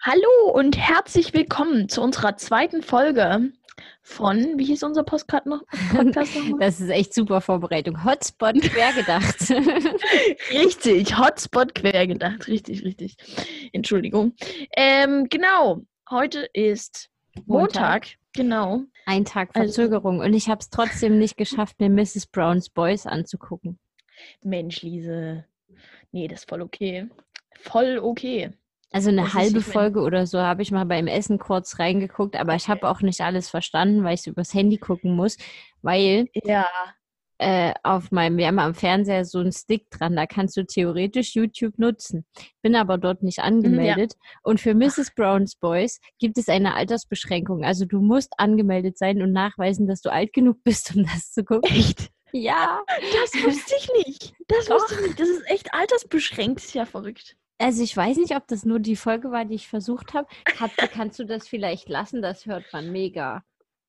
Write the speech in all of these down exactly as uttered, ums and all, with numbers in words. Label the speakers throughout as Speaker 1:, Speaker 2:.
Speaker 1: Hallo und herzlich willkommen zu unserer zweiten Folge von, wie hieß unser Postcard noch? Podcast nochmal?
Speaker 2: Das ist echt super Vorbereitung. Hotspot quergedacht.
Speaker 1: Richtig, Hotspot quergedacht. Richtig, richtig. Entschuldigung. Ähm, genau, heute ist Montag.
Speaker 2: Montag.
Speaker 1: Genau.
Speaker 2: Ein Tag
Speaker 1: Also,
Speaker 2: Verzögerung. Und ich habe es trotzdem nicht geschafft, mir Misses Browns Boys anzugucken.
Speaker 1: Mensch, Liese. Nee, das ist voll okay. Voll okay.
Speaker 2: Also eine
Speaker 1: Das ist,
Speaker 2: halbe
Speaker 1: ich meine,
Speaker 2: Folge oder so habe ich mal beim Essen kurz reingeguckt, aber ich habe
Speaker 1: okay.
Speaker 2: auch nicht alles verstanden, weil ich es übers Handy gucken muss, weil
Speaker 1: Ja.
Speaker 2: äh, auf meinem, wir haben am Fernseher so einen Stick dran, da kannst du theoretisch YouTube nutzen. Bin aber dort nicht
Speaker 1: Mhm, ja.
Speaker 2: angemeldet. Und für
Speaker 1: Ach,
Speaker 2: Misses Browns Boys gibt es eine Altersbeschränkung. Also du musst angemeldet sein und nachweisen, dass du alt genug bist, um das zu gucken.
Speaker 1: echt?
Speaker 2: Ja,
Speaker 1: Das wusste ich nicht. Das wusste ich
Speaker 2: doch.
Speaker 1: nicht. Das ist echt altersbeschränkt. Ist ja verrückt.
Speaker 2: Also ich weiß nicht, ob das nur die Folge war, die ich versucht habe. Katze, kannst du das vielleicht lassen? Das hört man mega.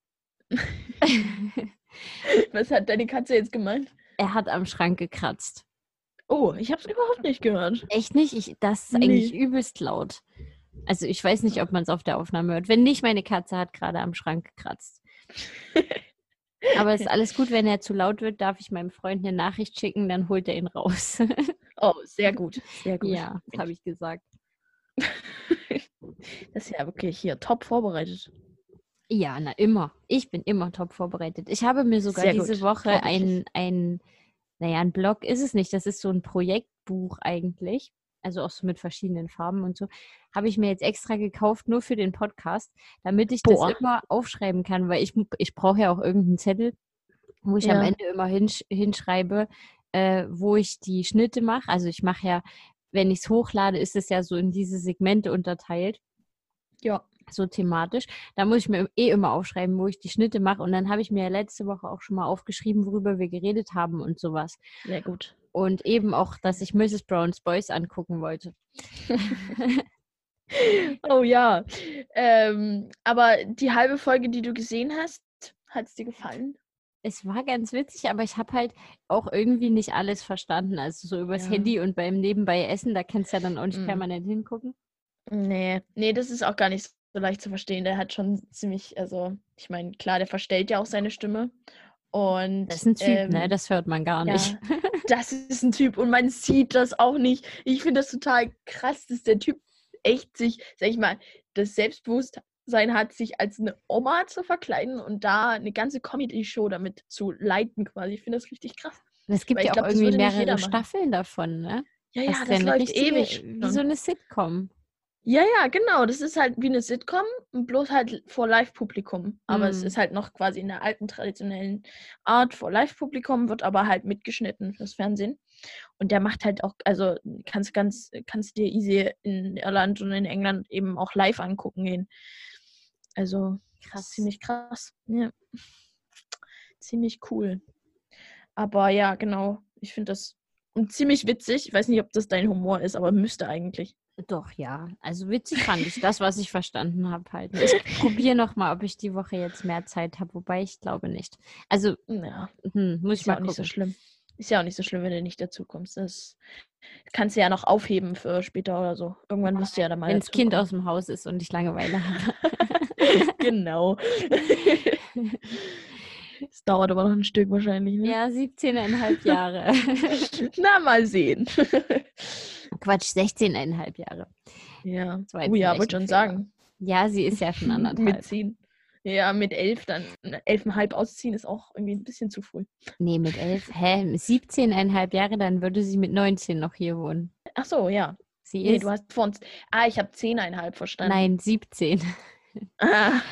Speaker 1: Was hat deine Katze jetzt gemeint?
Speaker 2: Er hat am Schrank gekratzt.
Speaker 1: Oh, ich habe es überhaupt nicht gehört.
Speaker 2: Echt nicht? Ich, das ist eigentlich
Speaker 1: Nee.
Speaker 2: übelst laut. Also ich weiß nicht, ob man es auf der Aufnahme hört. Wenn nicht, meine Katze hat gerade am Schrank gekratzt. Aber es ist alles gut, wenn er zu laut wird, darf ich meinem Freund eine Nachricht schicken, dann holt er ihn raus.
Speaker 1: Oh, sehr gut. Sehr gut.
Speaker 2: Ja, das habe ich gesagt.
Speaker 1: Das ist ja wirklich hier top vorbereitet.
Speaker 2: Ja, na immer. Ich bin immer top vorbereitet. Ich habe mir sogar
Speaker 1: Sehr
Speaker 2: diese
Speaker 1: gut.
Speaker 2: Woche
Speaker 1: Vorbildlich.
Speaker 2: ein, ein, naja, ein Blog ist es nicht, das ist so ein Projektbuch eigentlich, also auch so mit verschiedenen Farben und so, habe ich mir jetzt extra gekauft, nur für den Podcast, damit ich das
Speaker 1: Boah.
Speaker 2: immer aufschreiben kann, weil ich, ich brauche ja auch irgendeinen Zettel, wo ich am
Speaker 1: Ja.
Speaker 2: Ende immer hinsch hinschreibe, äh, wo ich die Schnitte mache. Also ich mache ja, wenn ich es hochlade, ist es ja so in diese Segmente unterteilt,
Speaker 1: Ja.
Speaker 2: so thematisch. Da muss ich mir eh immer aufschreiben, wo ich die Schnitte mache. Und dann habe ich mir letzte Woche auch schon mal aufgeschrieben, worüber wir geredet haben und sowas.
Speaker 1: Sehr gut.
Speaker 2: Und eben auch, dass ich Misses Browns Boys angucken wollte.
Speaker 1: Oh ja. Ähm, aber die halbe Folge, die du gesehen hast, hat es dir gefallen?
Speaker 2: Es war ganz witzig, aber ich habe halt auch irgendwie nicht alles verstanden. Also so übers
Speaker 1: Ja.
Speaker 2: Handy und beim Nebenbei Essen, da kannst du ja dann auch nicht
Speaker 1: Mm.
Speaker 2: permanent hingucken.
Speaker 1: Nee. Nee, das ist auch gar nicht so leicht zu verstehen. Der hat schon ziemlich, also, ich meine, klar, der verstellt ja auch seine Stimme.
Speaker 2: Das ist
Speaker 1: Und
Speaker 2: ein Typ, ne?
Speaker 1: ähm,
Speaker 2: Das hört man gar nicht.
Speaker 1: ja, das ist ein Typ und man sieht das auch nicht. Ich finde das total krass, dass der Typ echt sich, sag ich mal, das Selbstbewusstsein hat, sich als eine Oma zu verkleiden und da eine ganze Comedy-Show damit zu leiten quasi. Ich finde das richtig krass.
Speaker 2: Es gibt
Speaker 1: Weil ich
Speaker 2: ja auch
Speaker 1: glaube, das
Speaker 2: irgendwie
Speaker 1: würde nicht
Speaker 2: mehrere
Speaker 1: jeder machen.
Speaker 2: Staffeln davon, ne?
Speaker 1: Ja,
Speaker 2: Das
Speaker 1: ja,
Speaker 2: ist ja
Speaker 1: das
Speaker 2: eine
Speaker 1: läuft
Speaker 2: richtige,
Speaker 1: ewig
Speaker 2: wie so
Speaker 1: schon.
Speaker 2: eine Sitcom.
Speaker 1: Ja, ja, genau. Das ist halt wie eine Sitcom, bloß halt vor Live-Publikum. Aber es ist
Speaker 2: Mm.
Speaker 1: halt noch quasi in der alten traditionellen Art vor Live-Publikum, wird aber halt mitgeschnitten fürs Fernsehen. Und der macht halt auch, also kannst ganz, kannst dir easy in Irland und in England eben auch live angucken gehen. Also das ist
Speaker 2: Krass.
Speaker 1: ziemlich krass. Ja. Ziemlich cool. Aber ja, genau. Ich finde das ziemlich witzig. Ich weiß nicht, ob das dein Humor ist, aber müsste eigentlich.
Speaker 2: Doch, ja. Also witzig fand ich das, was ich verstanden habe halt. Ich probiere noch mal, ob ich die Woche jetzt mehr Zeit habe, wobei ich glaube nicht. Also,
Speaker 1: Ja,
Speaker 2: hm, muss ich
Speaker 1: ist ja
Speaker 2: mal
Speaker 1: auch nicht so
Speaker 2: gucken.
Speaker 1: schlimm. Ist ja auch nicht so schlimm, wenn du nicht dazu kommst. Das kannst du ja noch aufheben für später oder so. Irgendwann wirst du ja dann mal
Speaker 2: Wenn das
Speaker 1: dazu
Speaker 2: Kind
Speaker 1: kommen.
Speaker 2: aus dem Haus ist und ich Langeweile habe.
Speaker 1: Genau. Es dauert aber noch ein Stück wahrscheinlich, ne?
Speaker 2: Ja, siebzehneinhalb Jahre.
Speaker 1: Na, mal sehen.
Speaker 2: Quatsch, sechzehneinhalb Jahre.
Speaker 1: Ja.
Speaker 2: Das war
Speaker 1: Oh
Speaker 2: jetzt ein
Speaker 1: ja, wollte schon
Speaker 2: Rechenfehler.
Speaker 1: sagen.
Speaker 2: Ja, sie ist ja schon
Speaker 1: Mit
Speaker 2: anderthalb.
Speaker 1: zehn. Ja, mit elf dann. Elfeinhalb ausziehen ist auch irgendwie ein bisschen zu früh.
Speaker 2: Nee, mit elf. Hä? siebzehneinhalb Jahre, dann würde sie mit neunzehn noch hier wohnen.
Speaker 1: Ach so, ja.
Speaker 2: Sie
Speaker 1: Nee, du
Speaker 2: ist,
Speaker 1: hast vor uns. Ah, ich habe zehneinhalb verstanden.
Speaker 2: nein, siebzehn.
Speaker 1: Ah.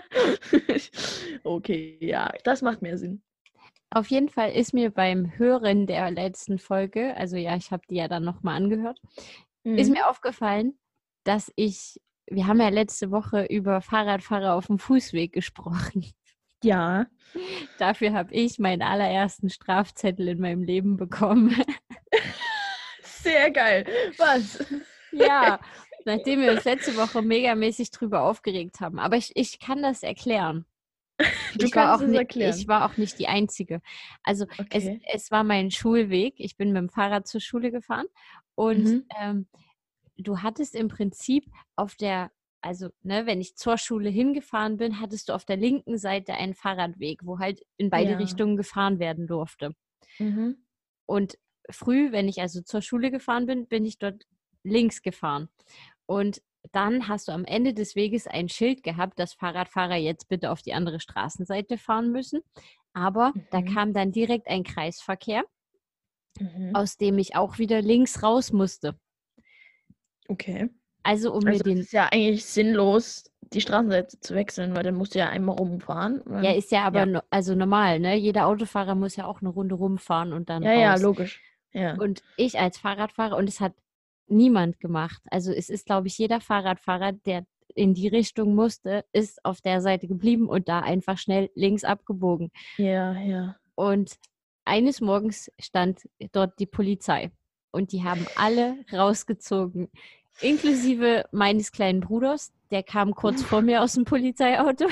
Speaker 1: Okay, ja, das macht mehr Sinn.
Speaker 2: Auf jeden Fall ist mir beim Hören der letzten Folge, also ja, ich habe die ja dann nochmal angehört, ist
Speaker 1: Mhm.
Speaker 2: mir aufgefallen, dass ich, wir haben ja letzte Woche über Fahrradfahrer auf dem Fußweg gesprochen.
Speaker 1: Ja.
Speaker 2: Dafür habe ich meinen allerersten Strafzettel in meinem Leben bekommen.
Speaker 1: Sehr geil. Was?
Speaker 2: Ja, nachdem wir uns letzte Woche megamäßig drüber aufgeregt haben. Aber ich, ich kann das erklären.
Speaker 1: Du
Speaker 2: Ich war
Speaker 1: kannst
Speaker 2: auch,
Speaker 1: es
Speaker 2: ni- ich
Speaker 1: erklären.
Speaker 2: war auch nicht die Einzige. Also es,
Speaker 1: Okay.
Speaker 2: es war mein Schulweg. Ich bin mit dem Fahrrad zur Schule gefahren und
Speaker 1: Mhm.
Speaker 2: ähm, du hattest im Prinzip auf der also ne, wenn ich zur Schule hingefahren bin, hattest du auf der linken Seite einen Fahrradweg, wo halt in beide
Speaker 1: Ja.
Speaker 2: Richtungen gefahren werden durfte.
Speaker 1: Mhm.
Speaker 2: Und früh, wenn ich also zur Schule gefahren bin, bin ich dort links gefahren. Und dann hast du am Ende des Weges ein Schild gehabt, dass Fahrradfahrer jetzt bitte auf die andere Straßenseite fahren müssen. Aber da
Speaker 1: Mhm.
Speaker 2: kam dann direkt ein Kreisverkehr,
Speaker 1: Mhm.
Speaker 2: aus dem ich auch wieder links raus musste.
Speaker 1: Okay.
Speaker 2: Also um mir
Speaker 1: Also es
Speaker 2: den,
Speaker 1: ist ja eigentlich sinnlos, die Straßenseite zu wechseln, weil dann musst du ja einmal rumfahren. und
Speaker 2: ja,
Speaker 1: dann-
Speaker 2: ist ja aber
Speaker 1: ja.
Speaker 2: no, also normal, ne? Jeder Autofahrer muss ja auch eine Runde rumfahren und dann
Speaker 1: Ja, ja,
Speaker 2: raus.
Speaker 1: logisch. Ja.
Speaker 2: Und ich als Fahrradfahrer, und es hat niemand gemacht. Also es ist, glaube ich, jeder Fahrradfahrer, der in die Richtung musste, ist auf der Seite geblieben und da einfach schnell links abgebogen.
Speaker 1: Ja, ja.
Speaker 2: Und eines Morgens stand dort die Polizei und die haben alle rausgezogen, inklusive meines kleinen Bruders, der kam kurz vor mir aus dem Polizeiauto,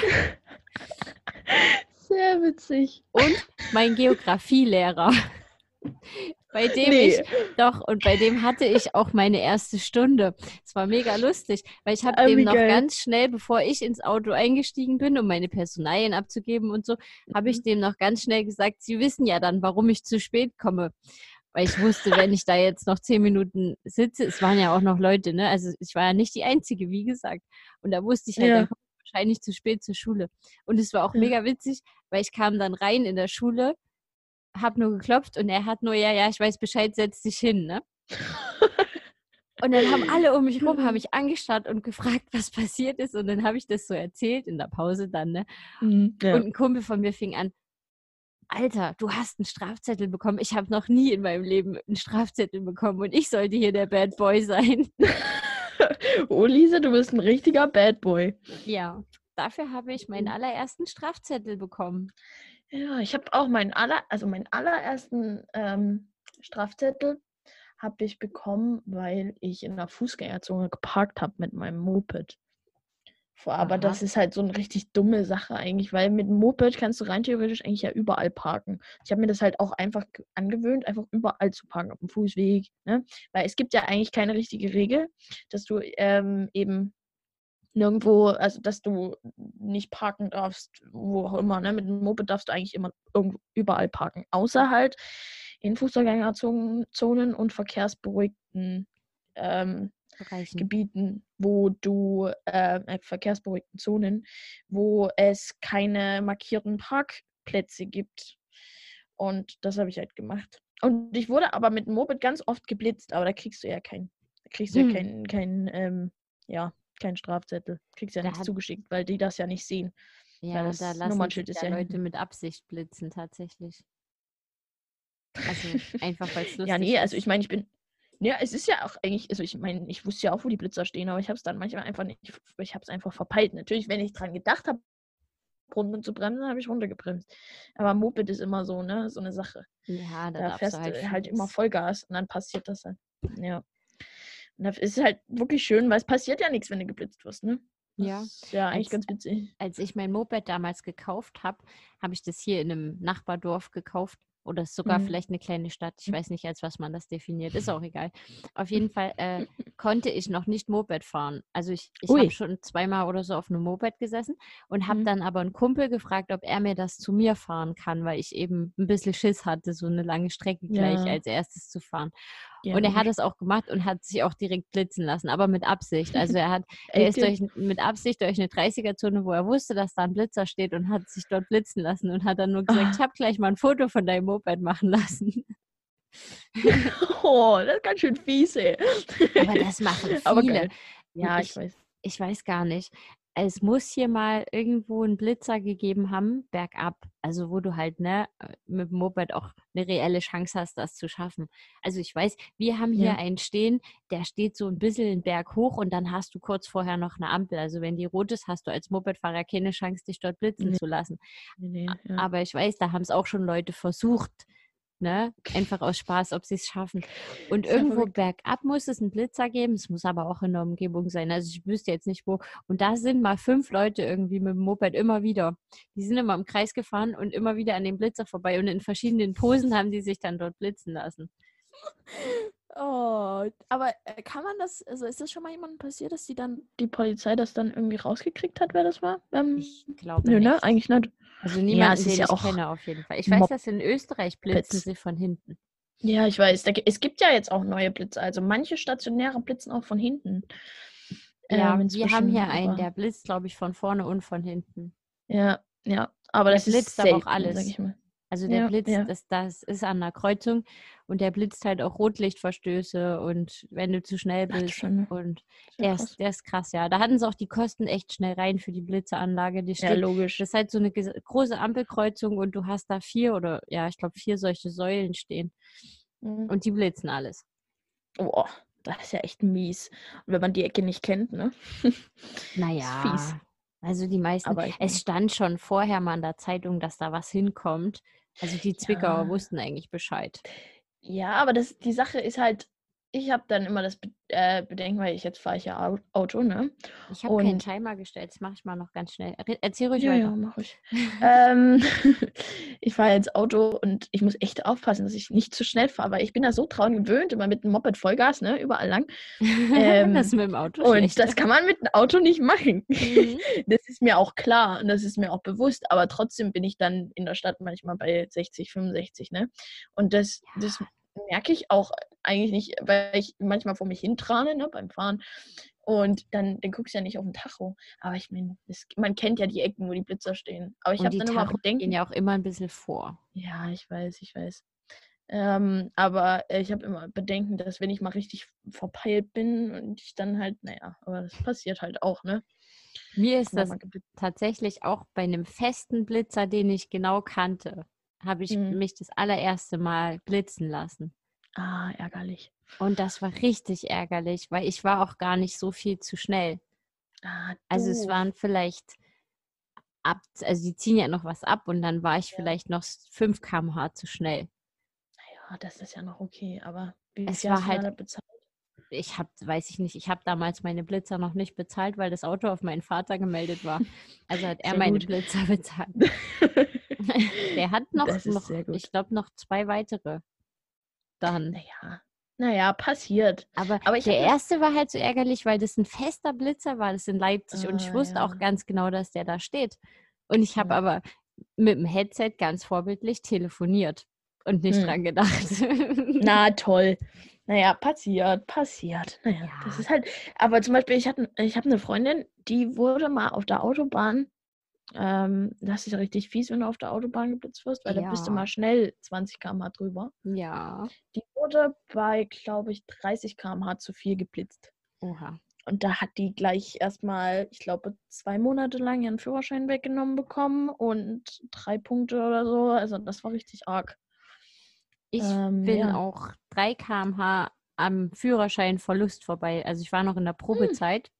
Speaker 1: Sehr witzig.
Speaker 2: und mein Geografielehrer, bei dem
Speaker 1: Nee.
Speaker 2: ich doch, und bei dem hatte ich auch meine erste Stunde. Es war mega lustig, weil ich habe
Speaker 1: Ah,
Speaker 2: dem
Speaker 1: wie
Speaker 2: noch
Speaker 1: geil.
Speaker 2: ganz schnell, bevor ich ins Auto eingestiegen bin, um meine Personalien abzugeben und so, habe ich
Speaker 1: Mhm.
Speaker 2: dem noch ganz schnell gesagt, Sie wissen ja dann, warum ich zu spät komme. Weil ich wusste, wenn ich da jetzt noch zehn Minuten sitze, es waren ja auch noch Leute, ne? Also ich war ja nicht die Einzige, wie gesagt. Und da wusste ich halt, dann
Speaker 1: Ja.
Speaker 2: komme ich wahrscheinlich zu spät zur Schule. Und es war auch
Speaker 1: Ja.
Speaker 2: mega witzig, weil ich kam dann rein in der Schule, hab nur geklopft und er hat nur, ja, ja, ich weiß Bescheid, setz dich hin, ne? Und dann haben alle um mich rum, haben mich angestarrt und gefragt, was passiert ist. Und dann habe ich das so erzählt, in der Pause dann, ne?
Speaker 1: Mhm. Ja.
Speaker 2: Und ein Kumpel von mir fing an, Alter, du hast einen Strafzettel bekommen. Ich habe noch nie in meinem Leben einen Strafzettel bekommen und ich sollte hier der Bad Boy sein.
Speaker 1: Oh, Lisa, du bist ein richtiger Bad Boy.
Speaker 2: Ja, dafür habe ich meinen allerersten Strafzettel bekommen.
Speaker 1: Ja, ich habe auch meinen aller, also meinen allerersten ähm, Strafzettel habe ich bekommen, weil ich in der Fußgängerzone geparkt habe mit meinem Moped. Vor- Aber
Speaker 2: Aha.
Speaker 1: das ist halt so eine richtig dumme Sache eigentlich, weil mit dem Moped kannst du rein theoretisch eigentlich ja überall parken. Ich habe mir das halt auch einfach ge- angewöhnt, einfach überall zu parken, auf dem Fußweg. Ne? Weil es gibt ja eigentlich keine richtige Regel, dass du ähm, eben nirgendwo, also dass du nicht parken darfst, wo auch immer. Ne? Mit dem Moped darfst du eigentlich immer irgendwo, überall parken. Außer halt in Fußgängerzonen Zonen und verkehrsberuhigten ähm,
Speaker 2: Bereichen.
Speaker 1: Gebieten, wo du äh, äh, verkehrsberuhigten Zonen, wo es keine markierten Parkplätze gibt. Und das habe ich halt gemacht. Und ich wurde aber mit dem Moped ganz oft geblitzt, aber da kriegst du ja keinen, da kriegst du ja
Speaker 2: Hm.
Speaker 1: keinen, keinen, ähm, ja, keinen Strafzettel. Kriegst ja
Speaker 2: Da
Speaker 1: nichts
Speaker 2: hat,
Speaker 1: zugeschickt, weil die das ja nicht sehen. Weil
Speaker 2: ja, da
Speaker 1: das
Speaker 2: lassen sich
Speaker 1: Nummernschild ist
Speaker 2: ja
Speaker 1: ja
Speaker 2: Leute
Speaker 1: hinten.
Speaker 2: mit Absicht blitzen, tatsächlich. Also einfach, weil es
Speaker 1: Ja,
Speaker 2: lustig
Speaker 1: nee, also ich
Speaker 2: ist.
Speaker 1: meine, ich bin. Ja, es ist ja auch eigentlich, also ich meine, ich wusste ja auch, wo die Blitzer stehen, aber ich habe es dann manchmal einfach nicht, ich habe es einfach verpeilt. Natürlich, wenn ich dran gedacht habe, runter zu bremsen, habe ich runtergebremst. Aber Moped ist immer so, ne, so eine Sache.
Speaker 2: Ja, da
Speaker 1: Da
Speaker 2: darfst du
Speaker 1: fährst
Speaker 2: halt
Speaker 1: du halt immer
Speaker 2: vieles.
Speaker 1: Vollgas und dann passiert das dann. Ja. Und das ist halt wirklich schön, weil es passiert ja nichts, wenn du geblitzt wirst, ne? Das
Speaker 2: Ja,
Speaker 1: ist ja eigentlich
Speaker 2: als,
Speaker 1: ganz witzig.
Speaker 2: als ich mein Moped damals gekauft habe, habe ich das hier in einem Nachbardorf gekauft. Oder sogar
Speaker 1: Mhm.
Speaker 2: vielleicht eine kleine Stadt. Ich weiß nicht, als was man das definiert. Ist auch egal. Auf jeden Fall äh, konnte ich noch nicht Moped fahren. Also ich, ich habe
Speaker 1: Ui.
Speaker 2: schon zweimal oder so auf einem Moped gesessen und habe
Speaker 1: Mhm.
Speaker 2: dann aber einen Kumpel gefragt, ob er mir das zu mir fahren kann, weil ich eben ein bisschen Schiss hatte, so eine lange Strecke gleich
Speaker 1: Ja.
Speaker 2: als erstes zu fahren.
Speaker 1: Ja,
Speaker 2: Und er hat
Speaker 1: logisch.
Speaker 2: es auch gemacht und hat sich auch direkt blitzen lassen, aber mit Absicht. Also er hat, er ist
Speaker 1: Echt?
Speaker 2: durch, mit Absicht durch eine dreißiger-Zone, wo er wusste, dass da ein Blitzer steht, und hat sich dort blitzen lassen und hat dann nur gesagt, ich
Speaker 1: Ah.
Speaker 2: habe gleich mal ein Foto von deinem Moped machen lassen.
Speaker 1: Oh, das ist ganz schön fies, ey.
Speaker 2: Aber das machen
Speaker 1: Aber
Speaker 2: viele.
Speaker 1: geil.
Speaker 2: Und
Speaker 1: Ja, ich
Speaker 2: ich,
Speaker 1: weiß.
Speaker 2: ich weiß gar nicht. Es muss hier mal irgendwo einen Blitzer gegeben haben, bergab. Also wo du halt, ne, mit dem Moped auch eine reelle Chance hast, das zu schaffen. Also ich weiß, wir haben hier
Speaker 1: Ja.
Speaker 2: einen stehen, der steht so ein bisschen den Berg hoch und dann hast du kurz vorher noch eine Ampel. Also wenn die rot ist, hast du als Mopedfahrer keine Chance, dich dort blitzen
Speaker 1: Nee,
Speaker 2: zu lassen.
Speaker 1: nee, nee, ja.
Speaker 2: Aber ich weiß, da haben es auch schon Leute versucht. Ne? Einfach aus Spaß, ob sie es schaffen. Und
Speaker 1: Ist ja
Speaker 2: irgendwo
Speaker 1: verrückt.
Speaker 2: bergab muss es einen Blitzer geben. Es muss aber auch in der Umgebung sein. Also ich wüsste jetzt nicht wo. Und da sind mal fünf Leute irgendwie mit dem Moped immer wieder. Die sind immer im Kreis gefahren und immer wieder an dem Blitzer vorbei. Und in verschiedenen Posen haben die sich dann dort blitzen lassen.
Speaker 1: Oh, verrückt. Aber äh, kann man das, also ist das schon mal jemandem passiert, dass die dann, die Polizei das dann irgendwie rausgekriegt hat, wer das war? Ähm,
Speaker 2: Ich glaube
Speaker 1: nö, ne?
Speaker 2: nicht.
Speaker 1: Eigentlich nicht.
Speaker 2: Also
Speaker 1: Ja,
Speaker 2: niemanden,
Speaker 1: es ist
Speaker 2: den
Speaker 1: ja
Speaker 2: ich
Speaker 1: auch
Speaker 2: kenne auf jeden Fall. Ich weiß, dass in Österreich blitzen
Speaker 1: Mopeds.
Speaker 2: sie von hinten.
Speaker 1: Ja, ich weiß. Da, es gibt ja jetzt auch neue Blitze. Also manche stationäre blitzen auch von hinten. Ähm,
Speaker 2: Ja, wir haben hier
Speaker 1: inzwischen,
Speaker 2: einen,
Speaker 1: aber
Speaker 2: der blitzt, glaube ich, von vorne und von hinten.
Speaker 1: ja, ja. Aber
Speaker 2: Der
Speaker 1: das ist
Speaker 2: blitzt aber auch
Speaker 1: selten, sag
Speaker 2: alles.
Speaker 1: ich mal.
Speaker 2: Also der
Speaker 1: Ja,
Speaker 2: blitzt,
Speaker 1: ja.
Speaker 2: das, das ist an der Kreuzung und der blitzt halt auch Rotlichtverstöße und wenn du zu schnell
Speaker 1: Ach du
Speaker 2: bist
Speaker 1: Schande.
Speaker 2: und
Speaker 1: Ist ja
Speaker 2: der
Speaker 1: krass.
Speaker 2: ist, der ist krass, ja. Da hatten sie auch die Kosten echt schnell rein für die Blitzeranlage. Die
Speaker 1: Ja,
Speaker 2: steht,
Speaker 1: logisch.
Speaker 2: das ist halt so eine ges- große Ampelkreuzung und du hast da vier oder ja, ich glaube vier solche Säulen stehen
Speaker 1: Mhm.
Speaker 2: und die blitzen alles.
Speaker 1: Oh, das ist ja echt mies. Und wenn man die Ecke nicht kennt, ne? Ist fies.
Speaker 2: Naja, also die meisten,
Speaker 1: Aber ich
Speaker 2: es
Speaker 1: meine,
Speaker 2: stand schon vorher mal in der Zeitung, dass da was hinkommt. Also die Zwickauer
Speaker 1: ja.
Speaker 2: wussten eigentlich Bescheid.
Speaker 1: Ja, aber das, die Sache ist halt, ich habe dann immer das Be äh, Bedenken, weil ich jetzt fahre ich ja Au- Auto, ne?
Speaker 2: Ich habe keinen
Speaker 1: Und
Speaker 2: Timer gestellt, das mache ich mal noch ganz schnell. Re- Erzähl ruhig
Speaker 1: ja, ja,
Speaker 2: weiter.
Speaker 1: mache ich. Ähm, ich fahre jetzt Auto und ich muss echt aufpassen, dass ich nicht zu schnell fahre, weil ich bin da so dran gewöhnt, immer mit dem Moped Vollgas, ne, überall lang.
Speaker 2: Das ist
Speaker 1: Ähm,
Speaker 2: mit dem Auto
Speaker 1: und
Speaker 2: schlecht.
Speaker 1: das kann man mit dem Auto nicht machen.
Speaker 2: Mhm.
Speaker 1: Das ist mir auch klar und das ist mir auch bewusst, aber trotzdem bin ich dann in der Stadt manchmal bei sechzig, fünfundsechzig, ne? Und das, das merke ich auch eigentlich nicht, weil ich manchmal vor mich hintrane, ne, beim Fahren. Und dann, dann guckst du ja nicht auf den Tacho. Aber ich meine, man kennt ja die Ecken, wo die Blitzer stehen. Aber ich
Speaker 2: Und
Speaker 1: habe
Speaker 2: die
Speaker 1: dann immer
Speaker 2: Tachos gehen
Speaker 1: Bedenken.
Speaker 2: ja auch immer ein bisschen vor.
Speaker 1: Ja, ich weiß, ich weiß. Ähm, aber äh, ich habe immer Bedenken, dass wenn ich mal richtig verpeilt bin und ich dann halt, naja, aber das passiert halt auch, ne?
Speaker 2: Mir
Speaker 1: Dass
Speaker 2: ist
Speaker 1: man
Speaker 2: das
Speaker 1: mal geblitzt.
Speaker 2: tatsächlich auch bei einem festen Blitzer, den ich genau kannte, habe ich
Speaker 1: Mhm.
Speaker 2: mich das allererste Mal blitzen lassen.
Speaker 1: Ah, ärgerlich.
Speaker 2: Und das war richtig ärgerlich, weil ich war auch gar nicht so viel zu schnell.
Speaker 1: Ah,
Speaker 2: Also es
Speaker 1: doof.
Speaker 2: waren vielleicht ab, also die ziehen ja noch was ab und dann war ich
Speaker 1: Ja.
Speaker 2: vielleicht noch fünf Kilometer pro Stunde zu schnell.
Speaker 1: Ja, das ist ja noch okay, aber wie
Speaker 2: Es
Speaker 1: viel
Speaker 2: war
Speaker 1: hast du
Speaker 2: halt,
Speaker 1: da bezahlt?
Speaker 2: ich habe, weiß ich nicht, ich habe damals meine Blitzer noch nicht bezahlt, weil das Auto auf meinen Vater gemeldet war. Also hat er
Speaker 1: Sehr
Speaker 2: meine
Speaker 1: gut.
Speaker 2: Blitzer bezahlt. Der hat noch,
Speaker 1: Das ist
Speaker 2: noch
Speaker 1: sehr gut.
Speaker 2: ich glaube, noch zwei weitere dann.
Speaker 1: Naja, naja, passiert.
Speaker 2: Aber
Speaker 1: Aber ich
Speaker 2: der
Speaker 1: habe
Speaker 2: erste war halt so ärgerlich, weil das ein fester Blitzer war, das in Leipzig. Und ich
Speaker 1: Ah,
Speaker 2: wusste auch
Speaker 1: ja.
Speaker 2: ganz genau, dass der da steht. Und ich habe
Speaker 1: Hm.
Speaker 2: aber mit dem Headset ganz vorbildlich telefoniert und nicht
Speaker 1: Hm.
Speaker 2: dran gedacht.
Speaker 1: Na toll. Naja, passiert, passiert. Naja, das
Speaker 2: Ja.
Speaker 1: ist halt. Aber zum Beispiel, ich hatte, ich habe eine Freundin, die wurde mal auf der Autobahn. Ähm, das ist ja richtig fies, wenn du auf der Autobahn geblitzt wirst, weil da bist du
Speaker 2: Ja.
Speaker 1: mal schnell zwanzig Kilometer pro Stunde drüber.
Speaker 2: Ja.
Speaker 1: Die wurde bei, glaube ich, dreißig Kilometer pro Stunde zu viel geblitzt.
Speaker 2: Oha.
Speaker 1: Und da hat die gleich erstmal, ich glaube, zwei Monate lang ihren Führerschein weggenommen bekommen und drei Punkte oder so. Also das war richtig arg.
Speaker 2: Ich
Speaker 1: Ähm,
Speaker 2: bin
Speaker 1: ja.
Speaker 2: auch drei Kilometer pro Stunde am Führerscheinverlust vorbei. Also ich war noch in der Probezeit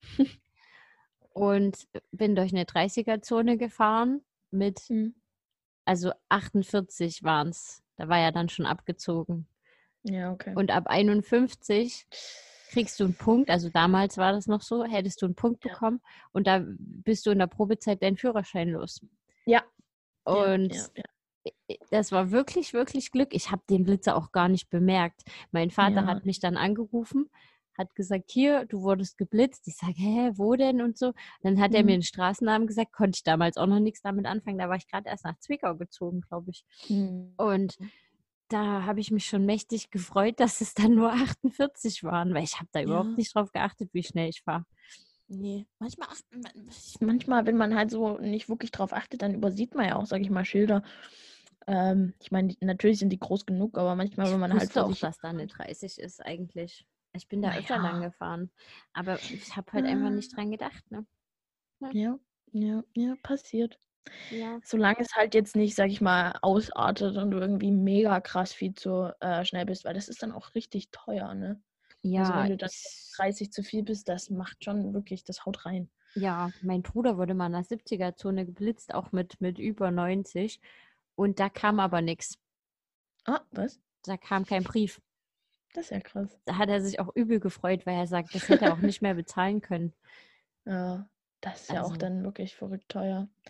Speaker 2: und bin durch eine dreißiger-Zone gefahren mit,
Speaker 1: Hm.
Speaker 2: also achtundvierzig waren es. Da war ja dann schon abgezogen.
Speaker 1: Ja, okay.
Speaker 2: Und ab einundfünfzig kriegst du einen Punkt. Also damals war das noch so, hättest du einen Punkt
Speaker 1: Ja.
Speaker 2: bekommen und da bist du in der Probezeit deinen Führerschein los.
Speaker 1: Ja.
Speaker 2: Und
Speaker 1: Ja, ja,
Speaker 2: das war wirklich, wirklich Glück. Ich habe den Blitzer auch gar nicht bemerkt. Mein Vater
Speaker 1: ja.
Speaker 2: hat mich dann angerufen, hat gesagt, hier, du wurdest geblitzt. Ich sage, hä, wo denn und so. Dann hat er
Speaker 1: Hm.
Speaker 2: mir den Straßennamen gesagt, konnte ich damals auch noch nichts damit anfangen. Da war ich gerade erst nach Zwickau gezogen, glaube ich.
Speaker 1: Hm.
Speaker 2: Und da habe ich mich schon mächtig gefreut, dass es dann nur achtundvierzig waren, weil ich habe da
Speaker 1: Ja.
Speaker 2: überhaupt nicht drauf geachtet, wie schnell ich fahre.
Speaker 1: Nee. Manchmal, ach, man- manchmal, wenn man halt so nicht wirklich drauf achtet, dann übersieht man ja auch, sag ich mal, Schilder. Ähm, ich meine, die- natürlich sind die groß genug, aber manchmal,
Speaker 2: Ich
Speaker 1: wenn man halt
Speaker 2: wusste
Speaker 1: vor
Speaker 2: auch,
Speaker 1: sich
Speaker 2: dass da eine dreißig ist eigentlich. Ich bin da öfter lang
Speaker 1: Naja.
Speaker 2: gefahren. Aber ich habe halt einfach nicht dran gedacht. Ne?
Speaker 1: Ja, ja, ja, passiert.
Speaker 2: Ja.
Speaker 1: Solange es halt jetzt nicht, sag ich mal, ausartet und du irgendwie mega krass viel zu äh, schnell bist, weil das ist dann auch richtig teuer, ne? Also
Speaker 2: Ja,
Speaker 1: wenn du dann
Speaker 2: ich,
Speaker 1: dreißig zu viel bist, das macht schon wirklich, das haut rein.
Speaker 2: ja, mein Bruder wurde mal in der siebziger-Zone geblitzt, auch mit, mit über neunzig. Und da kam aber nichts.
Speaker 1: Ah, was?
Speaker 2: Da kam kein Brief.
Speaker 1: Das ist ja krass.
Speaker 2: Da hat er sich auch übel gefreut, weil er sagt, das hätte er auch nicht mehr bezahlen können.
Speaker 1: Ja, das ist ja auch
Speaker 2: Also,
Speaker 1: dann wirklich verrückt teuer.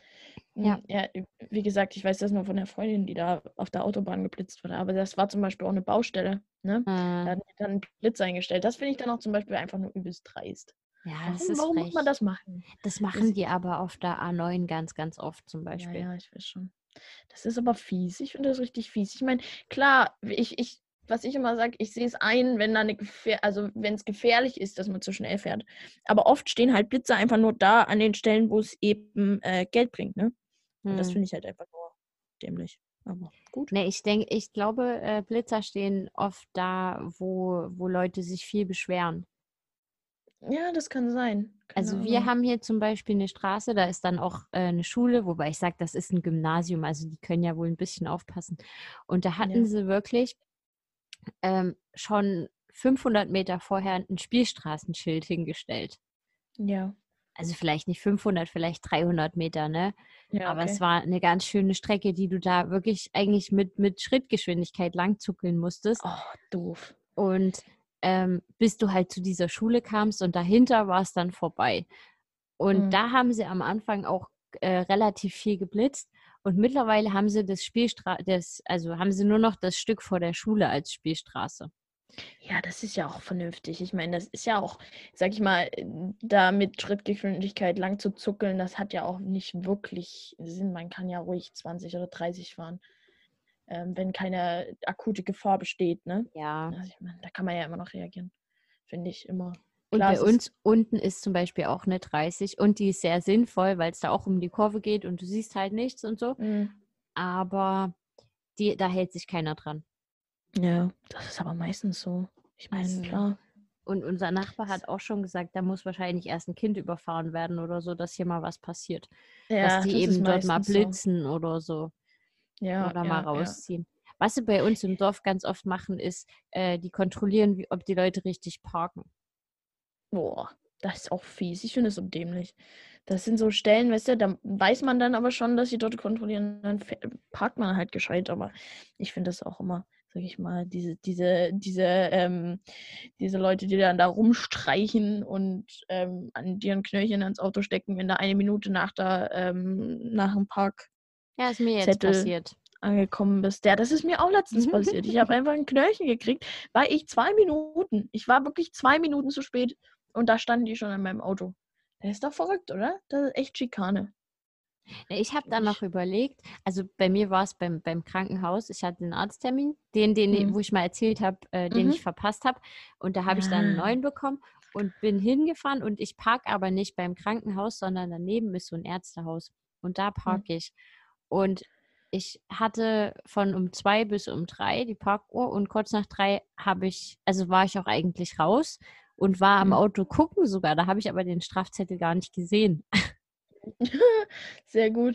Speaker 2: Ja.
Speaker 1: Hm, ja, wie gesagt, ich weiß das nur von der Freundin, die da auf der Autobahn geblitzt wurde. Aber das war zum Beispiel auch eine Baustelle, ne? Da
Speaker 2: Äh,
Speaker 1: hatten die dann einen Blitz eingestellt. Das finde ich dann auch zum Beispiel einfach nur übelst dreist.
Speaker 2: ja, das
Speaker 1: Warum,
Speaker 2: ist
Speaker 1: warum muss man
Speaker 2: frech.
Speaker 1: das machen?
Speaker 2: Das
Speaker 1: Das,
Speaker 2: machen die aber auf der A neun ganz, ganz oft zum
Speaker 1: ja,
Speaker 2: Beispiel.
Speaker 1: ja, ich weiß schon. Das ist aber fies. Ich finde das richtig fies. Ich meine, klar, ich, ich, was ich immer sage, ich sehe es ein, wenn da eine Gefähr also wenn es gefährlich ist, dass man zu schnell fährt. Aber oft stehen halt Blitzer einfach nur da an den Stellen, wo es eben äh, Geld bringt, ne? Und das
Speaker 2: Hm.
Speaker 1: finde ich halt einfach nur dämlich. Aber gut.
Speaker 2: Ne, ich denke, ich glaube, äh, Blitzer stehen oft da, wo, wo Leute sich viel beschweren.
Speaker 1: Ja, das kann sein. Keine
Speaker 2: Also wir
Speaker 1: Ahnung.
Speaker 2: haben hier zum Beispiel eine Straße, da ist dann auch äh, eine Schule, wobei ich sage, das ist ein Gymnasium, also die können ja wohl ein bisschen aufpassen. Und da hatten
Speaker 1: Ja.
Speaker 2: sie wirklich ähm, schon fünfhundert Meter vorher ein Spielstraßenschild hingestellt.
Speaker 1: Ja.
Speaker 2: Also vielleicht nicht fünfhundert, vielleicht dreihundert Meter, ne?
Speaker 1: Ja,
Speaker 2: Aber es
Speaker 1: okay.
Speaker 2: war eine ganz schöne Strecke, die du da wirklich eigentlich mit, mit Schrittgeschwindigkeit langzuckeln musstest.
Speaker 1: Oh, doof.
Speaker 2: Und ähm, bis du halt zu dieser Schule kamst und dahinter war es dann vorbei. Und
Speaker 1: Mhm.
Speaker 2: da haben sie am Anfang auch äh, relativ viel geblitzt. Und mittlerweile haben sie das Spielstra das, also haben sie nur noch das Stück vor der Schule als Spielstraße.
Speaker 1: Ja, das ist ja auch vernünftig. Ich meine, das ist ja auch, sag ich mal, äh, da mit Schrittgeschwindigkeit lang zu zuckeln, das hat ja auch nicht wirklich Sinn. Man kann ja ruhig zwanzig oder dreißig fahren, ähm, wenn keine akute Gefahr besteht, ne?
Speaker 2: Ja.
Speaker 1: Also ich meine, da kann man ja immer noch reagieren, finde ich immer.
Speaker 2: Und
Speaker 1: Klar,
Speaker 2: bei
Speaker 1: es ist,
Speaker 2: uns unten ist zum Beispiel auch eine dreißig und die ist sehr sinnvoll, weil es da auch um die Kurve geht und du siehst halt nichts und so.
Speaker 1: mh,
Speaker 2: Aber die, da hält sich keiner dran.
Speaker 1: ja, das ist aber meistens so. Ich meine,
Speaker 2: Also,
Speaker 1: klar.
Speaker 2: und unser Nachbar hat auch schon gesagt, da muss wahrscheinlich erst ein Kind überfahren werden oder so, dass hier mal was passiert. Dass
Speaker 1: Ja,
Speaker 2: die
Speaker 1: das ist
Speaker 2: eben dort mal
Speaker 1: meistens so.
Speaker 2: blitzen oder so
Speaker 1: Ja,
Speaker 2: oder mal
Speaker 1: ja, ja.
Speaker 2: rausziehen. Was sie bei uns im Dorf ganz oft machen, ist, äh, die kontrollieren, wie, ob die Leute richtig parken.
Speaker 1: Boah, das ist auch fies. Ich finde es so dämlich. Das sind so Stellen, weißt du, da weiß man dann aber schon, dass sie dort kontrollieren, dann fäh- parkt man halt gescheit. Aber ich finde das auch immer, sag ich mal, diese, diese, diese, ähm, diese Leute, die dann da rumstreichen und ähm, an deren Knöllchen ans Auto stecken, wenn da eine Minute nach der, ähm, nach dem
Speaker 2: Ja, ist mir jetzt
Speaker 1: Parkzettel
Speaker 2: passiert.
Speaker 1: angekommen bist. Ja, das ist mir auch letztens passiert. Ich habe einfach ein Knöllchen gekriegt, weil ich zwei Minuten, ich war wirklich zwei Minuten zu spät und da standen die schon an meinem Auto. Der ist doch verrückt, oder? Das ist echt Schikane.
Speaker 2: Ja, ich habe dann noch
Speaker 1: Ich,
Speaker 2: überlegt, also bei mir war es beim, beim Krankenhaus, ich hatte einen Arzttermin, den, den, ich-
Speaker 1: hm.
Speaker 2: wo ich mal erzählt habe, äh, den ich
Speaker 1: Mhm.
Speaker 2: verpasst habe. Und da habe ich dann einen
Speaker 1: Ah.
Speaker 2: neuen bekommen und bin hingefahren und ich parke aber nicht beim Krankenhaus, sondern daneben ist so ein Ärztehaus. Und da
Speaker 1: Hm.
Speaker 2: parke ich. Und ich hatte von um zwei bis um drei die Parkuhr und kurz nach drei habe ich, also war ich auch eigentlich raus und war am
Speaker 1: Hm.
Speaker 2: Auto gucken sogar. Da habe ich aber den Strafzettel gar nicht gesehen.
Speaker 1: Sehr gut.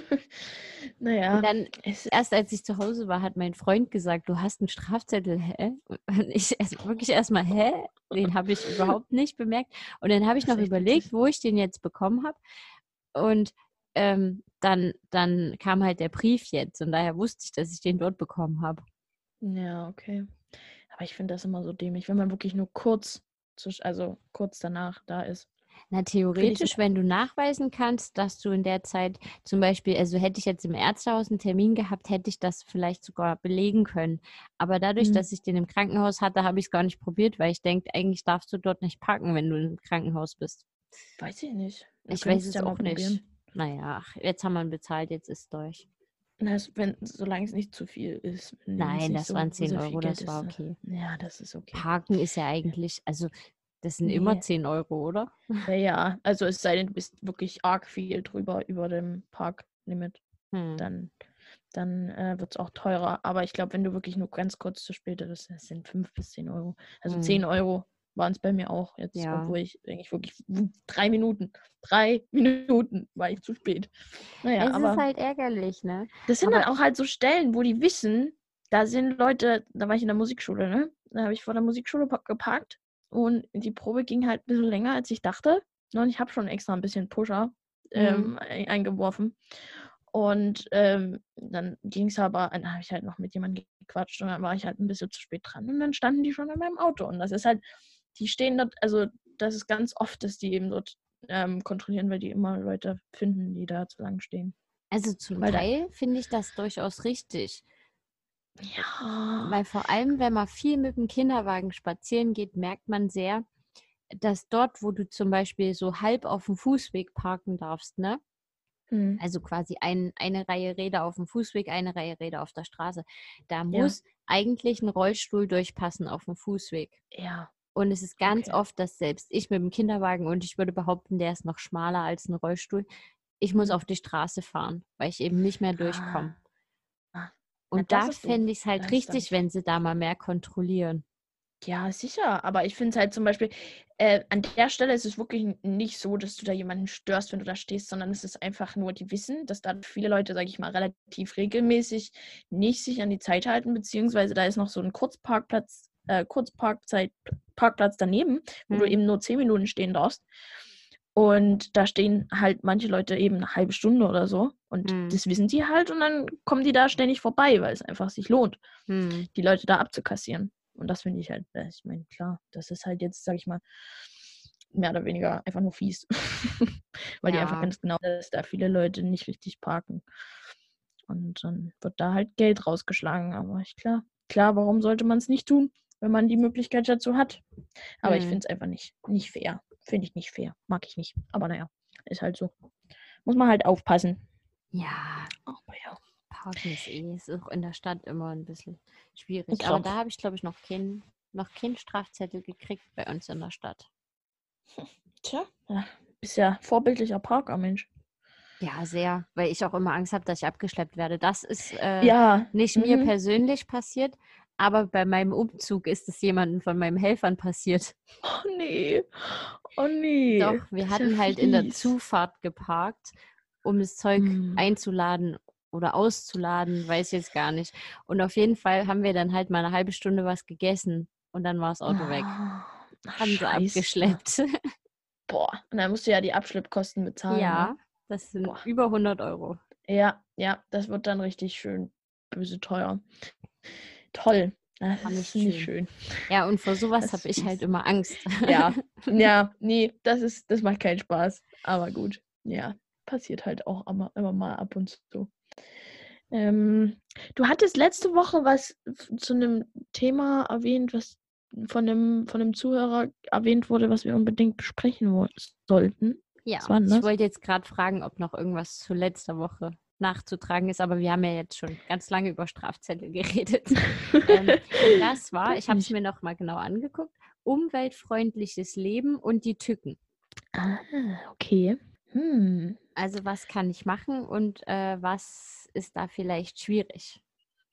Speaker 2: Und
Speaker 1: Naja,
Speaker 2: dann,
Speaker 1: es ist,
Speaker 2: erst als ich zu Hause war, hat mein Freund gesagt, du hast einen Strafzettel, hä? Und ich erst, wirklich erstmal, hä? Den habe ich überhaupt nicht bemerkt. Und dann habe ich
Speaker 1: das ist
Speaker 2: noch
Speaker 1: echt witzig.
Speaker 2: überlegt, wo ich den jetzt bekommen habe. Und ähm, dann, dann kam halt der Brief jetzt. Und daher wusste ich, dass ich den dort bekommen habe.
Speaker 1: Ja, okay. Aber ich finde das immer so dämlich, wenn man wirklich nur kurz, zwisch- also kurz danach da ist.
Speaker 2: Na,
Speaker 1: Finde ich so.
Speaker 2: theoretisch, wenn du nachweisen kannst, dass du in der Zeit zum Beispiel, also hätte ich jetzt im Ärztehaus einen Termin gehabt, hätte ich das vielleicht sogar belegen können. Aber dadurch,
Speaker 1: Hm.
Speaker 2: dass ich den im Krankenhaus hatte, habe ich es gar nicht probiert, weil ich denke, eigentlich darfst du dort nicht parken, wenn du im Krankenhaus bist.
Speaker 1: Weiß ich nicht. Du
Speaker 2: Ich weiß
Speaker 1: könntest
Speaker 2: es
Speaker 1: ja mal
Speaker 2: auch nicht.
Speaker 1: probieren.
Speaker 2: Naja, ach, jetzt haben wir ihn bezahlt, jetzt ist durch.
Speaker 1: Das, wenn, solange es nicht zu viel ist, wenn es
Speaker 2: Nein,
Speaker 1: nicht
Speaker 2: das waren
Speaker 1: so
Speaker 2: zehn
Speaker 1: sehr viel
Speaker 2: Euro,
Speaker 1: Geld
Speaker 2: das
Speaker 1: ist.
Speaker 2: war
Speaker 1: Dann,
Speaker 2: okay.
Speaker 1: ja, das ist okay.
Speaker 2: Parken ist ja eigentlich, also das sind immer
Speaker 1: Nee.
Speaker 2: zehn Euro, oder?
Speaker 1: Ja, ja. Also es sei denn, du bist wirklich arg viel drüber über dem Parklimit.
Speaker 2: Hm.
Speaker 1: Dann, dann äh, wird es auch teurer. Aber ich glaube, wenn du wirklich nur ganz kurz zu spät bist, das sind fünf bis zehn Euro. Also
Speaker 2: Hm.
Speaker 1: zehn Euro waren es bei mir auch jetzt,
Speaker 2: Ja.
Speaker 1: obwohl ich eigentlich wirklich drei Minuten, drei Minuten war ich zu spät. Naja,
Speaker 2: Es ist
Speaker 1: aber
Speaker 2: halt ärgerlich, ne?
Speaker 1: das sind dann
Speaker 2: Aber
Speaker 1: auch halt so Stellen, wo die wissen, da sind Leute, da war ich in der Musikschule, ne? Da habe ich vor der Musikschule pa- geparkt und die Probe ging halt ein bisschen länger, als ich dachte. Und ich habe schon extra ein bisschen Pusher
Speaker 2: hm.
Speaker 1: ähm, ein- eingeworfen. Und ähm, dann ging es aber, dann habe ich halt noch mit jemandem gequatscht und dann war ich halt ein bisschen zu spät dran. Und dann standen die schon in meinem Auto. Und das ist halt, die stehen dort, also das ist ganz oft, dass die eben dort ähm, kontrollieren, weil die immer Leute finden, die da zu lang stehen.
Speaker 2: Also zum
Speaker 1: Weil da,
Speaker 2: Teil finde ich das durchaus richtig.
Speaker 1: ja,
Speaker 2: Weil vor allem, wenn man viel mit dem Kinderwagen spazieren geht, merkt man sehr, dass dort, wo du zum Beispiel so halb auf dem Fußweg parken darfst, ne?
Speaker 1: hm,
Speaker 2: Also quasi ein, eine Reihe Räder auf dem Fußweg, eine Reihe Räder auf der Straße. Da
Speaker 1: ja,
Speaker 2: muss eigentlich ein Rollstuhl durchpassen auf dem Fußweg.
Speaker 1: ja,
Speaker 2: Und es ist ganz
Speaker 1: okay.
Speaker 2: oft, dass selbst ich mit dem Kinderwagen, und ich würde behaupten, der ist noch schmaler als ein Rollstuhl, ich muss
Speaker 1: Hm.
Speaker 2: auf die Straße fahren, weil ich eben nicht mehr
Speaker 1: Ah,
Speaker 2: durchkomme.
Speaker 1: ah. Na,
Speaker 2: Und
Speaker 1: das
Speaker 2: da
Speaker 1: ist doof.
Speaker 2: fände ich es halt
Speaker 1: Das ist dann
Speaker 2: richtig,
Speaker 1: nicht.
Speaker 2: wenn sie da mal mehr kontrollieren.
Speaker 1: Ja, sicher. Aber ich finde es halt zum Beispiel, äh, an der Stelle ist es wirklich n- nicht so, dass du da jemanden störst, wenn du da stehst, sondern es ist einfach nur, die wissen, dass da viele Leute, sage ich mal, relativ regelmäßig nicht sich an die Zeit halten, beziehungsweise da ist noch so ein Kurzparkplatz, äh, Kurzparkzeit, Parkplatz daneben, wo du
Speaker 2: Hm.
Speaker 1: eben nur zehn Minuten stehen darfst. Und da stehen halt manche Leute eben eine halbe Stunde oder so. Und
Speaker 2: Hm.
Speaker 1: das wissen die halt und dann kommen die da ständig vorbei, weil es einfach sich lohnt,
Speaker 2: Hm.
Speaker 1: die Leute da abzukassieren. Und das finde ich halt, äh, ich meine, klar, das ist halt jetzt, sag ich mal, mehr oder weniger einfach nur fies. Weil die einfach
Speaker 2: Ja.
Speaker 1: ganz genau, dass da viele Leute nicht richtig parken. Und dann wird da halt Geld rausgeschlagen. Aber ich, klar, klar, warum sollte man es nicht tun, wenn man die Möglichkeit dazu hat? Aber ich
Speaker 2: Hm.
Speaker 1: finde es einfach nicht, nicht fair. Finde ich nicht fair. Mag ich nicht. Aber naja, ist halt so. Muss man halt aufpassen.
Speaker 2: Ja,
Speaker 1: Aber ja,
Speaker 2: Parken ist eh, ist auch in der Stadt immer ein bisschen
Speaker 1: ein
Speaker 2: schwierig. Aber da
Speaker 1: Krampf.
Speaker 2: habe ich, glaube ich, noch keinen noch keinen Strafzettel gekriegt bei uns in der Stadt.
Speaker 1: Tja, ja, bist ja vorbildlicher Parker-Mensch.
Speaker 2: Ja, sehr, weil ich auch immer Angst habe, dass ich abgeschleppt werde. Das ist äh,
Speaker 1: Ja,
Speaker 2: nicht mir
Speaker 1: mhm.
Speaker 2: persönlich passiert, aber bei meinem Umzug ist es jemandem von meinen Helfern passiert.
Speaker 1: Oh nee. Oh nee.
Speaker 2: Doch, wir
Speaker 1: Das ist ja
Speaker 2: hatten halt in der
Speaker 1: fies.
Speaker 2: Zufahrt geparkt, um das Zeug
Speaker 1: Hm.
Speaker 2: einzuladen oder auszuladen, weiß ich jetzt gar nicht. Und auf jeden Fall haben wir dann halt mal eine halbe Stunde was gegessen und dann war das Auto weg.
Speaker 1: Ah, ach,
Speaker 2: Haben sie
Speaker 1: scheiße.
Speaker 2: abgeschleppt.
Speaker 1: Boah, und dann musst du ja die Abschleppkosten bezahlen, ne?
Speaker 2: Ja, das sind
Speaker 1: Boah.
Speaker 2: über hundert Euro.
Speaker 1: Ja, ja, das wird dann richtig schön böse teuer. Toll. Das
Speaker 2: War
Speaker 1: ist
Speaker 2: nicht
Speaker 1: nicht
Speaker 2: schön.
Speaker 1: schön.
Speaker 2: Ja, und vor sowas
Speaker 1: Das
Speaker 2: habe
Speaker 1: ist
Speaker 2: ich halt
Speaker 1: fies.
Speaker 2: immer Angst.
Speaker 1: Ja, ja, nee, das ist, das macht keinen Spaß. Aber gut, ja, passiert halt auch immer, immer mal ab und zu. Ähm, du hattest letzte Woche was f- zu einem Thema erwähnt, was von einem, von einem Zuhörer erwähnt wurde, was wir unbedingt besprechen wo- sollten. Was
Speaker 2: Ja,
Speaker 1: war denn
Speaker 2: ich
Speaker 1: das?
Speaker 2: wollte jetzt gerade fragen, ob noch irgendwas zu letzter Woche nachzutragen ist, aber wir haben ja jetzt schon ganz lange über Strafzettel geredet. Ähm, und das war, ich
Speaker 1: Weiß
Speaker 2: habe es
Speaker 1: nicht.
Speaker 2: mir noch mal genau angeguckt, umweltfreundliches Leben und die Tücken.
Speaker 1: Ah, okay. Hm,
Speaker 2: Also was kann ich machen und äh, was ist da vielleicht schwierig?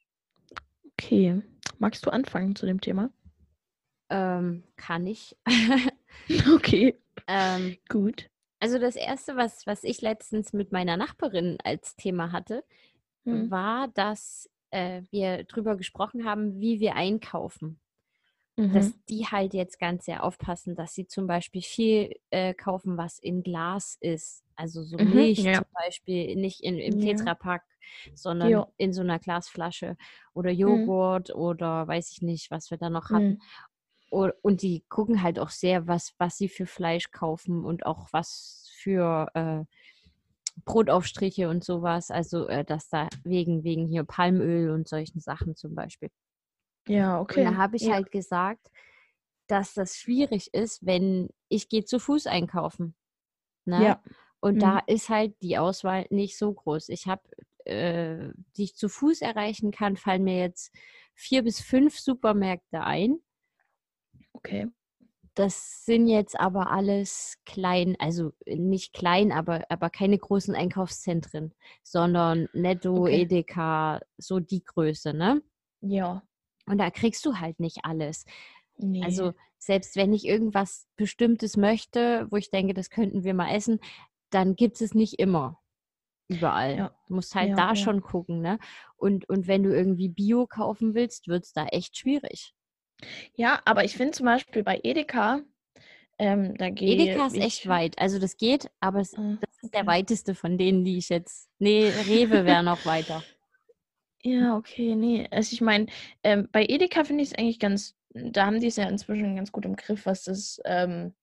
Speaker 1: okay. Magst du anfangen zu dem Thema?
Speaker 2: Ähm, kann ich.
Speaker 1: Okay,
Speaker 2: ähm,
Speaker 1: gut.
Speaker 2: also das Erste, was, was ich letztens mit meiner Nachbarin als Thema hatte,
Speaker 1: Hm.
Speaker 2: war, dass äh, wir drüber gesprochen haben, wie wir einkaufen.
Speaker 1: Mhm.
Speaker 2: Dass die halt jetzt ganz sehr aufpassen, dass sie zum Beispiel viel äh, kaufen, was in Glas ist. Also so
Speaker 1: Mhm.
Speaker 2: Milch
Speaker 1: Ja.
Speaker 2: zum Beispiel, nicht in, im
Speaker 1: Ja.
Speaker 2: Tetrapack, sondern
Speaker 1: Ja.
Speaker 2: in so einer Glasflasche oder
Speaker 1: Mhm.
Speaker 2: Joghurt oder weiß ich nicht, was wir da noch hatten.
Speaker 1: Mhm.
Speaker 2: O- Und die gucken halt auch sehr, was, was sie für Fleisch kaufen und auch was für äh, Brotaufstriche und sowas. Also äh, dass da wegen, wegen hier Palmöl und solchen Sachen zum Beispiel.
Speaker 1: Ja,
Speaker 2: Und da
Speaker 1: okay.
Speaker 2: habe ich
Speaker 1: Ja.
Speaker 2: halt gesagt, dass das schwierig ist, wenn ich gehe zu Fuß einkaufen, ne?
Speaker 1: Ja.
Speaker 2: Und da
Speaker 1: Mhm.
Speaker 2: ist halt die Auswahl nicht so groß. Ich habe, äh, die ich zu Fuß erreichen kann, fallen mir jetzt vier bis fünf Supermärkte ein.
Speaker 1: Okay.
Speaker 2: Das sind jetzt aber alles klein, also nicht klein, aber, aber keine großen Einkaufszentren, sondern Netto,
Speaker 1: Okay.
Speaker 2: Edeka, so die Größe, ne?
Speaker 1: Ja.
Speaker 2: Und da kriegst du halt nicht alles.
Speaker 1: Nee.
Speaker 2: Also selbst wenn ich irgendwas Bestimmtes möchte, wo ich denke, das könnten wir mal essen, dann gibt es nicht immer überall.
Speaker 1: Ja.
Speaker 2: Du musst halt
Speaker 1: Ja.
Speaker 2: da
Speaker 1: Ja.
Speaker 2: schon gucken, ne? Und, und wenn du irgendwie Bio kaufen willst, wird es da echt schwierig.
Speaker 1: Ja, aber ich finde zum Beispiel bei Edeka, ähm, da gehe
Speaker 2: Edeka ist echt
Speaker 1: ich.
Speaker 2: weit. Also das geht, aber es,
Speaker 1: Ah,
Speaker 2: das ist der
Speaker 1: okay.
Speaker 2: weiteste von denen, die ich jetzt. Nee, Rewe wäre noch weiter.
Speaker 1: Ja, okay, nee. Also ich meine, ähm, bei Edeka finde ich es eigentlich ganz, da haben die es ja inzwischen ganz gut im Griff, was das, ähm,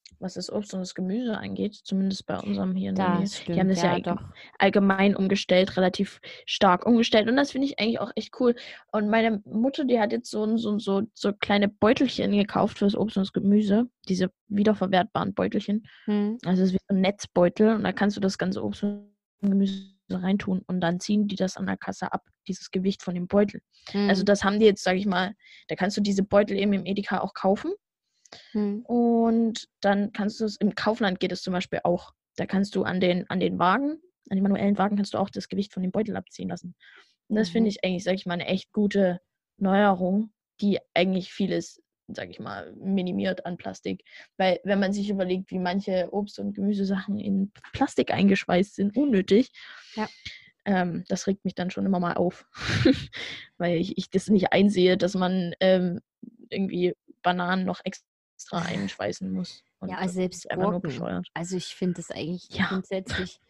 Speaker 1: was das Obst und das Gemüse angeht, zumindest bei unserem hier in der Nähe.
Speaker 2: Das
Speaker 1: Die haben
Speaker 2: stimmt,
Speaker 1: das ja
Speaker 2: ja,
Speaker 1: allg-
Speaker 2: doch.
Speaker 1: allgemein umgestellt, relativ stark umgestellt. Und das finde ich eigentlich auch echt cool. Und meine Mutter, die hat jetzt so, ein- so, ein- so, so kleine Beutelchen gekauft für das Obst und das Gemüse. Diese wiederverwertbaren Beutelchen.
Speaker 2: Hm.
Speaker 1: Also es ist wie so ein Netzbeutel und da kannst du das ganze Obst und Gemüse reintun und dann ziehen die das an der Kasse ab, dieses Gewicht von dem Beutel. Also
Speaker 2: Hm.
Speaker 1: das haben die jetzt, sage ich mal, da kannst du diese Beutel eben im Edeka auch kaufen.
Speaker 2: Hm.
Speaker 1: Und dann kannst du es, im Kaufland geht es zum Beispiel auch. Da kannst du an den, an den Wagen, an den manuellen Wagen, kannst du auch das Gewicht von dem Beutel abziehen lassen. Und das finde
Speaker 2: Mhm.
Speaker 1: ich eigentlich, sage ich mal, eine echt gute Neuerung, die eigentlich vieles, sage ich mal, minimiert an Plastik. Weil wenn man sich überlegt, wie manche Obst- und Gemüsesachen in Plastik eingeschweißt sind, unnötig,
Speaker 2: Ja.
Speaker 1: ähm, das regt mich dann schon immer mal auf. Weil ich, ich das nicht einsehe, dass man ähm, irgendwie Bananen noch extra einschweißen muss. Und
Speaker 2: Ja,
Speaker 1: das
Speaker 2: also selbst
Speaker 1: ist einfach nur
Speaker 2: Gurken.
Speaker 1: bescheuert.
Speaker 2: Also ich finde das eigentlich
Speaker 1: Ja,
Speaker 2: grundsätzlich.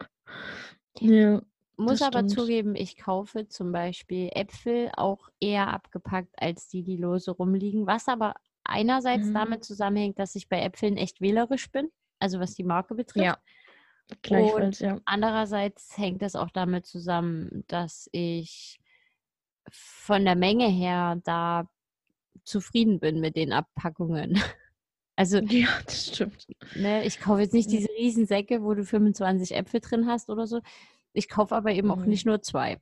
Speaker 1: ja,
Speaker 2: Muss
Speaker 1: das
Speaker 2: aber
Speaker 1: stimmt.
Speaker 2: zugeben, ich kaufe zum Beispiel Äpfel auch eher abgepackt als die, die lose rumliegen. Was aber einerseits
Speaker 1: Mhm.
Speaker 2: damit zusammenhängt, dass ich bei Äpfeln echt wählerisch bin, also was die Marke betrifft.
Speaker 1: Ja, gleichfalls,
Speaker 2: Und
Speaker 1: ja.
Speaker 2: andererseits hängt das auch damit zusammen, dass ich von der Menge her da zufrieden bin mit den Abpackungen. Also,
Speaker 1: Ja, das stimmt.
Speaker 2: ne, ich kaufe jetzt nicht
Speaker 1: Ja.
Speaker 2: diese Riesensäcke, wo du fünfundzwanzig Äpfel drin hast oder so. Ich kaufe aber eben auch
Speaker 1: Mhm.
Speaker 2: nicht nur zwei.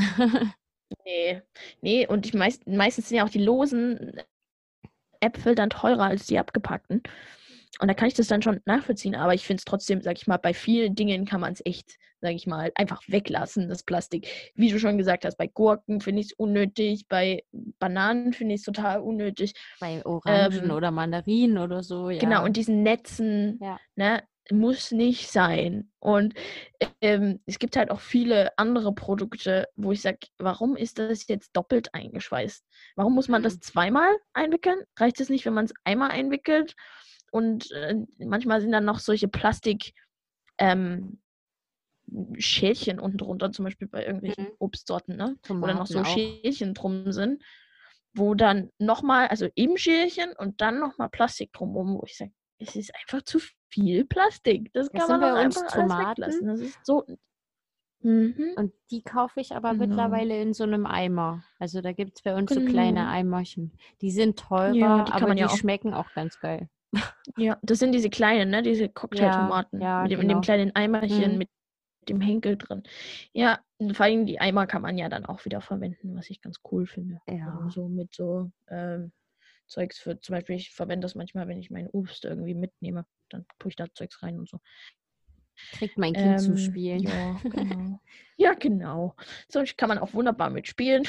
Speaker 1: Nee, nee, und ich meist, meistens sind ja auch die losen Äpfel dann teurer als die abgepackten. Und da kann ich das dann schon nachvollziehen, aber ich finde es trotzdem, sag ich mal, bei vielen Dingen kann man es echt, sag ich mal, einfach weglassen, das Plastik. Wie du schon gesagt hast, bei Gurken finde ich es unnötig, bei Bananen finde ich es total unnötig.
Speaker 2: Bei Orangen
Speaker 1: Ähm,
Speaker 2: oder Mandarinen oder so,
Speaker 1: Genau,
Speaker 2: ja.
Speaker 1: und diesen Netzen,
Speaker 2: Ja.
Speaker 1: ne, muss nicht sein. Und ähm, es gibt halt auch viele andere Produkte, wo ich sage, warum ist das jetzt doppelt eingeschweißt? Warum muss man das
Speaker 2: Mhm.
Speaker 1: zweimal einwickeln? Reicht es nicht, wenn man es einmal einwickelt? Und äh, manchmal sind dann noch solche Plastik ähm, Schälchen unten drunter, zum Beispiel bei irgendwelchen
Speaker 2: Mhm.
Speaker 1: Obstsorten, ne? Wo dann noch
Speaker 2: Tomaten
Speaker 1: so
Speaker 2: auch.
Speaker 1: Schälchen drum sind, wo dann nochmal, also im Schälchen und dann nochmal Plastik drumherum, wo ich sage, es ist einfach zu viel Plastik. Das
Speaker 2: Das
Speaker 1: kann
Speaker 2: sind
Speaker 1: man
Speaker 2: bei
Speaker 1: doch
Speaker 2: uns
Speaker 1: einfach alles
Speaker 2: Tomaten
Speaker 1: weglassen. Das ist so. Mhm,
Speaker 2: und die kaufe ich aber
Speaker 1: genau.
Speaker 2: mittlerweile in so einem Eimer. Also da gibt es bei uns so kleine
Speaker 1: Genau.
Speaker 2: Eimerchen. Die sind
Speaker 1: Ja,
Speaker 2: teurer,
Speaker 1: die kann
Speaker 2: aber
Speaker 1: man
Speaker 2: die
Speaker 1: ja auch.
Speaker 2: schmecken auch ganz geil.
Speaker 1: Ja, das sind diese kleinen, ne? Diese
Speaker 2: Ja,
Speaker 1: Cocktailtomaten.
Speaker 2: ja,
Speaker 1: Mit dem, in dem
Speaker 2: genau.
Speaker 1: kleinen Eimerchen
Speaker 2: Mhm.
Speaker 1: mit dem Henkel drin. Ja, und vor allem die Eimer kann man ja dann auch wieder verwenden, was ich ganz cool finde. Also
Speaker 2: Ja.
Speaker 1: so mit so ähm, Zeugs für, zum Beispiel, ich verwende das manchmal, wenn ich mein Obst irgendwie mitnehme. Dann tue ich da Zeugs rein und so.
Speaker 2: Kriegt mein Kind zum
Speaker 1: Ähm,
Speaker 2: Spielen.
Speaker 1: ja, genau. Ja, genau. Sonst kann man auch wunderbar mitspielen.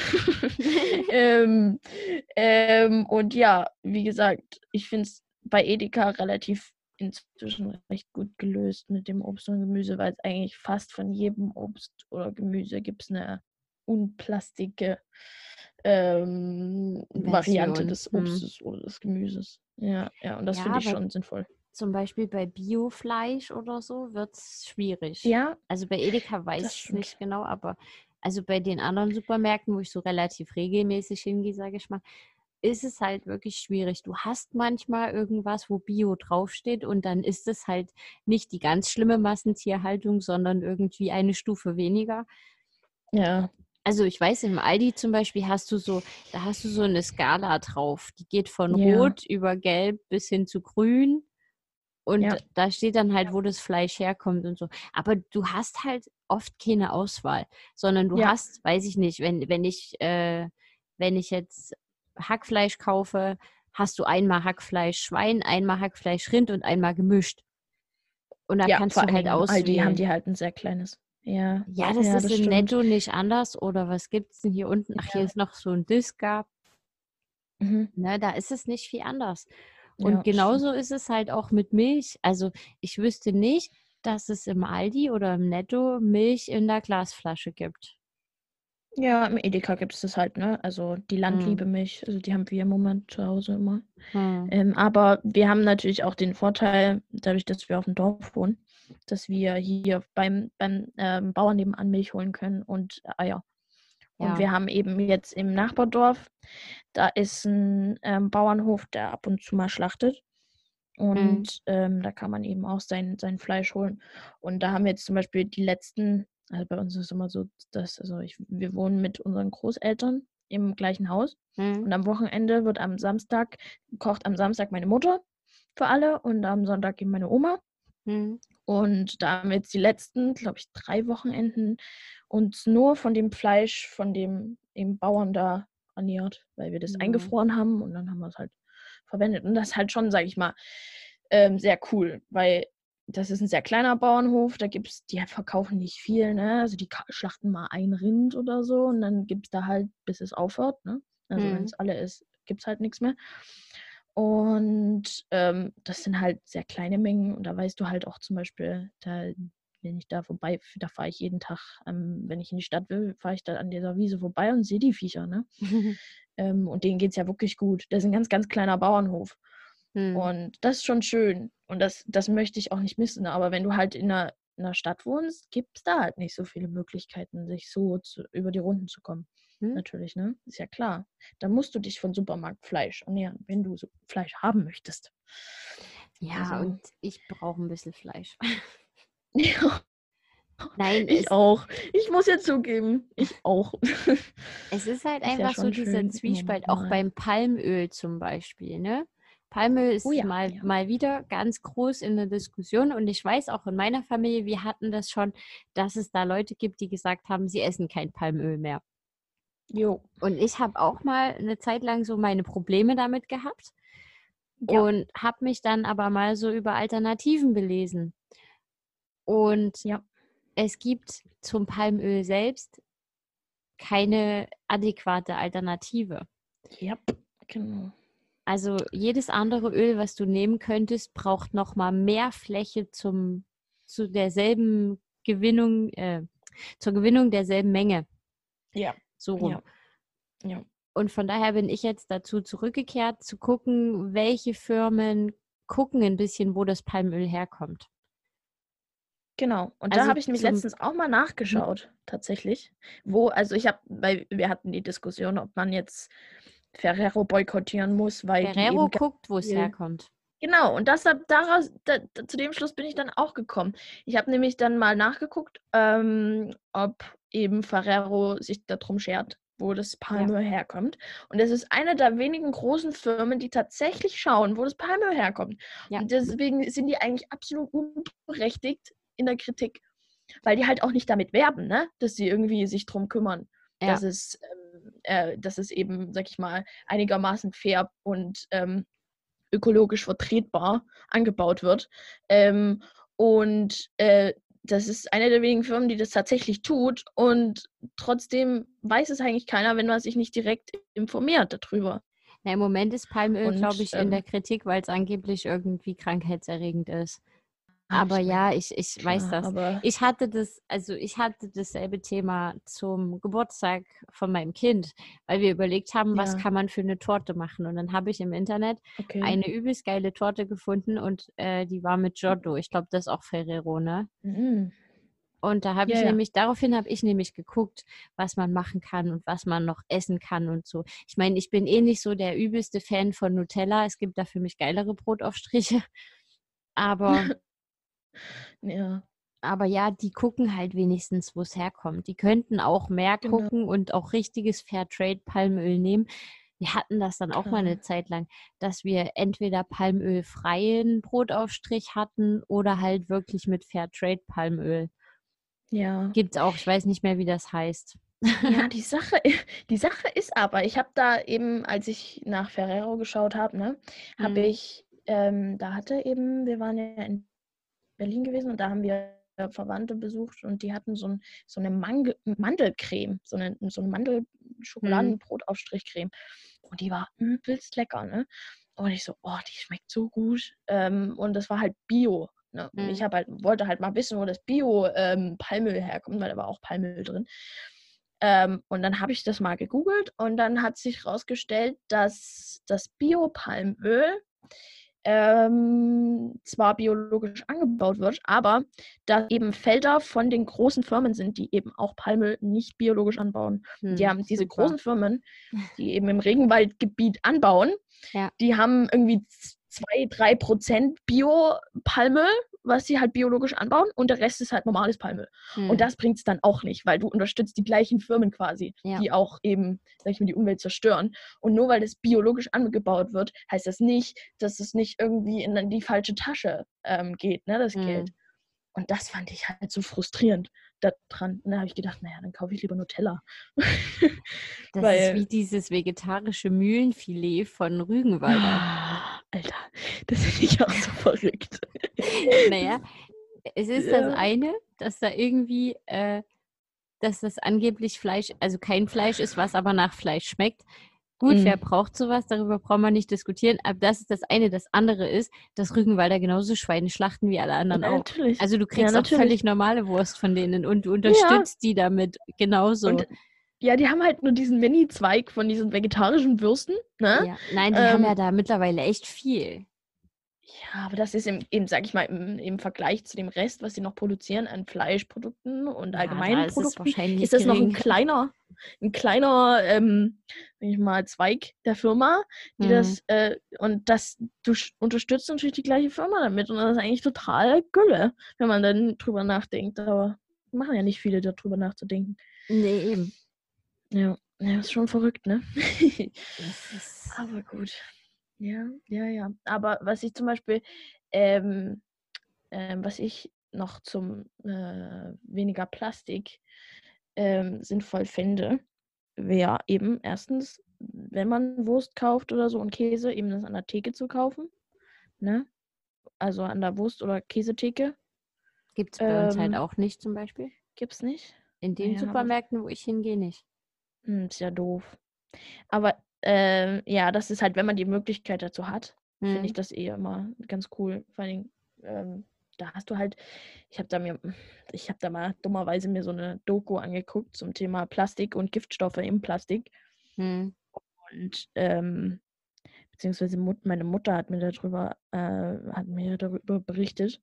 Speaker 1: ähm, ähm, und ja, wie gesagt, ich finde es bei Edeka relativ inzwischen recht gut gelöst mit dem Obst und Gemüse, weil es eigentlich fast von jedem Obst oder Gemüse gibt es eine unplastige ähm, Variante
Speaker 2: Version.
Speaker 1: des
Speaker 2: Hm.
Speaker 1: Obstes oder des Gemüses. Ja, ja, und das
Speaker 2: Ja,
Speaker 1: finde ich
Speaker 2: aber
Speaker 1: schon sinnvoll.
Speaker 2: zum Beispiel bei Biofleisch oder so wird es schwierig.
Speaker 1: Ja,
Speaker 2: Also bei Edeka weiß
Speaker 1: das
Speaker 2: ich es
Speaker 1: stimmt.
Speaker 2: nicht genau, aber also bei den anderen Supermärkten, wo ich so relativ regelmäßig hingehe, sage ich mal, ist es halt wirklich schwierig. Du hast manchmal irgendwas, wo Bio draufsteht und dann ist es halt nicht die ganz schlimme Massentierhaltung, sondern irgendwie eine Stufe weniger.
Speaker 1: Ja,
Speaker 2: Also ich weiß, im Aldi zum Beispiel hast du so, da hast du so eine Skala drauf. Die geht von
Speaker 1: ja,
Speaker 2: Rot über Gelb bis hin zu Grün. Und
Speaker 1: ja,
Speaker 2: da steht dann halt, wo das Fleisch herkommt und so. Aber du hast halt oft keine Auswahl, sondern du
Speaker 1: ja,
Speaker 2: hast, weiß ich nicht, wenn, wenn ich, äh, wenn ich jetzt Hackfleisch kaufe, hast du einmal Hackfleisch Schwein, einmal Hackfleisch Rind und einmal gemischt. Und da
Speaker 1: ja,
Speaker 2: kannst
Speaker 1: vor
Speaker 2: du
Speaker 1: allen
Speaker 2: halt
Speaker 1: Dingen im Aldi haben die
Speaker 2: auswählen.
Speaker 1: halt ein sehr kleines. Ja,
Speaker 2: Ja, das
Speaker 1: ja,
Speaker 2: ist
Speaker 1: das
Speaker 2: im
Speaker 1: stimmt.
Speaker 2: Netto nicht anders. Oder was gibt's denn hier unten? Ach, hier
Speaker 1: Ja,
Speaker 2: ist noch so ein Disca.
Speaker 1: mhm.
Speaker 2: Ne, da ist es nicht viel anders. Und
Speaker 1: Ja, das stimmt.
Speaker 2: genauso ist es halt auch mit Milch. Also ich wüsste nicht, dass es im Aldi oder im Netto Milch in der Glasflasche gibt.
Speaker 1: Ja, im Edeka gibt es das halt, ne? Also die
Speaker 2: Hm.
Speaker 1: Landliebe-Milch, also die haben wir im Moment zu Hause immer.
Speaker 2: Hm.
Speaker 1: Ähm, aber wir haben natürlich auch den Vorteil, dadurch, dass wir auf dem Dorf wohnen, dass wir hier beim, beim ähm, Bauern nebenan Milch holen können und Eier. Und
Speaker 2: Ja.
Speaker 1: wir haben eben jetzt im Nachbardorf, da ist ein ähm, Bauernhof, der ab und zu mal schlachtet. Und
Speaker 2: Mhm.
Speaker 1: ähm, da kann man eben auch sein, sein Fleisch holen. Und da haben wir jetzt zum Beispiel die letzten, also bei uns ist es immer so, dass, also ich, wir wohnen mit unseren Großeltern im gleichen Haus.
Speaker 2: Mhm.
Speaker 1: Und am Wochenende wird am Samstag, kocht am Samstag meine Mutter für alle und am Sonntag eben meine Oma.
Speaker 2: Mhm.
Speaker 1: Und da haben wir jetzt die letzten, glaube ich, drei Wochenenden uns nur von dem Fleisch von dem, dem Bauern da ernährt, weil wir das
Speaker 2: Ja.
Speaker 1: eingefroren haben und dann haben wir es halt verwendet. Und das ist halt schon, sage ich mal, ähm, sehr cool, weil das ist ein sehr kleiner Bauernhof, da gibt's, die verkaufen nicht viel, ne? Also die ka- schlachten mal ein Rind oder so und dann gibt es da halt, bis es aufhört, ne? Also wenn
Speaker 2: Mhm.
Speaker 1: es alle ist, gibt es halt nichts mehr. Und ähm, das sind halt sehr kleine Mengen und da weißt du halt auch zum Beispiel, da, wenn ich da vorbei, da fahre ich jeden Tag, ähm, wenn ich in die Stadt will, fahre ich da an dieser Wiese vorbei und sehe die Viecher, ne? Ähm, und denen geht es ja wirklich gut. Das ist ein ganz, ganz kleiner Bauernhof.
Speaker 2: Mhm.
Speaker 1: Und das ist schon schön. Und das, das möchte ich auch nicht missen. Aber wenn du halt in einer, in einer Stadt wohnst, gibt es da halt nicht so viele Möglichkeiten, sich so zu, über die Runden zu kommen.
Speaker 2: Mhm.
Speaker 1: Natürlich, ne? Ist ja klar. Da musst du dich von Supermarktfleisch ernähren, wenn du so Fleisch haben möchtest.
Speaker 2: Ja, und
Speaker 1: Also,
Speaker 2: ich brauche ein bisschen Fleisch.
Speaker 1: ja,
Speaker 2: Nein,
Speaker 1: ich
Speaker 2: es,
Speaker 1: auch. Ich muss ja zugeben, ich auch.
Speaker 2: es ist halt
Speaker 1: Ist ja
Speaker 2: einfach so
Speaker 1: schon
Speaker 2: dieser
Speaker 1: schön, immer
Speaker 2: Zwiespalt, auch
Speaker 1: mal.
Speaker 2: beim Palmöl zum Beispiel, ne? Palmöl
Speaker 1: Oh
Speaker 2: ist
Speaker 1: ja,
Speaker 2: mal,
Speaker 1: ja.
Speaker 2: mal wieder ganz groß in der Diskussion und ich weiß auch in meiner Familie, wir hatten das schon, dass es da Leute gibt, die gesagt haben, sie essen kein Palmöl mehr.
Speaker 1: Jo.
Speaker 2: Und ich habe auch mal eine Zeit lang so meine Probleme damit gehabt
Speaker 1: Ja,
Speaker 2: und habe mich dann aber mal so über Alternativen belesen. Und
Speaker 1: ja.
Speaker 2: es gibt zum Palmöl selbst keine adäquate Alternative.
Speaker 1: Ja, genau.
Speaker 2: Also jedes andere Öl, was du nehmen könntest, braucht noch mal mehr Fläche zum, zu derselben Gewinnung, äh, zur Gewinnung derselben Menge.
Speaker 1: Ja,
Speaker 2: So rum.
Speaker 1: ja, ja.
Speaker 2: Und von daher bin ich jetzt dazu zurückgekehrt, zu gucken, welche Firmen gucken ein bisschen, wo das Palmöl herkommt.
Speaker 1: Genau. Und da
Speaker 2: Also
Speaker 1: habe ich nämlich
Speaker 2: zum
Speaker 1: letztens auch mal
Speaker 2: Mhm.
Speaker 1: nachgeschaut, tatsächlich. Wo, also ich habe, weil wir hatten die Diskussion, ob man jetzt Ferrero boykottieren muss, weil die
Speaker 2: Ferrero
Speaker 1: eben ganz
Speaker 2: guckt, wo es
Speaker 1: viel.
Speaker 2: herkommt.
Speaker 1: Genau, und deshalb daraus, da, da, zu dem Schluss bin ich dann auch gekommen. Ich habe nämlich dann mal nachgeguckt, ähm, ob eben Ferrero sich darum schert, wo das
Speaker 2: Ja,
Speaker 1: Palmöl herkommt. Und es ist eine der wenigen großen Firmen, die tatsächlich schauen, wo das Palmöl herkommt.
Speaker 2: ja,
Speaker 1: Und deswegen sind die eigentlich absolut unberechtigt in der Kritik, weil die halt auch nicht damit werben, ne? Dass sie irgendwie sich drum kümmern,
Speaker 2: ja.
Speaker 1: dass es, ähm, äh, dass es eben, sag ich mal, einigermaßen fair und ähm, ökologisch vertretbar angebaut wird. Ähm, und äh, das ist eine der wenigen Firmen, die das tatsächlich tut. Und trotzdem weiß es eigentlich keiner, wenn man sich nicht direkt informiert darüber.
Speaker 2: Na, im Moment ist Palmöl, glaube
Speaker 1: Und
Speaker 2: ich, in der
Speaker 1: ähm,
Speaker 2: Kritik, weil es angeblich irgendwie krankheitserregend ist.
Speaker 1: ah,
Speaker 2: Aber
Speaker 1: ich meine,
Speaker 2: ja, ich, ich weiß
Speaker 1: klar,
Speaker 2: das.
Speaker 1: aber
Speaker 2: Ich hatte das, also ich hatte dasselbe Thema zum Geburtstag von meinem Kind, weil wir überlegt haben, was
Speaker 1: ja,
Speaker 2: kann man für eine Torte machen. Und dann habe ich im Internet
Speaker 1: okay.
Speaker 2: eine übelst geile Torte gefunden und äh, die war mit Giotto. Ich glaube, das ist auch Ferrero, ne?
Speaker 1: Mhm.
Speaker 2: Und da habe
Speaker 1: Ja,
Speaker 2: ich
Speaker 1: ja.
Speaker 2: nämlich, daraufhin habe ich nämlich geguckt, was man machen kann und was man noch essen kann und so. Ich meine, ich bin eh nicht so der übelste Fan von Nutella. Es gibt da für mich geilere Brotaufstriche. Aber
Speaker 1: Ja,
Speaker 2: Aber ja, die gucken halt wenigstens, wo es herkommt. Die könnten auch mehr
Speaker 1: genau,
Speaker 2: gucken und auch richtiges Fairtrade-Palmöl nehmen. Wir hatten das dann auch mal
Speaker 1: klar.
Speaker 2: eine Zeit lang, dass wir entweder palmölfreien Brotaufstrich hatten oder halt wirklich mit Fairtrade-Palmöl.
Speaker 1: Ja.
Speaker 2: Gibt's auch, ich weiß nicht mehr, wie das heißt.
Speaker 1: Ja, die Sache, die Sache ist aber, ich habe da eben, als ich nach Ferrero geschaut habe, ne, habe
Speaker 2: Hm,
Speaker 1: ich, ähm, da hatte eben, wir waren ja in Berlin gewesen und da haben wir Verwandte besucht und die hatten so, ein, so eine Mang Mandelcreme, so eine, so eine
Speaker 2: hm,
Speaker 1: Mandel-Schokoladen-Brotaufstrichcreme. Und die war übelst lecker, ne? Und ich so, oh, die schmeckt so gut. Ähm, und das war halt Bio. Ne? Und ich
Speaker 2: hm.
Speaker 1: habe halt, wollte halt mal wissen, wo das Bio-Palmöl ähm, herkommt, weil da war auch Palmöl drin. Ähm, und dann habe ich das mal gegoogelt und dann hat sich herausgestellt, dass das Bio-Palmöl ähm, zwar biologisch angebaut wird, aber da eben Felder von den großen Firmen sind, die eben auch Palmöl nicht biologisch anbauen. Und die
Speaker 2: Hm,
Speaker 1: haben diese
Speaker 2: super.
Speaker 1: großen Firmen, die eben im Regenwaldgebiet anbauen,
Speaker 2: Ja,
Speaker 1: die haben irgendwie zwei, drei Prozent Bio-Palmöl, was sie halt biologisch anbauen und der Rest ist halt normales Palmöl.
Speaker 2: Hm.
Speaker 1: Und das bringt es dann auch nicht, weil du unterstützt die gleichen Firmen quasi,
Speaker 2: Ja.
Speaker 1: die auch eben, sag ich mal, die Umwelt zerstören. Und nur weil das biologisch angebaut wird, heißt das nicht, dass es nicht irgendwie in die falsche Tasche ähm, geht, ne, das
Speaker 2: Hm.
Speaker 1: Geld. Und das fand ich halt so frustrierend daran. Und da habe ich gedacht, naja, dann kaufe ich lieber Nutella.
Speaker 2: Das
Speaker 1: Weil,
Speaker 2: ist wie dieses vegetarische Mühlenfilet von Rügenwalder.
Speaker 1: Ah, Alter, das finde ich auch so verrückt.
Speaker 2: Naja, es ist
Speaker 1: Ja.
Speaker 2: das eine, dass da irgendwie, äh, dass das angeblich Fleisch, also kein Fleisch ist, was aber nach Fleisch schmeckt. Gut,
Speaker 1: Mm.
Speaker 2: wer braucht sowas? Darüber braucht man nicht diskutieren. Aber das ist das eine. Das andere ist, dass Rügenwalder genauso Schweine schlachten wie alle anderen
Speaker 1: Ja,
Speaker 2: auch.
Speaker 1: natürlich.
Speaker 2: Also du
Speaker 1: Ja,
Speaker 2: kriegst auch
Speaker 1: natürlich.
Speaker 2: völlig normale Wurst von denen und du unterstützt die damit genauso.
Speaker 1: Und ja, die haben halt nur diesen Mini-Zweig von diesen vegetarischen Würsten, ne?
Speaker 2: Ja. Nein, die haben
Speaker 1: Ähm,
Speaker 2: ja da mittlerweile echt viel.
Speaker 1: Ja, aber das ist im, eben, sag ich mal, im, im Vergleich zu dem Rest, was sie noch produzieren an Fleischprodukten und
Speaker 2: Ja,
Speaker 1: allgemeinen
Speaker 2: da ist es
Speaker 1: Produkten,
Speaker 2: wahrscheinlich
Speaker 1: ist das noch ein
Speaker 2: gering.
Speaker 1: kleiner, ein kleiner, ähm, sag ich mal, Zweig der Firma, die
Speaker 2: Hm.
Speaker 1: das, äh, und das, du sch- unterstützt natürlich die gleiche Firma damit und das ist eigentlich total Gülle, wenn man dann drüber nachdenkt, aber machen ja nicht viele, darüber nachzudenken.
Speaker 2: Nee, eben.
Speaker 1: Ja, ja, ist schon verrückt, ne?
Speaker 2: Das ist,
Speaker 1: Aber gut. Ja, ja, ja. Aber was ich zum Beispiel, ähm, ähm, was ich noch zum äh, weniger Plastik ähm, sinnvoll fände, wäre eben erstens, wenn man Wurst kauft oder so und Käse, eben das an der Theke zu kaufen. Ne? Also an der Wurst- oder Käsetheke.
Speaker 2: gibt es bei uns halt
Speaker 1: Ähm,
Speaker 2: auch nicht zum Beispiel.
Speaker 1: Gibt's nicht?
Speaker 2: In den
Speaker 1: Naja, aber
Speaker 2: Supermärkten, wo ich hingehe, nicht.
Speaker 1: hm, ist ja doof. Aber ähm, ja, das ist halt, wenn man die Möglichkeit dazu hat, finde ich
Speaker 2: Hm.
Speaker 1: das eh immer ganz cool. Vor allem, ähm, da hast du halt, ich habe da mir, ich habe da mal dummerweise mir so eine Doku angeguckt zum Thema Plastik und Giftstoffe im Plastik.
Speaker 2: Hm.
Speaker 1: Und ähm, beziehungsweise Mut, meine Mutter hat mir darüber, äh, hat mir darüber berichtet.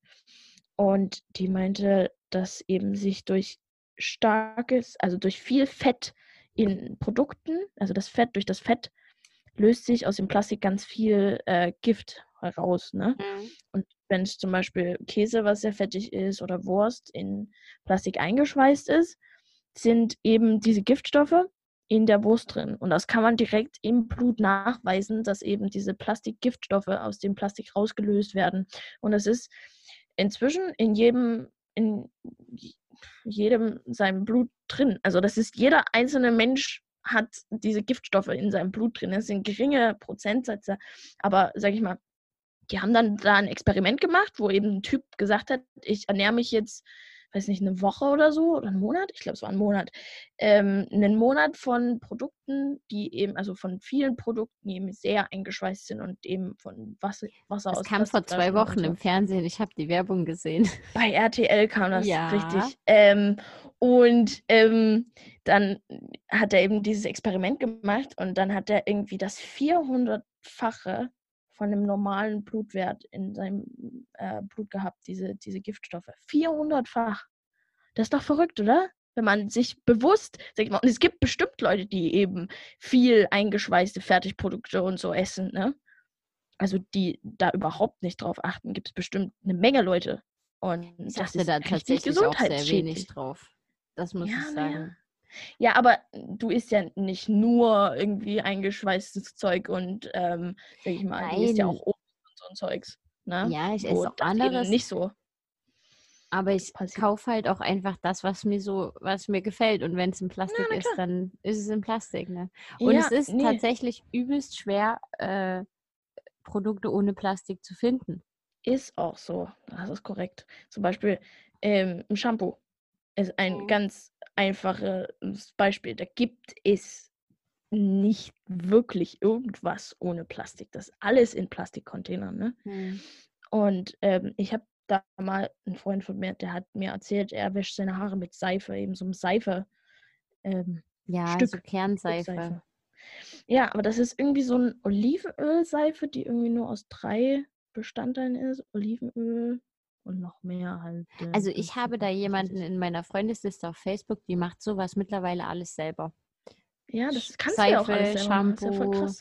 Speaker 1: Und die meinte, dass eben sich durch starkes, also durch viel Fett in Produkten, also das Fett, durch das Fett löst sich aus dem Plastik ganz viel äh, Gift heraus. Ne?
Speaker 2: Hm.
Speaker 1: Und wenn es zum Beispiel Käse, was sehr fettig ist, oder Wurst in Plastik eingeschweißt ist, sind eben diese Giftstoffe in der Wurst drin. Und das kann man direkt im Blut nachweisen, dass eben diese Plastikgiftstoffe aus dem Plastik rausgelöst werden. Und das ist inzwischen in jedem, in jedem seinem Blut drin. Also das ist jeder einzelne Mensch hat diese Giftstoffe in seinem Blut drin. Das sind geringe Prozentsätze, aber sag ich mal, die haben dann da ein Experiment gemacht, wo eben ein Typ gesagt hat, ich ernähre mich jetzt, weiß nicht, eine Woche oder so oder einen Monat, ich glaube, es war ein Monat, ähm, einen Monat von Produkten, die eben, also von vielen Produkten, die eben sehr eingeschweißt sind und eben von Wasser, Wasser
Speaker 2: Das
Speaker 1: aus
Speaker 2: kam vor zwei
Speaker 1: Plastikflaschen und
Speaker 2: Wochen
Speaker 1: so.
Speaker 2: im Fernsehen. Ich habe die Werbung gesehen.
Speaker 1: Bei R T L kam das,
Speaker 2: Ja.
Speaker 1: richtig. Ähm, und ähm, dann hat er eben dieses Experiment gemacht und dann hat er irgendwie das vierhundertfache von einem normalen Blutwert in seinem äh, Blut gehabt, diese, diese Giftstoffe. vierhundertfach. Das ist doch verrückt, oder? Wenn man sich bewusst, sag ich mal, und es gibt bestimmt Leute, die eben viel eingeschweißte Fertigprodukte und so essen, ne? Also die da überhaupt nicht drauf achten, gibt es bestimmt eine Menge Leute. Und
Speaker 2: Ich
Speaker 1: das
Speaker 2: achte
Speaker 1: ist
Speaker 2: da
Speaker 1: richtig
Speaker 2: tatsächlich auch sehr wenig
Speaker 1: gesundheitsschädlich.
Speaker 2: drauf. Das muss
Speaker 1: Ja,
Speaker 2: ich
Speaker 1: naja.
Speaker 2: sagen.
Speaker 1: Ja, aber du isst ja nicht nur irgendwie eingeschweißtes Zeug und, ähm, sag ich mal, du isst ja
Speaker 2: Nein.
Speaker 1: auch Obst und so ein Zeugs, ne?
Speaker 2: Ja, ich
Speaker 1: Wo
Speaker 2: esse auch
Speaker 1: das eben
Speaker 2: anderes,
Speaker 1: nicht so
Speaker 2: aber ich
Speaker 1: passiert.
Speaker 2: kaufe halt auch einfach das, was mir so, was mir gefällt. Und wenn es in
Speaker 1: Ja,
Speaker 2: Plastik
Speaker 1: na
Speaker 2: ist,
Speaker 1: klar.
Speaker 2: dann ist es in Plastik, ne? Und
Speaker 1: Ja,
Speaker 2: es ist
Speaker 1: nee,
Speaker 2: tatsächlich übelst schwer, äh, Produkte ohne Plastik zu finden.
Speaker 1: ist auch so. Das ist korrekt. Zum Beispiel ähm, ein Shampoo ist ein
Speaker 2: Mhm.
Speaker 1: ganz einfaches Beispiel. Da gibt es nicht wirklich irgendwas ohne Plastik. Das ist alles in Plastikcontainern, ne?
Speaker 2: Hm.
Speaker 1: Und ähm, ich habe da mal einen Freund von mir, der hat mir erzählt, er wäscht seine Haare mit Seife, eben so einem Seife ähm,
Speaker 2: Ja, so
Speaker 1: Stück, Stück
Speaker 2: Kernseife.
Speaker 1: Seife. Ja, aber das ist irgendwie so ein Olivenölseife, die irgendwie nur aus drei Bestandteilen ist. Olivenöl und noch mehr halt. Äh,
Speaker 2: Also
Speaker 1: das
Speaker 2: ich habe da
Speaker 1: was weiß
Speaker 2: jemanden
Speaker 1: ich.
Speaker 2: in meiner Freundesliste auf Facebook, die macht sowas mittlerweile alles selber.
Speaker 1: Ja,
Speaker 2: Sch-
Speaker 1: das kannst du ja auch alles
Speaker 2: Seife,
Speaker 1: selber machen. Das ist ja voll
Speaker 2: Shampoo,
Speaker 1: krass.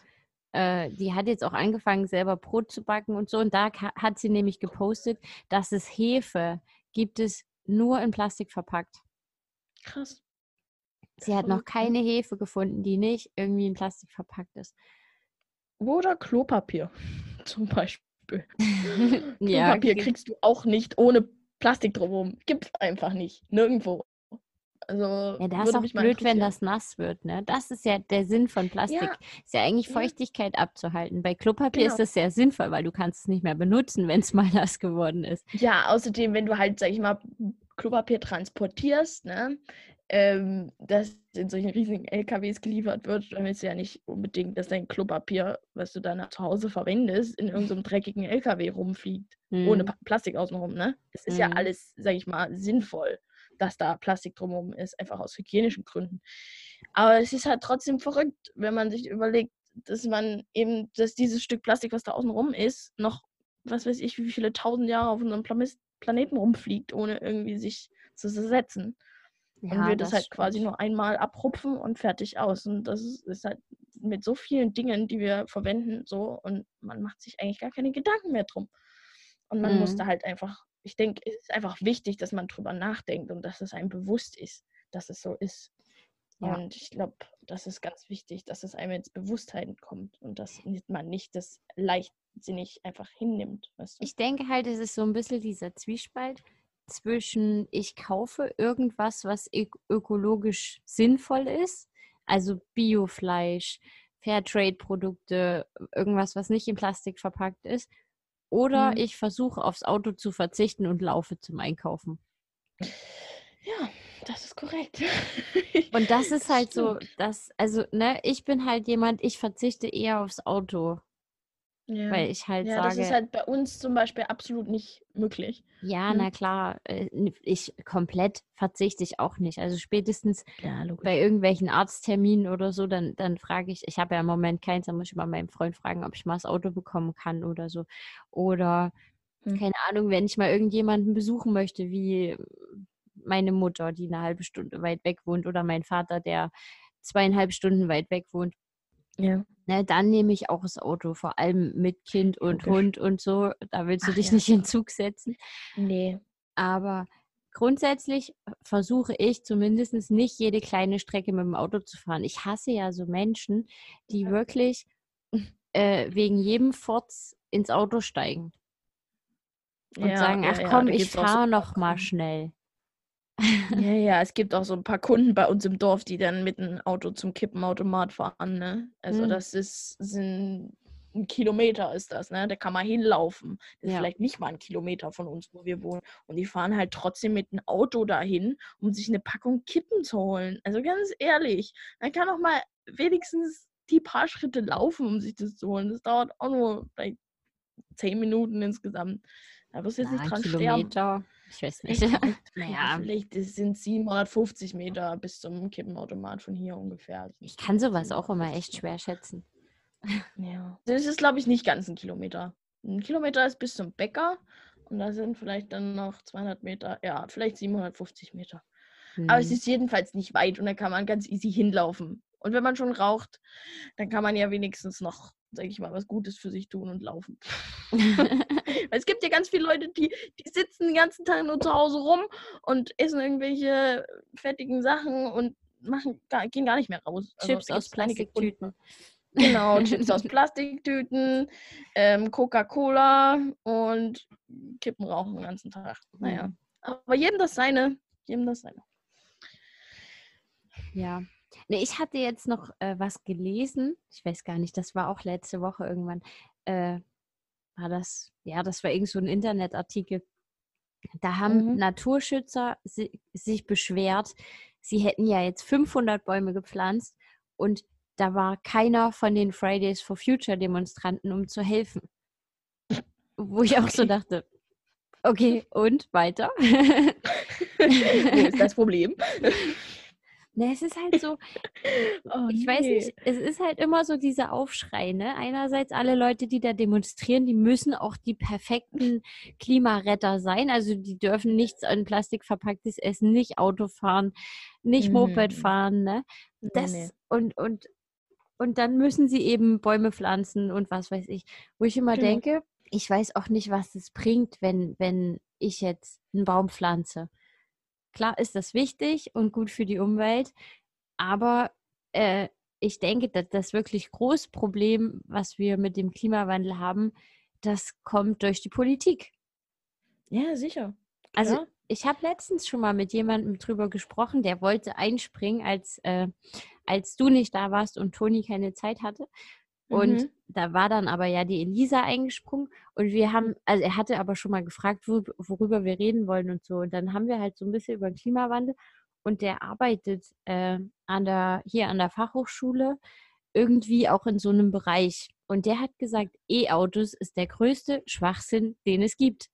Speaker 2: äh, die hat jetzt auch angefangen, selber Brot zu backen und so. Und da ka- hat sie nämlich gepostet, dass es Hefe gibt es nur in Plastik verpackt.
Speaker 1: Krass.
Speaker 2: Sie hat noch
Speaker 1: Verrückt, ne?
Speaker 2: keine Hefe gefunden, die nicht irgendwie in Plastik verpackt ist.
Speaker 1: Oder Klopapier zum Beispiel.
Speaker 2: Ja,
Speaker 1: Klopapier
Speaker 2: ge-
Speaker 1: kriegst du auch nicht ohne Plastik drumherum. Gibt's einfach nicht. Nirgendwo. Also
Speaker 2: ja, da ist
Speaker 1: würde
Speaker 2: auch
Speaker 1: mich mal
Speaker 2: blöd, wenn
Speaker 1: interessieren.
Speaker 2: das nass wird, ne? Das ist ja der Sinn von Plastik.
Speaker 1: Ja,
Speaker 2: Ist ja eigentlich
Speaker 1: ja,
Speaker 2: Feuchtigkeit abzuhalten. Bei Klopapier ist
Speaker 1: genau.
Speaker 2: das sehr sinnvoll, weil du kannst es nicht mehr benutzen, wenn es mal nass geworden ist.
Speaker 1: Ja, außerdem, wenn du halt, sag ich mal, Klopapier transportierst, ne, ähm, das in solchen riesigen L K Ws geliefert wird, dann willst du ja nicht unbedingt, dass dein Klopapier, was du dann zu Hause verwendest, in irgendeinem dreckigen L K W rumfliegt. Ohne
Speaker 2: Hm,
Speaker 1: Pa- Plastik außenrum, ne? Es ist ja
Speaker 2: hm.
Speaker 1: alles, sag ich mal, sinnvoll, dass da Plastik drumherum ist, einfach aus hygienischen Gründen. Aber es ist halt trotzdem verrückt, wenn man sich überlegt, dass man eben, dass dieses Stück Plastik, was da außenrum ist, noch was weiß ich, wie viele tausend Jahre auf unserem Plamis- Planeten rumfliegt, ohne irgendwie sich zu zersetzen. Und
Speaker 2: Ja,
Speaker 1: wir das
Speaker 2: das
Speaker 1: halt quasi
Speaker 2: stimmt.
Speaker 1: nur einmal abrupfen und fertig aus. Und das ist, ist halt mit so vielen Dingen, die wir verwenden, so, und man macht sich eigentlich gar keine Gedanken mehr drum. Und man muss
Speaker 2: Hm.
Speaker 1: da halt einfach, ich denke, es ist einfach wichtig, dass man drüber nachdenkt und dass es einem bewusst ist, dass es so ist.
Speaker 2: Ja.
Speaker 1: Und ich glaube, das ist ganz wichtig, dass es einem ins Bewusstsein kommt und dass man nicht das leichtsinnig einfach hinnimmt, weißt du?
Speaker 2: Ich denke halt, es ist so ein bisschen dieser Zwiespalt zwischen, ich kaufe irgendwas, was ök- ökologisch sinnvoll ist, also Biofleisch, Fairtrade-Produkte, irgendwas, was nicht in Plastik verpackt ist, oder
Speaker 1: Mhm.
Speaker 2: ich versuche aufs Auto zu verzichten und laufe zum Einkaufen.
Speaker 1: Ja, das ist korrekt.
Speaker 2: Und das ist
Speaker 1: Das
Speaker 2: halt so,
Speaker 1: stimmt.
Speaker 2: dass, also, ne, ich bin halt jemand, ich verzichte eher aufs Auto,
Speaker 1: Ja.
Speaker 2: weil ich halt
Speaker 1: Ja, das ist
Speaker 2: sage,
Speaker 1: halt bei uns zum Beispiel absolut nicht möglich.
Speaker 2: ja,
Speaker 1: Ne?
Speaker 2: na klar, äh, n- ich komplett verzichte ich auch nicht. Also spätestens
Speaker 1: Ja,
Speaker 2: bei
Speaker 1: logisch.
Speaker 2: irgendwelchen Arztterminen oder so, dann, dann frage ich, ich habe ja im Moment keins, dann muss ich mal meinen Freund fragen, ob ich mal das Auto bekommen kann oder so. Oder,
Speaker 1: Hm.
Speaker 2: keine Ahnung, wenn ich mal irgendjemanden besuchen möchte, wie meine Mutter, die eine halbe Stunde weit weg wohnt, oder mein Vater, der zweieinhalb Stunden weit weg wohnt.
Speaker 1: Ja,
Speaker 2: Ne, dann nehme ich auch das Auto, vor allem mit Kind und
Speaker 1: logisch.
Speaker 2: Hund und so. Da willst du
Speaker 1: Ach
Speaker 2: dich
Speaker 1: ja,
Speaker 2: nicht in den
Speaker 1: klar.
Speaker 2: Zug setzen.
Speaker 1: Nee.
Speaker 2: Aber grundsätzlich versuche ich zumindest nicht jede kleine Strecke mit dem Auto zu fahren. Ich hasse ja so Menschen, die wirklich äh, wegen jedem Furz ins Auto steigen und
Speaker 1: Ja,
Speaker 2: sagen,
Speaker 1: ja,
Speaker 2: ach
Speaker 1: ja,
Speaker 2: komm,
Speaker 1: da
Speaker 2: ich
Speaker 1: gibt es auch so
Speaker 2: fahre
Speaker 1: ein paar
Speaker 2: noch mal
Speaker 1: Kunden.
Speaker 2: schnell.
Speaker 1: Ja, ja, es gibt auch so ein paar Kunden bei uns im Dorf, die dann mit dem Auto zum Kippenautomat fahren, ne? Also
Speaker 2: Hm,
Speaker 1: das ist, sind ein Kilometer ist das, ne? Da kann man hinlaufen. Das ist
Speaker 2: ja,
Speaker 1: vielleicht nicht mal ein Kilometer von uns, wo wir wohnen. Und die fahren halt trotzdem mit dem Auto dahin, um sich eine Packung Kippen zu holen. Also ganz ehrlich, man kann auch mal wenigstens die paar Schritte laufen, um sich das zu holen. Das dauert auch nur vielleicht zehn Minuten insgesamt. Da wirst du jetzt
Speaker 2: na,
Speaker 1: nicht
Speaker 2: ein
Speaker 1: dran sterben.
Speaker 2: Kilometer, ich weiß nicht.
Speaker 1: Echt verrückt. Ja,
Speaker 2: Naja,
Speaker 1: vielleicht sind es siebenhundertfünfzig Meter bis zum Kippenautomat von hier ungefähr. Das
Speaker 2: ich
Speaker 1: sind
Speaker 2: kann sowas auch immer
Speaker 1: siebenhundertfünfzig
Speaker 2: echt
Speaker 1: Meter.
Speaker 2: schwer schätzen.
Speaker 1: Ja. Das ist, glaube ich, nicht ganz ein Kilometer. Ein Kilometer ist bis zum Bäcker und da sind vielleicht dann noch zweihundert Meter, ja, vielleicht siebenhundertfünfzig Meter. Aber es
Speaker 2: Hm.
Speaker 1: ist jedenfalls nicht weit und da kann man ganz easy hinlaufen. Und wenn man schon raucht, dann kann man ja wenigstens noch, sag ich mal, was Gutes für sich tun und laufen. Weil es gibt ja ganz viele Leute, die, die sitzen den ganzen Tag nur zu Hause rum und essen irgendwelche fettigen Sachen und machen gar, gehen gar nicht mehr raus. Also
Speaker 2: Chips
Speaker 1: da gibt
Speaker 2: aus
Speaker 1: es einige Kunden.
Speaker 2: Plastiktüten.
Speaker 1: Genau, Chips aus Plastiktüten, ähm, Coca-Cola und Kippen rauchen den ganzen Tag. Naja.
Speaker 2: Hm.
Speaker 1: Aber jedem das seine. Jedem das seine.
Speaker 2: Ja. Nee, ich hatte jetzt noch äh, was gelesen. Ich weiß gar nicht, das war auch letzte Woche irgendwann. Äh, war das, ja, das war irgend so ein Internetartikel. Da haben
Speaker 1: Mhm.
Speaker 2: Naturschützer si sich beschwert, sie hätten ja jetzt fünfhundert Bäume gepflanzt und da war keiner von den Fridays for Future Demonstranten, um zu helfen. Wo ich auch so
Speaker 1: Okay.
Speaker 2: dachte, okay, und weiter?
Speaker 1: Wo ist das Problem?
Speaker 2: Ne, es ist halt so,
Speaker 1: Oh
Speaker 2: ich weiß
Speaker 1: nee.
Speaker 2: nicht, es ist halt immer so dieser Aufschrei, ne? Einerseits alle Leute, die da demonstrieren, die müssen auch die perfekten Klimaretter sein. Also die dürfen nichts in Plastik verpacktes essen, nicht Auto fahren, nicht Moped
Speaker 1: Mhm.
Speaker 2: fahren, ne?
Speaker 1: Nee, nee.
Speaker 2: Das und, und und dann müssen sie eben Bäume pflanzen und was weiß ich. Wo ich immer
Speaker 1: Genau.
Speaker 2: denke, ich weiß auch nicht, was es bringt, wenn, wenn ich jetzt einen Baum pflanze. Klar ist das wichtig und gut für die Umwelt, aber äh, ich denke, dass das wirklich große Problem, was wir mit dem Klimawandel haben, das kommt durch die Politik.
Speaker 1: Ja, sicher.
Speaker 2: Also
Speaker 1: Klar.
Speaker 2: ich habe letztens schon mal mit jemandem drüber gesprochen, der wollte einspringen, als, äh, als du nicht da warst und Toni keine Zeit hatte. Und
Speaker 1: Mhm.
Speaker 2: da war dann aber ja die Elisa eingesprungen und wir haben, also er hatte aber schon mal gefragt, wo, worüber wir reden wollen und so. Und dann haben wir halt so ein bisschen über den Klimawandel und der arbeitet äh, an der, hier an der Fachhochschule irgendwie auch in so einem Bereich. Und der hat gesagt, E-Autos ist der größte Schwachsinn, den es gibt.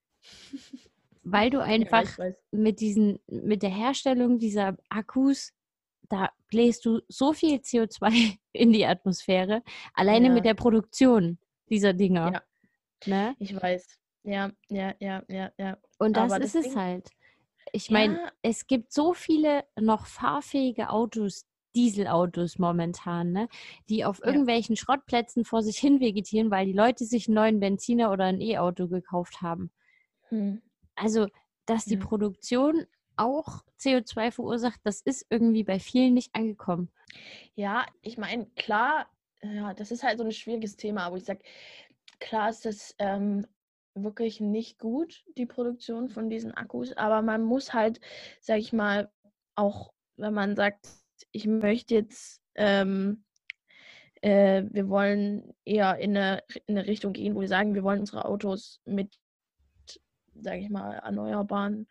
Speaker 2: Weil du
Speaker 1: Ja,
Speaker 2: einfach
Speaker 1: ich weiß.
Speaker 2: mit diesen, mit der Herstellung dieser Akkus, da bläst du so viel C O zwei in die Atmosphäre, alleine mit
Speaker 1: Ja,
Speaker 2: der Produktion dieser Dinger,
Speaker 1: ja,
Speaker 2: ne?
Speaker 1: ich weiß. Ja, ja, ja, ja, ja.
Speaker 2: Und das
Speaker 1: Aber
Speaker 2: ist
Speaker 1: das
Speaker 2: es
Speaker 1: Ding,
Speaker 2: halt. Ich meine,
Speaker 1: ja,
Speaker 2: es gibt so viele noch fahrfähige Autos, Dieselautos momentan, ne, die auf
Speaker 1: ja.
Speaker 2: irgendwelchen Schrottplätzen vor sich hin vegetieren, weil die Leute sich einen neuen Benziner oder ein E-Auto gekauft haben.
Speaker 1: Hm.
Speaker 2: Also, dass die
Speaker 1: Ja.
Speaker 2: Produktion auch C O zwei verursacht, das ist irgendwie bei vielen nicht angekommen.
Speaker 1: Ja, ich meine, klar, ja, das ist halt so ein schwieriges Thema, wo ich sage, klar ist das ähm, wirklich nicht gut, die Produktion von diesen Akkus, aber man muss halt, sag ich mal, auch wenn man sagt, ich möchte jetzt, ähm, äh, wir wollen eher in eine, in eine Richtung gehen, wo wir sagen, wir wollen unsere Autos mit, sage ich mal, erneuerbaren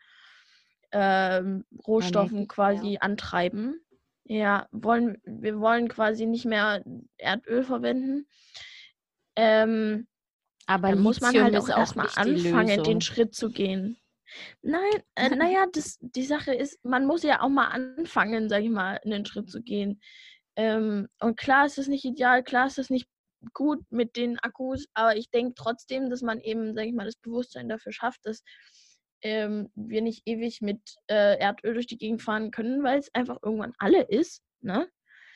Speaker 1: ähm, Rohstoffen
Speaker 2: Energie, ja.
Speaker 1: quasi antreiben. Ja, wollen, wir wollen quasi nicht mehr Erdöl verwenden. Ähm,
Speaker 2: Aber
Speaker 1: Dann muss man
Speaker 2: Lithium
Speaker 1: halt auch
Speaker 2: ist auch
Speaker 1: erstmal
Speaker 2: nicht die
Speaker 1: anfangen, den
Speaker 2: Lösung.
Speaker 1: Schritt zu gehen. Nein, äh, naja, das, die Sache ist, man muss ja auch mal anfangen, sag ich mal, einen Schritt zu gehen. Ähm, und klar ist es nicht ideal, klar ist es nicht gut mit den Akkus, aber ich denke trotzdem, dass man eben, sag ich mal, das Bewusstsein dafür schafft, dass ähm, wir nicht ewig mit äh, Erdöl durch die Gegend fahren können, weil es einfach irgendwann alle ist, ne?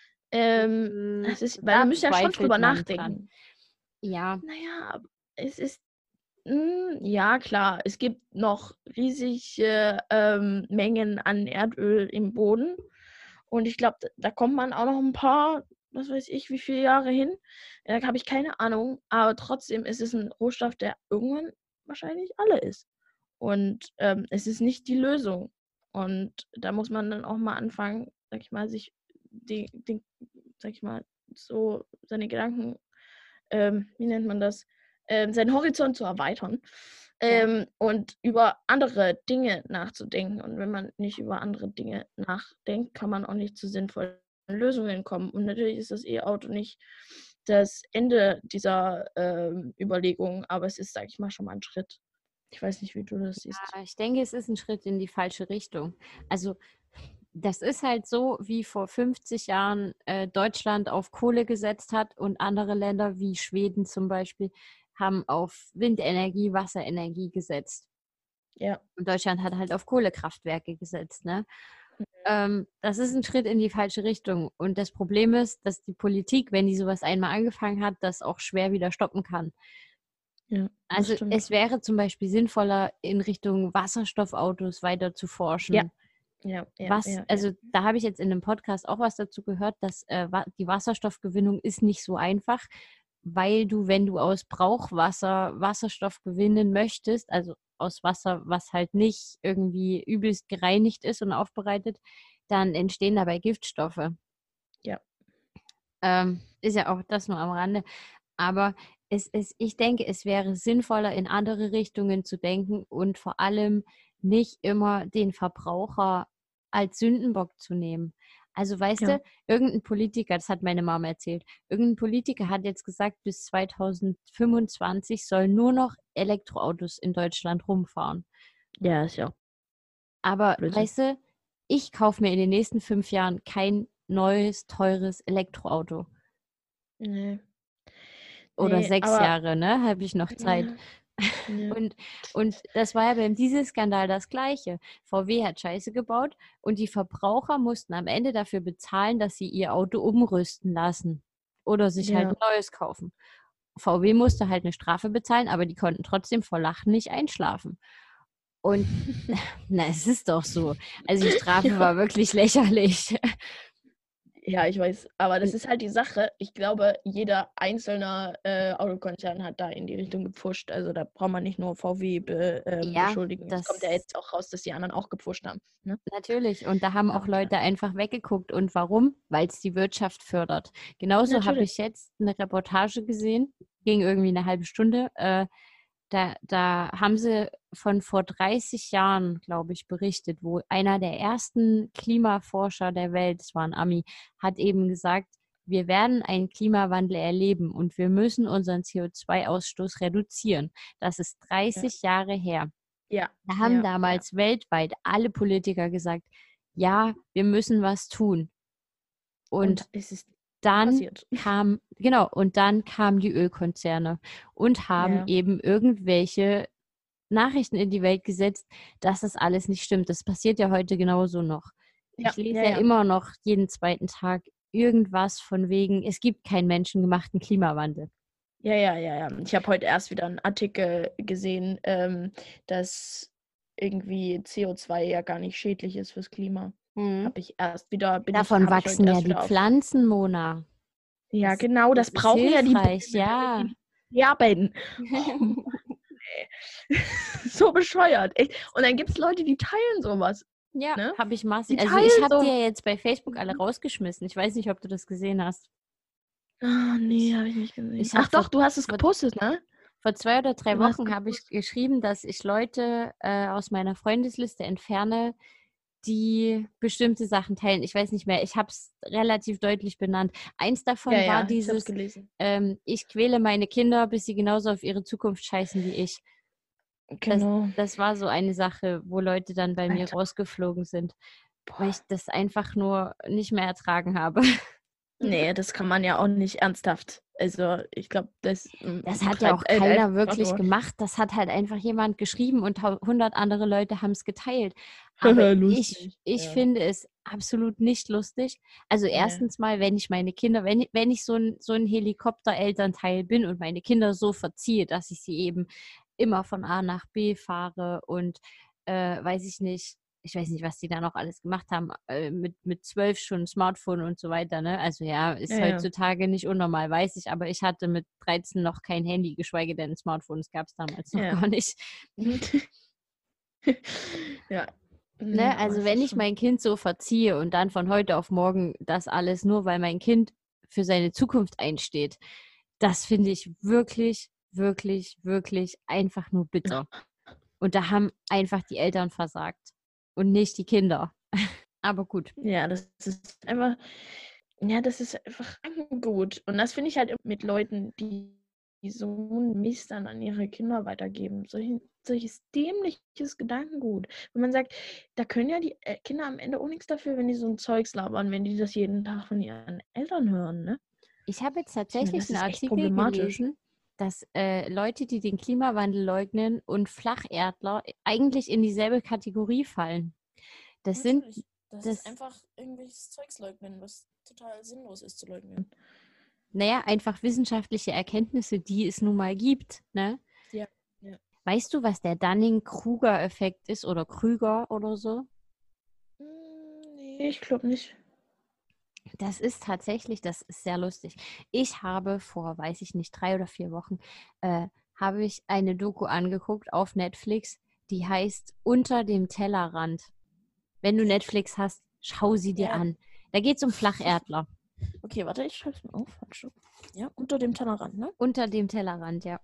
Speaker 1: Ähm,
Speaker 2: Mm,
Speaker 1: es ist, weil wir
Speaker 2: Da
Speaker 1: müssen ja schon
Speaker 2: zweifelt
Speaker 1: drüber
Speaker 2: man dran.
Speaker 1: nachdenken.
Speaker 2: Ja,
Speaker 1: Naja, aber es ist hm, ja, klar. Es gibt noch riesige ähm, Mengen an Erdöl im Boden. Und ich glaube, da, da kommt man auch noch ein paar, was weiß ich, wie viele Jahre hin. Da habe ich keine Ahnung. Aber trotzdem ist es ein Rohstoff, der irgendwann wahrscheinlich alle ist. Und ähm, es ist nicht die Lösung. Und da muss man dann auch mal anfangen, sag ich mal, sich die, die sag ich mal, so seine Gedanken, ähm, wie nennt man das? ähm, seinen Horizont zu erweitern
Speaker 2: ja.
Speaker 1: ähm, und über andere Dinge nachzudenken. Und wenn man nicht über andere Dinge nachdenkt, kann man auch nicht zu sinnvollen Lösungen kommen. Und natürlich ist das E-Auto nicht das Ende dieser ähm, Überlegungen, aber es ist, sag ich mal, schon mal ein Schritt. Ich weiß nicht, wie du das siehst.
Speaker 2: Ich denke, es ist ein Schritt in die falsche Richtung. Also das ist halt so, wie vor fünfzig Jahren äh, Deutschland auf Kohle gesetzt hat und andere Länder wie Schweden zum Beispiel haben auf Windenergie, Wasserenergie gesetzt.
Speaker 1: Ja.
Speaker 2: Und Deutschland hat halt auf Kohlekraftwerke gesetzt, ne? Ähm, das ist ein Schritt in die falsche Richtung. Und das Problem ist, dass die Politik, wenn die sowas einmal angefangen hat, das auch schwer wieder stoppen kann.
Speaker 1: Ja, das
Speaker 2: Also
Speaker 1: stimmt.
Speaker 2: es wäre zum Beispiel sinnvoller, in Richtung Wasserstoffautos weiter zu
Speaker 1: Ja,
Speaker 2: forschen.
Speaker 1: ja, ja,
Speaker 2: Was,
Speaker 1: ja, ja.
Speaker 2: also da habe ich jetzt in einem Podcast auch was dazu gehört, dass äh, wa- die Wasserstoffgewinnung ist nicht so einfach, weil du, wenn du aus Brauchwasser Wasserstoff gewinnen möchtest, also aus Wasser, was halt nicht irgendwie übelst gereinigt ist und aufbereitet, dann entstehen dabei Giftstoffe.
Speaker 1: Ja,
Speaker 2: Ähm, ist ja auch das nur am Rande. Aber es ist, ich denke, es wäre sinnvoller, in andere Richtungen zu denken und vor allem nicht immer den Verbraucher als Sündenbock zu nehmen. Also weißt
Speaker 1: ja,
Speaker 2: du, irgendein Politiker, das hat meine Mama erzählt, irgendein Politiker hat jetzt gesagt, bis zweitausendfünfundzwanzig sollen nur noch Elektroautos in Deutschland rumfahren.
Speaker 1: ja, ist ja
Speaker 2: Aber
Speaker 1: Blödsinn.
Speaker 2: weißt du, ich kaufe mir in den nächsten fünf Jahren kein neues, teures Elektroauto.
Speaker 1: Nee,
Speaker 2: Oder
Speaker 1: nee,
Speaker 2: sechs
Speaker 1: aber
Speaker 2: Jahre, ne? Habe ich noch Zeit.
Speaker 1: ja, ja,
Speaker 2: Und, und das war ja beim Dieselskandal das Gleiche. V W hat Scheiße gebaut und die Verbraucher mussten am Ende dafür bezahlen, dass sie ihr Auto umrüsten lassen. oder sich halt
Speaker 1: Ja.
Speaker 2: ein neues kaufen. V W musste halt eine Strafe bezahlen, aber die konnten trotzdem vor Lachen nicht einschlafen. Und na, es ist doch so. Also die Strafe
Speaker 1: Ja.
Speaker 2: war wirklich lächerlich.
Speaker 1: Ja, ich weiß, aber das ist halt die Sache. Ich glaube, jeder einzelne äh, Autokonzern hat da in die Richtung gepfuscht. Also da braucht man nicht nur V W be, ähm,
Speaker 2: Ja,
Speaker 1: beschuldigen. Es kommt ja
Speaker 2: das
Speaker 1: jetzt auch raus, dass die anderen auch gepfuscht haben. Ne?
Speaker 2: natürlich. Und da haben
Speaker 1: Ja,
Speaker 2: auch Leute einfach weggeguckt. Und warum? Weil es die Wirtschaft fördert. Genauso habe
Speaker 1: natürlich.
Speaker 2: ich jetzt eine Reportage gesehen, ging irgendwie eine halbe Stunde. Äh, da, da haben sie von vor dreißig Jahren, glaube ich, berichtet, wo einer der ersten Klimaforscher der Welt, das war ein Ami, hat eben gesagt, wir werden einen Klimawandel erleben und wir müssen unseren C O zwei Ausstoß reduzieren. Das ist
Speaker 1: Ja,
Speaker 2: dreißig Jahre her.
Speaker 1: ja,
Speaker 2: Da haben
Speaker 1: ja, ja.
Speaker 2: damals weltweit alle Politiker gesagt, ja, wir müssen was tun. Und
Speaker 1: Und es ist
Speaker 2: dann
Speaker 1: passiert.
Speaker 2: kam, genau, und dann kamen die Ölkonzerne und haben
Speaker 1: Ja,
Speaker 2: eben irgendwelche Nachrichten in die Welt gesetzt, dass das alles nicht stimmt. Das passiert ja heute genauso noch.
Speaker 1: ja,
Speaker 2: Ich lese
Speaker 1: ja,
Speaker 2: ja
Speaker 1: ja.
Speaker 2: immer noch jeden zweiten Tag irgendwas von wegen, es gibt keinen menschengemachten Klimawandel.
Speaker 1: Ja, ja, ja, ja. Ich habe heute erst wieder einen Artikel gesehen, ähm, dass irgendwie C O zwei ja gar nicht schädlich ist fürs Klima.
Speaker 2: Mhm.
Speaker 1: Habe ich erst wieder, bin ich,
Speaker 2: Davon
Speaker 1: habe ich heute
Speaker 2: wachsen ja
Speaker 1: erst
Speaker 2: die
Speaker 1: wieder auf.
Speaker 2: Pflanzen, Mona.
Speaker 1: Ja,
Speaker 2: Das,
Speaker 1: genau,
Speaker 2: das
Speaker 1: das
Speaker 2: ist
Speaker 1: brauchen ja die
Speaker 2: hilfreich,
Speaker 1: Bäume, damit
Speaker 2: ja.
Speaker 1: die sterben. Oh, ey. So bescheuert, echt. Und dann gibt es Leute, die teilen sowas,
Speaker 2: Ja,
Speaker 1: ne?
Speaker 2: habe ich
Speaker 1: Die
Speaker 2: massig. Also ich
Speaker 1: teilen
Speaker 2: habe die
Speaker 1: so.
Speaker 2: ja jetzt bei Facebook alle rausgeschmissen. Ich weiß nicht, ob du das gesehen hast.
Speaker 1: Ah, nee,
Speaker 2: Ich,
Speaker 1: habe ich nicht gesehen.
Speaker 2: ich
Speaker 1: Ach
Speaker 2: habe vor,
Speaker 1: doch, du hast es
Speaker 2: vor,
Speaker 1: gepostet, ne?
Speaker 2: vor zwei oder drei
Speaker 1: Du hast
Speaker 2: Wochen habe ich
Speaker 1: gepostet.
Speaker 2: geschrieben, dass ich Leute äh, aus meiner Freundesliste entferne, die bestimmte Sachen teilen. Ich weiß nicht mehr, ich habe es relativ deutlich benannt. Eins davon
Speaker 1: Ja,
Speaker 2: war
Speaker 1: ja, ich habe es
Speaker 2: dieses,
Speaker 1: gelesen.
Speaker 2: ähm, ich quäle meine Kinder, bis sie genauso auf ihre Zukunft scheißen wie ich. Das,
Speaker 1: Genau.
Speaker 2: das war so eine Sache, wo Leute dann bei mir
Speaker 1: Alter,
Speaker 2: rausgeflogen sind, weil
Speaker 1: boah.
Speaker 2: ich das einfach nur nicht mehr ertragen habe.
Speaker 1: Nee, das kann man ja auch nicht ernsthaft. Also, ich glaube, das mm,
Speaker 2: Das hat ja auch
Speaker 1: treibt einen
Speaker 2: keiner
Speaker 1: einfach
Speaker 2: wirklich
Speaker 1: nur.
Speaker 2: gemacht. Das hat halt einfach jemand geschrieben und hundert andere Leute haben es geteilt. Aber ich,
Speaker 1: Lustig.
Speaker 2: ich
Speaker 1: Ja.
Speaker 2: finde es absolut nicht lustig. Also
Speaker 1: Nee.
Speaker 2: erstens mal, wenn ich meine Kinder, wenn, ich- wenn ich so ein, so ein Helikopter-Elternteil bin und meine Kinder so verziehe, dass ich sie eben immer von A nach B fahre und äh, weiß ich nicht, ich weiß nicht, was die da noch alles gemacht haben, äh, mit, mit zwölf schon Smartphone und so weiter, ne? Also ja, ist
Speaker 1: Ja, ja.
Speaker 2: heutzutage nicht unnormal, weiß ich, aber ich hatte mit dreizehn noch kein Handy, geschweige denn ein Smartphone, das gab es damals noch
Speaker 1: Ja.
Speaker 2: gar nicht.
Speaker 1: Ja. Nee,
Speaker 2: Ne?
Speaker 1: aber
Speaker 2: Also
Speaker 1: es
Speaker 2: wenn
Speaker 1: ist
Speaker 2: ich
Speaker 1: schon.
Speaker 2: mein Kind so verziehe und dann von heute auf morgen das alles nur, weil mein Kind für seine Zukunft einsteht, das finde ich wirklich, wirklich, wirklich einfach nur bitter. Und da haben einfach die Eltern versagt und nicht die Kinder. Aber gut.
Speaker 1: Ja, das ist einfach. Ja, das ist einfach gut. Und das finde ich halt mit Leuten, die, die so einen Mist dann an ihre Kinder weitergeben. Solch, solches dämliches Gedankengut. Wenn man sagt, da können ja die äh, Kinder am Ende auch nichts dafür, wenn die so ein Zeugs labern, wenn die das jeden Tag von ihren Eltern hören, ne?
Speaker 2: Ich habe jetzt
Speaker 1: Ich finde,
Speaker 2: tatsächlich
Speaker 1: das
Speaker 2: einen
Speaker 1: ist echt
Speaker 2: Artikel
Speaker 1: problematisch.
Speaker 2: gelesen, dass äh, Leute, die den Klimawandel leugnen und Flacherdler eigentlich in dieselbe Kategorie fallen. Das sind,
Speaker 1: Natürlich. Das,
Speaker 2: das,
Speaker 1: ist einfach irgendwelches Zeugs leugnen, was total sinnlos ist zu leugnen.
Speaker 2: naja, einfach wissenschaftliche Erkenntnisse, die es nun mal gibt. Ne?
Speaker 1: Ja. Ja.
Speaker 2: Weißt du, was der Dunning-Kruger-Effekt ist oder Krüger oder so?
Speaker 1: Hm, nee, ich glaube nicht.
Speaker 2: Das ist tatsächlich, das ist sehr lustig. Ich habe vor, weiß ich nicht, drei oder vier Wochen, äh, habe ich eine Doku angeguckt auf Netflix, die heißt Unter dem Tellerrand. Wenn du Netflix hast, schau sie dir
Speaker 1: Ja.
Speaker 2: an. Da geht es um Flacherdler.
Speaker 1: Okay, warte, ich schreibe es mir auf. Ja, unter dem Tellerrand, ne?
Speaker 2: Unter dem Tellerrand, ja.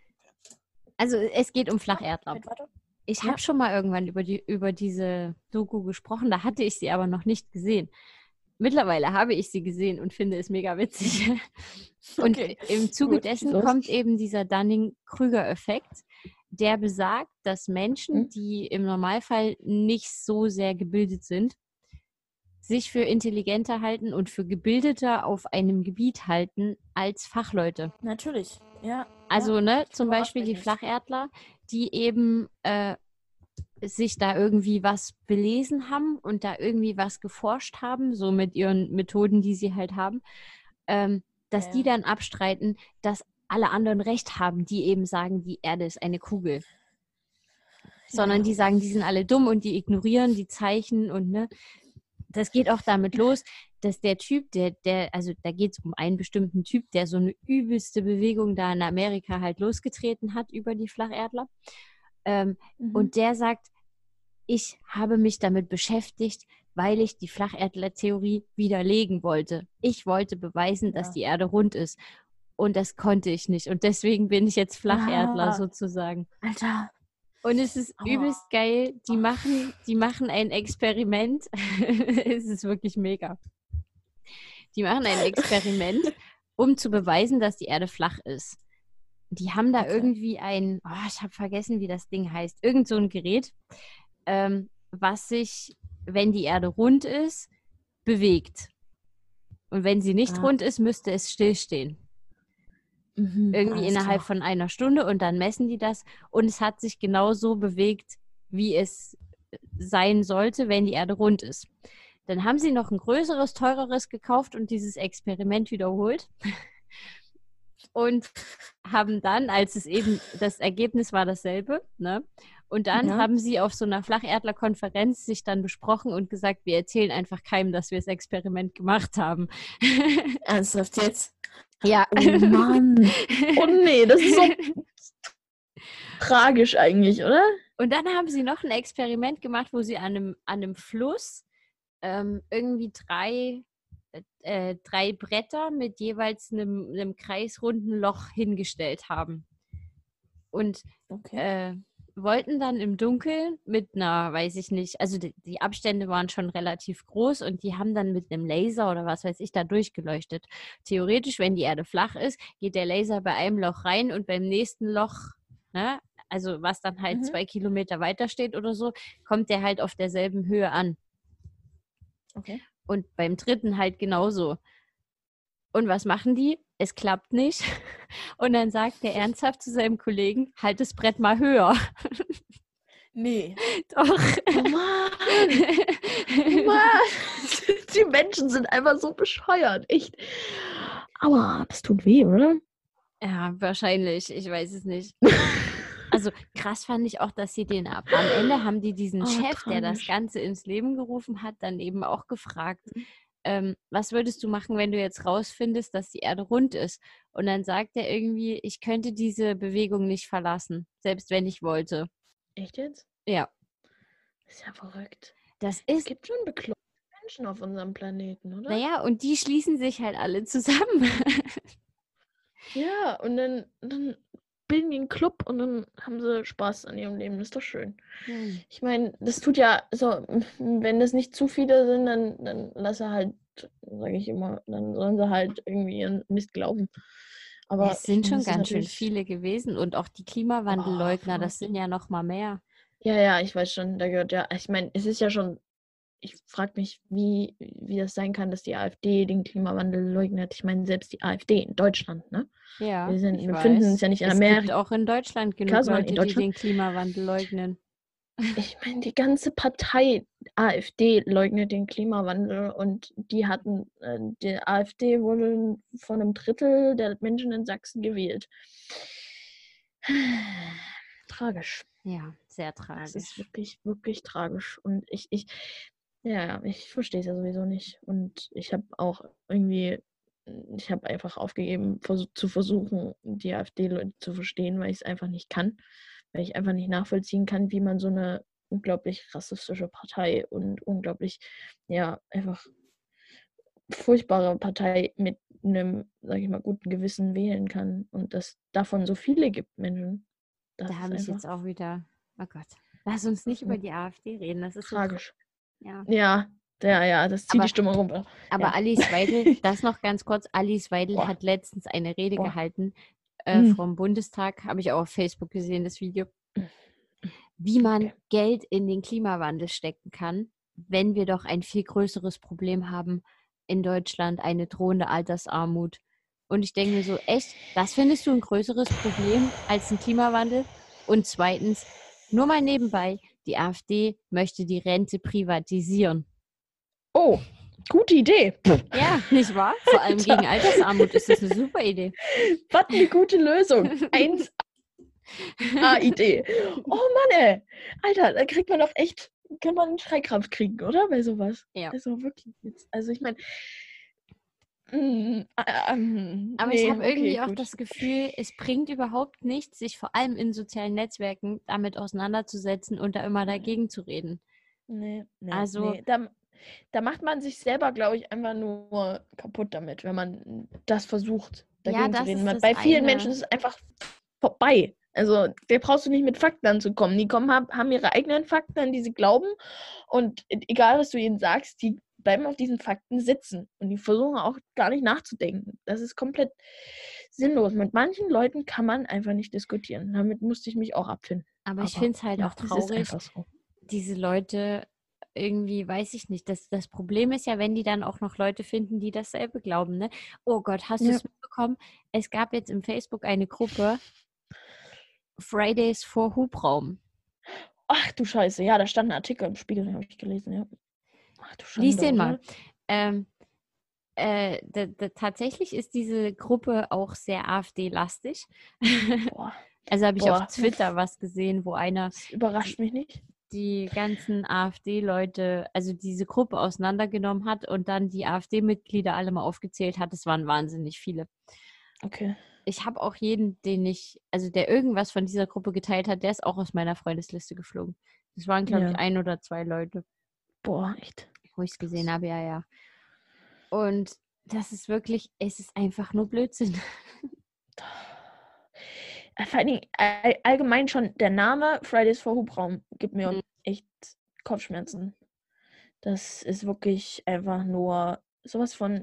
Speaker 2: Also es geht um Flacherdler.
Speaker 1: Geht weiter.
Speaker 2: Ich
Speaker 1: Ja.
Speaker 2: habe schon mal irgendwann über, die, über diese Doku gesprochen, da hatte ich sie aber noch nicht gesehen. Mittlerweile habe ich sie gesehen und finde es mega witzig. Und
Speaker 1: Okay,
Speaker 2: im Zuge
Speaker 1: gut,
Speaker 2: dessen
Speaker 1: schieß los.
Speaker 2: kommt eben dieser Dunning-Krüger-Effekt, der besagt, dass Menschen,
Speaker 1: Hm?
Speaker 2: die im Normalfall nicht so sehr gebildet sind, sich für intelligenter halten und für gebildeter auf einem Gebiet halten als Fachleute.
Speaker 1: Natürlich, ja.
Speaker 2: Also,
Speaker 1: ja,
Speaker 2: ne, zum
Speaker 1: überrascht
Speaker 2: Beispiel
Speaker 1: mich
Speaker 2: die
Speaker 1: nicht.
Speaker 2: Flacherdler, die eben äh, sich da irgendwie was belesen haben und da irgendwie was geforscht haben, so mit ihren Methoden, die sie halt haben. Ähm, dass
Speaker 1: Ja,
Speaker 2: die
Speaker 1: ja.
Speaker 2: dann abstreiten, dass alle anderen Recht haben, die eben sagen, die Erde ist eine Kugel. Sondern
Speaker 1: Ja.
Speaker 2: die sagen, die sind alle dumm und die ignorieren die Zeichen und ne, das geht auch damit los, dass der Typ, der, der, also da geht es um einen bestimmten Typ, der so eine übelste Bewegung da in Amerika halt losgetreten hat über die Flacherdler. Ähm,
Speaker 1: Mhm.
Speaker 2: und der sagt, ich habe mich damit beschäftigt, weil ich die Flacherdler-Theorie widerlegen wollte. Ich wollte beweisen, dass
Speaker 1: Ja.
Speaker 2: die Erde rund ist. Und das konnte ich nicht. Und deswegen bin ich jetzt Flacherdler
Speaker 1: Ah,
Speaker 2: sozusagen.
Speaker 1: Alter.
Speaker 2: Und es ist
Speaker 1: Aua.
Speaker 2: übelst geil. Die machen, die machen ein Experiment. Es ist wirklich mega. Die machen ein Experiment, um zu beweisen, dass die Erde flach ist. Die haben da
Speaker 1: Okay.
Speaker 2: irgendwie ein, oh, ich habe vergessen, wie das Ding heißt, irgend so ein Gerät, ähm, was sich, wenn die Erde rund ist, bewegt. Und wenn sie nicht
Speaker 1: Ah.
Speaker 2: rund ist, müsste es stillstehen.
Speaker 1: Mhm,
Speaker 2: Irgendwie
Speaker 1: alles
Speaker 2: innerhalb
Speaker 1: klar.
Speaker 2: von einer Stunde und dann messen die das und es hat sich genauso bewegt, wie es sein sollte, wenn die Erde rund ist. Dann haben sie noch ein größeres, teureres gekauft und dieses Experiment wiederholt und haben dann, als es eben, das Ergebnis war dasselbe, ne? Und dann
Speaker 1: Ja.
Speaker 2: haben sie auf so einer Flacherdler-Konferenz sich dann besprochen und gesagt, wir erzählen einfach keinem, dass wir das Experiment gemacht haben.
Speaker 1: Ernsthaft jetzt?
Speaker 2: Ja.
Speaker 1: Oh Mann. Oh nee, das ist so tragisch eigentlich, oder?
Speaker 2: Und dann haben sie noch ein Experiment gemacht, wo sie an einem, an einem Fluss ähm, irgendwie drei, äh, drei Bretter mit jeweils einem, einem kreisrunden Loch hingestellt haben. Und
Speaker 1: Okay.
Speaker 2: äh, wollten dann im Dunkeln mit einer, weiß ich nicht, also die, die Abstände waren schon relativ groß und die haben dann mit einem Laser oder was weiß ich da durchgeleuchtet. Theoretisch, wenn die Erde flach ist, geht der Laser bei einem Loch rein und beim nächsten Loch, ne, also was dann halt
Speaker 1: Mhm.
Speaker 2: zwei Kilometer weiter steht oder so, kommt der halt auf derselben Höhe an.
Speaker 1: Okay.
Speaker 2: Und beim dritten halt genauso. Und was machen die? Es klappt nicht. Und dann sagt der ernsthaft zu seinem Kollegen, halt das Brett mal höher.
Speaker 1: Nee.
Speaker 2: Doch.
Speaker 1: Oh Mann. Oh Mann. Die Menschen sind einfach so bescheuert. Echt. Aua, das tut weh, oder?
Speaker 2: Ja, wahrscheinlich. Ich weiß es nicht. Also krass fand ich auch, dass sie den ab. Am Ende haben die diesen
Speaker 1: Oh,
Speaker 2: Chef, der das
Speaker 1: tragisch.
Speaker 2: Ganze ins Leben gerufen hat, dann eben auch gefragt, ähm, was würdest du machen, wenn du jetzt rausfindest, dass die Erde rund ist? Und dann sagt er irgendwie, ich könnte diese Bewegung nicht verlassen, selbst wenn ich wollte.
Speaker 1: Echt jetzt?
Speaker 2: Ja,
Speaker 1: Das ist ja verrückt.
Speaker 2: das
Speaker 1: Es
Speaker 2: ist,
Speaker 1: gibt schon bekloppte Menschen auf unserem Planeten, oder?
Speaker 2: naja, und die schließen sich halt alle zusammen.
Speaker 1: Ja, und dann, dann bilden die einen Club und dann haben sie Spaß an ihrem Leben. Das ist doch schön.
Speaker 2: Hm.
Speaker 1: Ich meine, das tut ja, so, wenn das nicht zu viele sind, dann, dann lass er halt, sage ich immer, dann sollen sie halt irgendwie ihren Mist glauben. Aber
Speaker 2: Es
Speaker 1: ich
Speaker 2: sind
Speaker 1: meine,
Speaker 2: schon
Speaker 1: das ist
Speaker 2: ganz schön
Speaker 1: natürlich.
Speaker 2: viele gewesen und auch die
Speaker 1: Oh,
Speaker 2: Klimawandelleugner, das
Speaker 1: verrückt.
Speaker 2: sind ja noch mal mehr.
Speaker 1: Ja, ja, ich weiß schon, da gehört ja, ich meine, es ist ja schon, ich frage mich, wie, wie das sein kann, dass die AfD den Klimawandel leugnet. Ich meine, selbst die AfD in Deutschland, ne?
Speaker 2: Ja,
Speaker 1: Wir, sind,
Speaker 2: ich
Speaker 1: wir befinden uns
Speaker 2: weiß.
Speaker 1: ja nicht in
Speaker 2: Es gibt
Speaker 1: Amerika,
Speaker 2: auch in Deutschland genug
Speaker 1: sondern
Speaker 2: Leute,
Speaker 1: in
Speaker 2: die
Speaker 1: Deutschland.
Speaker 2: den Klimawandel leugnen.
Speaker 1: Ich meine, die ganze Partei AfD leugnet den Klimawandel und die hatten, äh, die AfD wurde von einem Drittel der Menschen in Sachsen gewählt. Tragisch.
Speaker 2: Ja, sehr
Speaker 1: Das ist
Speaker 2: tragisch.
Speaker 1: wirklich, wirklich tragisch. Und ich, ich, ja, ja, ich verstehe es ja sowieso nicht. Und ich habe auch irgendwie, ich habe einfach aufgegeben, vers zu versuchen, die AfD-Leute zu verstehen, weil ich es einfach nicht kann. Weil ich einfach nicht nachvollziehen kann, wie man so eine unglaublich rassistische Partei und unglaublich, ja, einfach furchtbare Partei mit einem, sage ich mal, guten Gewissen wählen kann. Und dass davon so viele gibt, Menschen. Das
Speaker 2: Da
Speaker 1: ist
Speaker 2: habe ich
Speaker 1: einfach
Speaker 2: jetzt auch wieder, oh Gott, lass uns nicht über
Speaker 1: so
Speaker 2: die AfD reden, das ist so
Speaker 1: tragisch.
Speaker 2: Ja.
Speaker 1: Ja, ja, ja, das zieht die
Speaker 2: Aber,
Speaker 1: Stimmung runter.
Speaker 2: aber
Speaker 1: Ja.
Speaker 2: Alice Weidel, das noch ganz kurz, Alice Weidel
Speaker 1: Boah.
Speaker 2: hat letztens eine Rede
Speaker 1: Boah.
Speaker 2: gehalten äh,
Speaker 1: Mm.
Speaker 2: vom Bundestag, habe ich auch auf Facebook gesehen, das Video, wie man
Speaker 1: Okay.
Speaker 2: Geld in den Klimawandel stecken kann, wenn wir doch ein viel größeres Problem haben in Deutschland, eine drohende Altersarmut. Und ich denke mir so, echt, das findest du ein größeres Problem als ein Klimawandel? Und zweitens, nur mal nebenbei, die AfD möchte die Rente privatisieren.
Speaker 1: Oh, Gute Idee.
Speaker 2: Ja, nicht wahr? Vor allem gegen Altersarmut ist das eine super Idee.
Speaker 1: Was eine gute Lösung. eins A-Idee. Oh Mann, ey. Alter, da kriegt man doch echt, kann man einen Schreikrampf kriegen, oder? Bei sowas.
Speaker 2: Ja.
Speaker 1: Also wirklich jetzt. Also ich meine, mm, ähm,
Speaker 2: Aber
Speaker 1: nee,
Speaker 2: ich habe irgendwie
Speaker 1: okay,
Speaker 2: auch
Speaker 1: gut.
Speaker 2: das Gefühl, es bringt überhaupt nichts, sich vor allem in sozialen Netzwerken damit auseinanderzusetzen und da immer dagegen zu reden.
Speaker 1: Nee, nee,
Speaker 2: Also,
Speaker 1: nee. Da, da macht man sich selber, glaube ich, einfach nur kaputt damit, wenn man das versucht,
Speaker 2: ja,
Speaker 1: dagegen zu
Speaker 2: das
Speaker 1: reden.
Speaker 2: ist
Speaker 1: Weil
Speaker 2: das
Speaker 1: bei vielen
Speaker 2: eine.
Speaker 1: Menschen ist es einfach vorbei. Also, da brauchst du nicht mit Fakten anzukommen. Die kommen, haben, haben ihre eigenen Fakten, an die sie glauben. Und e- egal, was du ihnen sagst, die bleiben auf diesen Fakten sitzen. Und die versuchen auch gar nicht nachzudenken. Das ist komplett sinnlos. Mit manchen Leuten kann man einfach nicht diskutieren. Damit musste ich mich auch abfinden.
Speaker 2: Aber ich
Speaker 1: Aber
Speaker 2: finde es halt
Speaker 1: ja,
Speaker 2: auch
Speaker 1: es ist
Speaker 2: traurig,
Speaker 1: einfach so.
Speaker 2: diese Leute irgendwie, weiß ich nicht. Das, das Problem ist ja, wenn die dann auch noch Leute finden, die dasselbe glauben, ne? Oh Gott, hast du
Speaker 1: Ja.
Speaker 2: es mitbekommen? Es gab jetzt im Facebook eine Gruppe Fridays for Hubraum.
Speaker 1: Ach du Scheiße, ja, da stand ein Artikel im Spiegel, den habe ich gelesen, ja. Ach du
Speaker 2: Lies
Speaker 1: Schande,
Speaker 2: den
Speaker 1: oder?
Speaker 2: mal. Ähm, äh, da, da, tatsächlich ist diese Gruppe auch sehr AfD-lastig.
Speaker 1: Boah,
Speaker 2: Also habe ich auf
Speaker 1: boah,
Speaker 2: Twitter was gesehen, wo einer
Speaker 1: das überrascht mich nicht.
Speaker 2: die ganzen AfD-Leute, also diese Gruppe auseinandergenommen hat und dann die AfD-Mitglieder alle mal aufgezählt hat. Es waren wahnsinnig viele.
Speaker 1: Okay.
Speaker 2: Ich habe auch jeden, den ich, also der irgendwas von dieser Gruppe geteilt hat, der ist auch aus meiner Freundesliste geflogen. Das waren, glaube ich,
Speaker 1: Ja.
Speaker 2: ein oder zwei Leute,
Speaker 1: Boah, echt.
Speaker 2: wo ich es gesehen habe, ja, ja. Und das ist wirklich, es ist einfach nur Blödsinn.
Speaker 1: Äh, Vor allen Dingen, all, allgemein schon der Name Fridays for Hubraum gibt mir echt Kopfschmerzen. Das ist wirklich einfach nur sowas von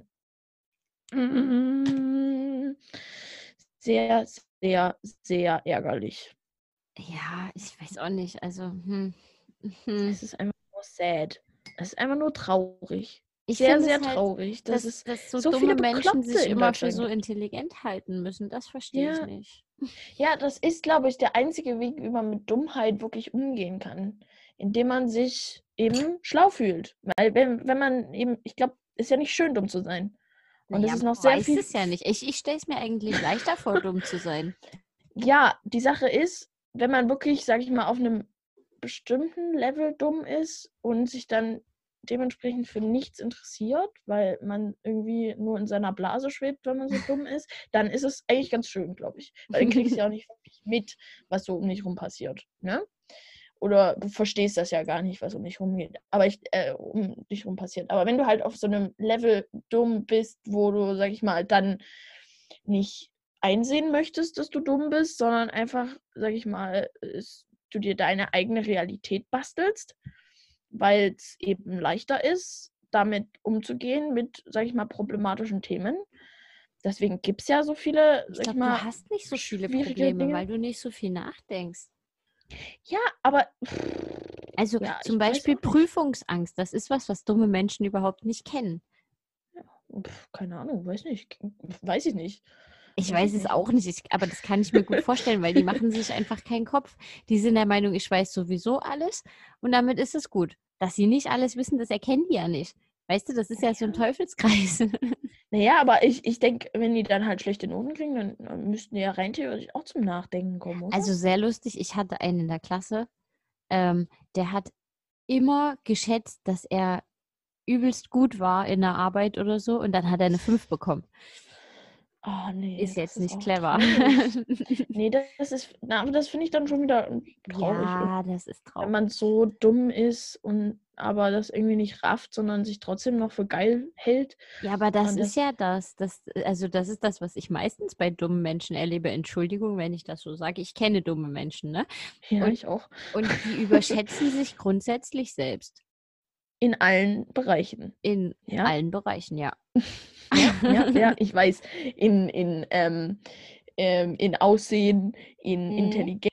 Speaker 1: sehr, sehr, sehr ärgerlich.
Speaker 2: Ja, ich weiß auch nicht. Also, hm. hm.
Speaker 1: Es ist einfach nur sad. Es ist einfach nur traurig.
Speaker 2: Ich
Speaker 1: Sehr,
Speaker 2: finde
Speaker 1: sehr
Speaker 2: es halt,
Speaker 1: traurig, dass
Speaker 2: dass,
Speaker 1: es
Speaker 2: dass so
Speaker 1: so
Speaker 2: dumme
Speaker 1: viele
Speaker 2: Menschen
Speaker 1: Bekloppte
Speaker 2: sich
Speaker 1: in
Speaker 2: immer für
Speaker 1: Deutschland
Speaker 2: so
Speaker 1: gibt.
Speaker 2: intelligent halten müssen. Das verstehe ich
Speaker 1: Ja,
Speaker 2: nicht.
Speaker 1: ja, das ist, glaube ich, der einzige Weg, wie man mit Dummheit wirklich umgehen kann. Indem man sich eben schlau fühlt. Weil wenn, wenn man eben, ich glaube, ist ja nicht schön, dumm zu sein. Und es
Speaker 2: Naja,
Speaker 1: ist
Speaker 2: aber
Speaker 1: noch
Speaker 2: du
Speaker 1: sehr
Speaker 2: weißt
Speaker 1: viel.
Speaker 2: es ja nicht. Ich, ich stelle es mir eigentlich leichter vor, dumm zu sein.
Speaker 1: Ja, die Sache ist, wenn man wirklich, sage ich mal, auf einem bestimmten Level dumm ist und sich dann dementsprechend für nichts interessiert, weil man irgendwie nur in seiner Blase schwebt, wenn man so dumm ist, dann ist es eigentlich ganz schön, glaube ich. Weil dann kriegst du ja auch nicht wirklich mit, was so um dich rum passiert. Ne? Oder du verstehst das ja gar nicht, was um dich rum geht. Aber ich, äh, um dich rum passiert. Aber wenn du halt auf so einem Level dumm bist, wo du, sag ich mal, dann nicht einsehen möchtest, dass du dumm bist, sondern einfach, sag ich mal, es, du dir deine eigene Realität bastelst, weil es eben leichter ist, damit umzugehen mit, sag ich mal, problematischen Themen. Deswegen gibt es ja so viele,
Speaker 2: Ich
Speaker 1: sag ich
Speaker 2: glaube, du
Speaker 1: mal,
Speaker 2: hast nicht so viele
Speaker 1: schwierige
Speaker 2: Probleme,
Speaker 1: Dinge.
Speaker 2: weil du nicht so viel nachdenkst.
Speaker 1: Ja, aber
Speaker 2: Also
Speaker 1: ja,
Speaker 2: zum
Speaker 1: ich weiß
Speaker 2: Beispiel
Speaker 1: auch nicht.
Speaker 2: Prüfungsangst, das ist was, was dumme Menschen überhaupt nicht kennen.
Speaker 1: Pff, keine Ahnung, weiß nicht. Weiß ich nicht.
Speaker 2: Ich
Speaker 1: Weiß
Speaker 2: weiß
Speaker 1: ich
Speaker 2: es
Speaker 1: nicht.
Speaker 2: auch nicht, ich, aber das kann ich mir gut vorstellen, weil die machen sich einfach keinen Kopf. Die sind der Meinung, ich weiß sowieso alles und damit ist es gut. Dass sie nicht alles wissen, das erkennen die ja nicht. Weißt du, das ist ja so ein Teufelskreis.
Speaker 1: Naja, aber ich, ich denke, wenn die dann halt schlechte Noten kriegen, dann, dann müssten die ja rein theoretisch auch zum Nachdenken kommen, oder?
Speaker 2: Also sehr lustig, ich hatte einen in der Klasse, ähm, der hat immer geschätzt, dass er übelst gut war in der Arbeit oder so und dann hat er eine fünf bekommen.
Speaker 1: Oh nee,
Speaker 2: Ist
Speaker 1: das
Speaker 2: jetzt
Speaker 1: ist
Speaker 2: nicht
Speaker 1: auch
Speaker 2: clever.
Speaker 1: traurig. Nee, das ist, na, aber das finde ich dann schon wieder traurig. Und
Speaker 2: Ja, das ist
Speaker 1: wenn
Speaker 2: traurig.
Speaker 1: man so dumm ist und aber das irgendwie nicht rafft, sondern sich trotzdem noch für geil hält.
Speaker 2: Ja, aber das
Speaker 1: Und
Speaker 2: ist
Speaker 1: das,
Speaker 2: ja das, das, also das ist das, was ich meistens bei dummen Menschen erlebe. Entschuldigung, wenn ich das so sage. Ich kenne dumme Menschen, ne?
Speaker 1: ja,
Speaker 2: Und,
Speaker 1: ich auch.
Speaker 2: und die überschätzen sich grundsätzlich selbst.
Speaker 1: In allen Bereichen.
Speaker 2: In
Speaker 1: Ja,
Speaker 2: allen Bereichen, ja.
Speaker 1: ja, ja, ja, ich weiß. In, in, ähm, ähm, in Aussehen, in
Speaker 2: Mhm.
Speaker 1: Intelligenz,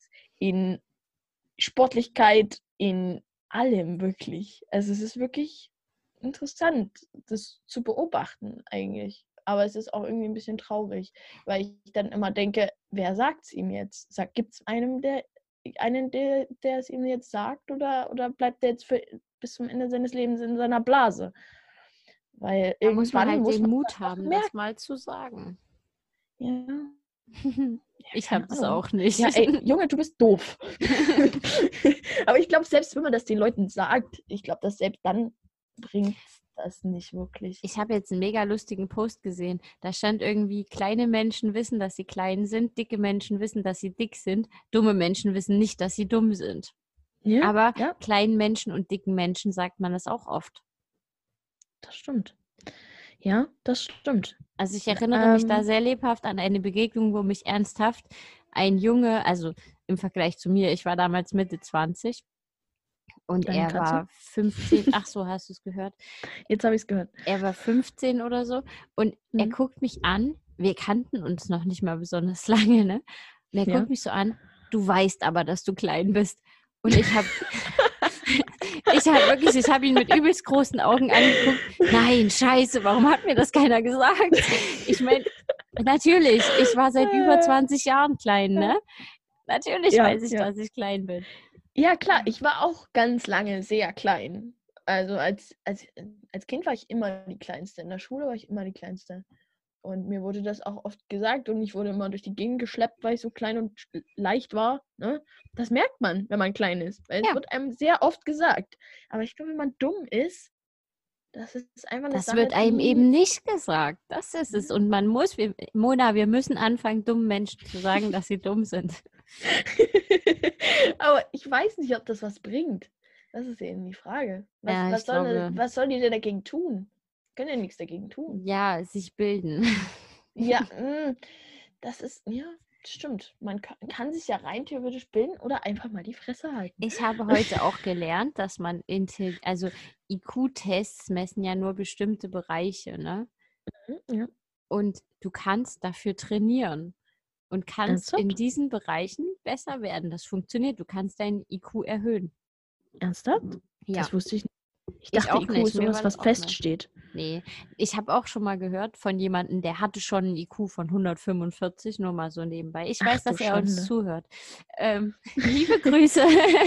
Speaker 1: in Sportlichkeit, in allem wirklich. Also es ist wirklich interessant, das zu beobachten eigentlich. Aber es ist auch irgendwie ein bisschen traurig, weil ich dann immer denke, wer sagt es ihm jetzt? Gibt es einem, der, einen, der, der es ihm jetzt sagt, oder, oder bleibt er jetzt für, bis zum Ende seines Lebens in seiner Blase? Weil
Speaker 2: Da muss man
Speaker 1: irgendwann
Speaker 2: halt
Speaker 1: muss
Speaker 2: den
Speaker 1: man
Speaker 2: Mut
Speaker 1: einfach
Speaker 2: haben,
Speaker 1: merken.
Speaker 2: das mal zu sagen.
Speaker 1: Ja,
Speaker 2: Ich
Speaker 1: keine
Speaker 2: habe es
Speaker 1: Ahnung.
Speaker 2: auch nicht.
Speaker 1: Ja, ey, Junge, du bist doof. Aber ich glaube, selbst wenn man das den Leuten sagt, ich glaube, dass selbst dann bringt das nicht wirklich.
Speaker 2: Ich habe jetzt einen mega lustigen Post gesehen. Da stand irgendwie, kleine Menschen wissen, dass sie klein sind, dicke Menschen wissen, dass sie dick sind, dumme Menschen wissen nicht, dass sie dumm sind.
Speaker 1: Ja,
Speaker 2: Aber
Speaker 1: ja,
Speaker 2: kleinen Menschen und dicken Menschen sagt man das auch oft.
Speaker 1: das stimmt. Ja, das stimmt.
Speaker 2: Also ich erinnere mich da
Speaker 1: Ähm,
Speaker 2: sehr lebhaft an eine Begegnung, wo mich ernsthaft ein Junge, also im Vergleich zu mir, ich war damals Mitte zwanzig und
Speaker 1: deine
Speaker 2: er
Speaker 1: Katze?
Speaker 2: war fünfzehn, ach so, hast du es gehört?
Speaker 1: Jetzt habe ich es gehört.
Speaker 2: Er war fünfzehn oder so und er
Speaker 1: Mhm.
Speaker 2: guckt mich an, wir kannten uns noch nicht mal besonders lange, ne? Und er
Speaker 1: Ja.
Speaker 2: guckt mich so an, du weißt aber, dass du klein bist. Und ich habe ich habe wirklich, ich habe ihn mit übelst großen Augen angeguckt. Nein, scheiße, warum hat mir das keiner gesagt? Ich meine, natürlich, ich war seit über zwanzig Jahren klein, ne? Natürlich
Speaker 1: Ja,
Speaker 2: weiß ich,
Speaker 1: ja.
Speaker 2: dass ich klein bin.
Speaker 1: Ja, klar, ich war auch ganz lange sehr klein. Also als, als, als Kind war ich immer die Kleinste. In der Schule war ich immer die Kleinste. Und mir wurde das auch oft gesagt und ich wurde immer durch die Gegend geschleppt, weil ich so klein und sch- leicht war. Ne? Das merkt man, wenn man klein ist, weil es
Speaker 2: Ja.
Speaker 1: wird einem sehr oft gesagt. Aber ich glaube, wenn man dumm ist, das ist einfach eine
Speaker 2: Das
Speaker 1: Sache,
Speaker 2: wird einem
Speaker 1: die.
Speaker 2: eben nicht gesagt. Das ist es. Und man muss, wir, Mona, wir müssen anfangen, dummen Menschen zu sagen, dass sie dumm sind.
Speaker 1: Aber ich weiß nicht, ob das was bringt. Das ist eben die Frage. Was,
Speaker 2: Ja,
Speaker 1: was,
Speaker 2: ich
Speaker 1: soll,
Speaker 2: glaube,
Speaker 1: was sollen die denn dagegen tun? Können ja nichts dagegen tun.
Speaker 2: ja, sich bilden.
Speaker 1: Ja, mh, das ist, ja, stimmt. Man kann, kann sich ja rein theoretisch bilden oder einfach mal die Fresse halten.
Speaker 2: Ich habe heute auch gelernt, dass man, Intel also I Q-Tests messen ja nur bestimmte Bereiche, ne?
Speaker 1: Ja,
Speaker 2: Und du kannst dafür trainieren und kannst in
Speaker 1: ernsthaft?
Speaker 2: diesen Bereichen besser werden. Das funktioniert. Du kannst deinen I Q erhöhen.
Speaker 1: Ernsthaft?
Speaker 2: Ja,
Speaker 1: Das wusste ich nicht. Ich
Speaker 2: ich
Speaker 1: dachte,
Speaker 2: auch
Speaker 1: I Q
Speaker 2: nicht.
Speaker 1: ist
Speaker 2: Mir war
Speaker 1: sowas,
Speaker 2: das
Speaker 1: was
Speaker 2: auch neu.
Speaker 1: feststeht.
Speaker 2: Nee, ich habe auch schon mal gehört von jemandem, der hatte schon einen I Q von hundertfünfundvierzig, nur mal so nebenbei. Ich
Speaker 1: Ach
Speaker 2: weiß,
Speaker 1: du
Speaker 2: dass er uns
Speaker 1: Schande.
Speaker 2: zuhört. Ähm, liebe Grüße.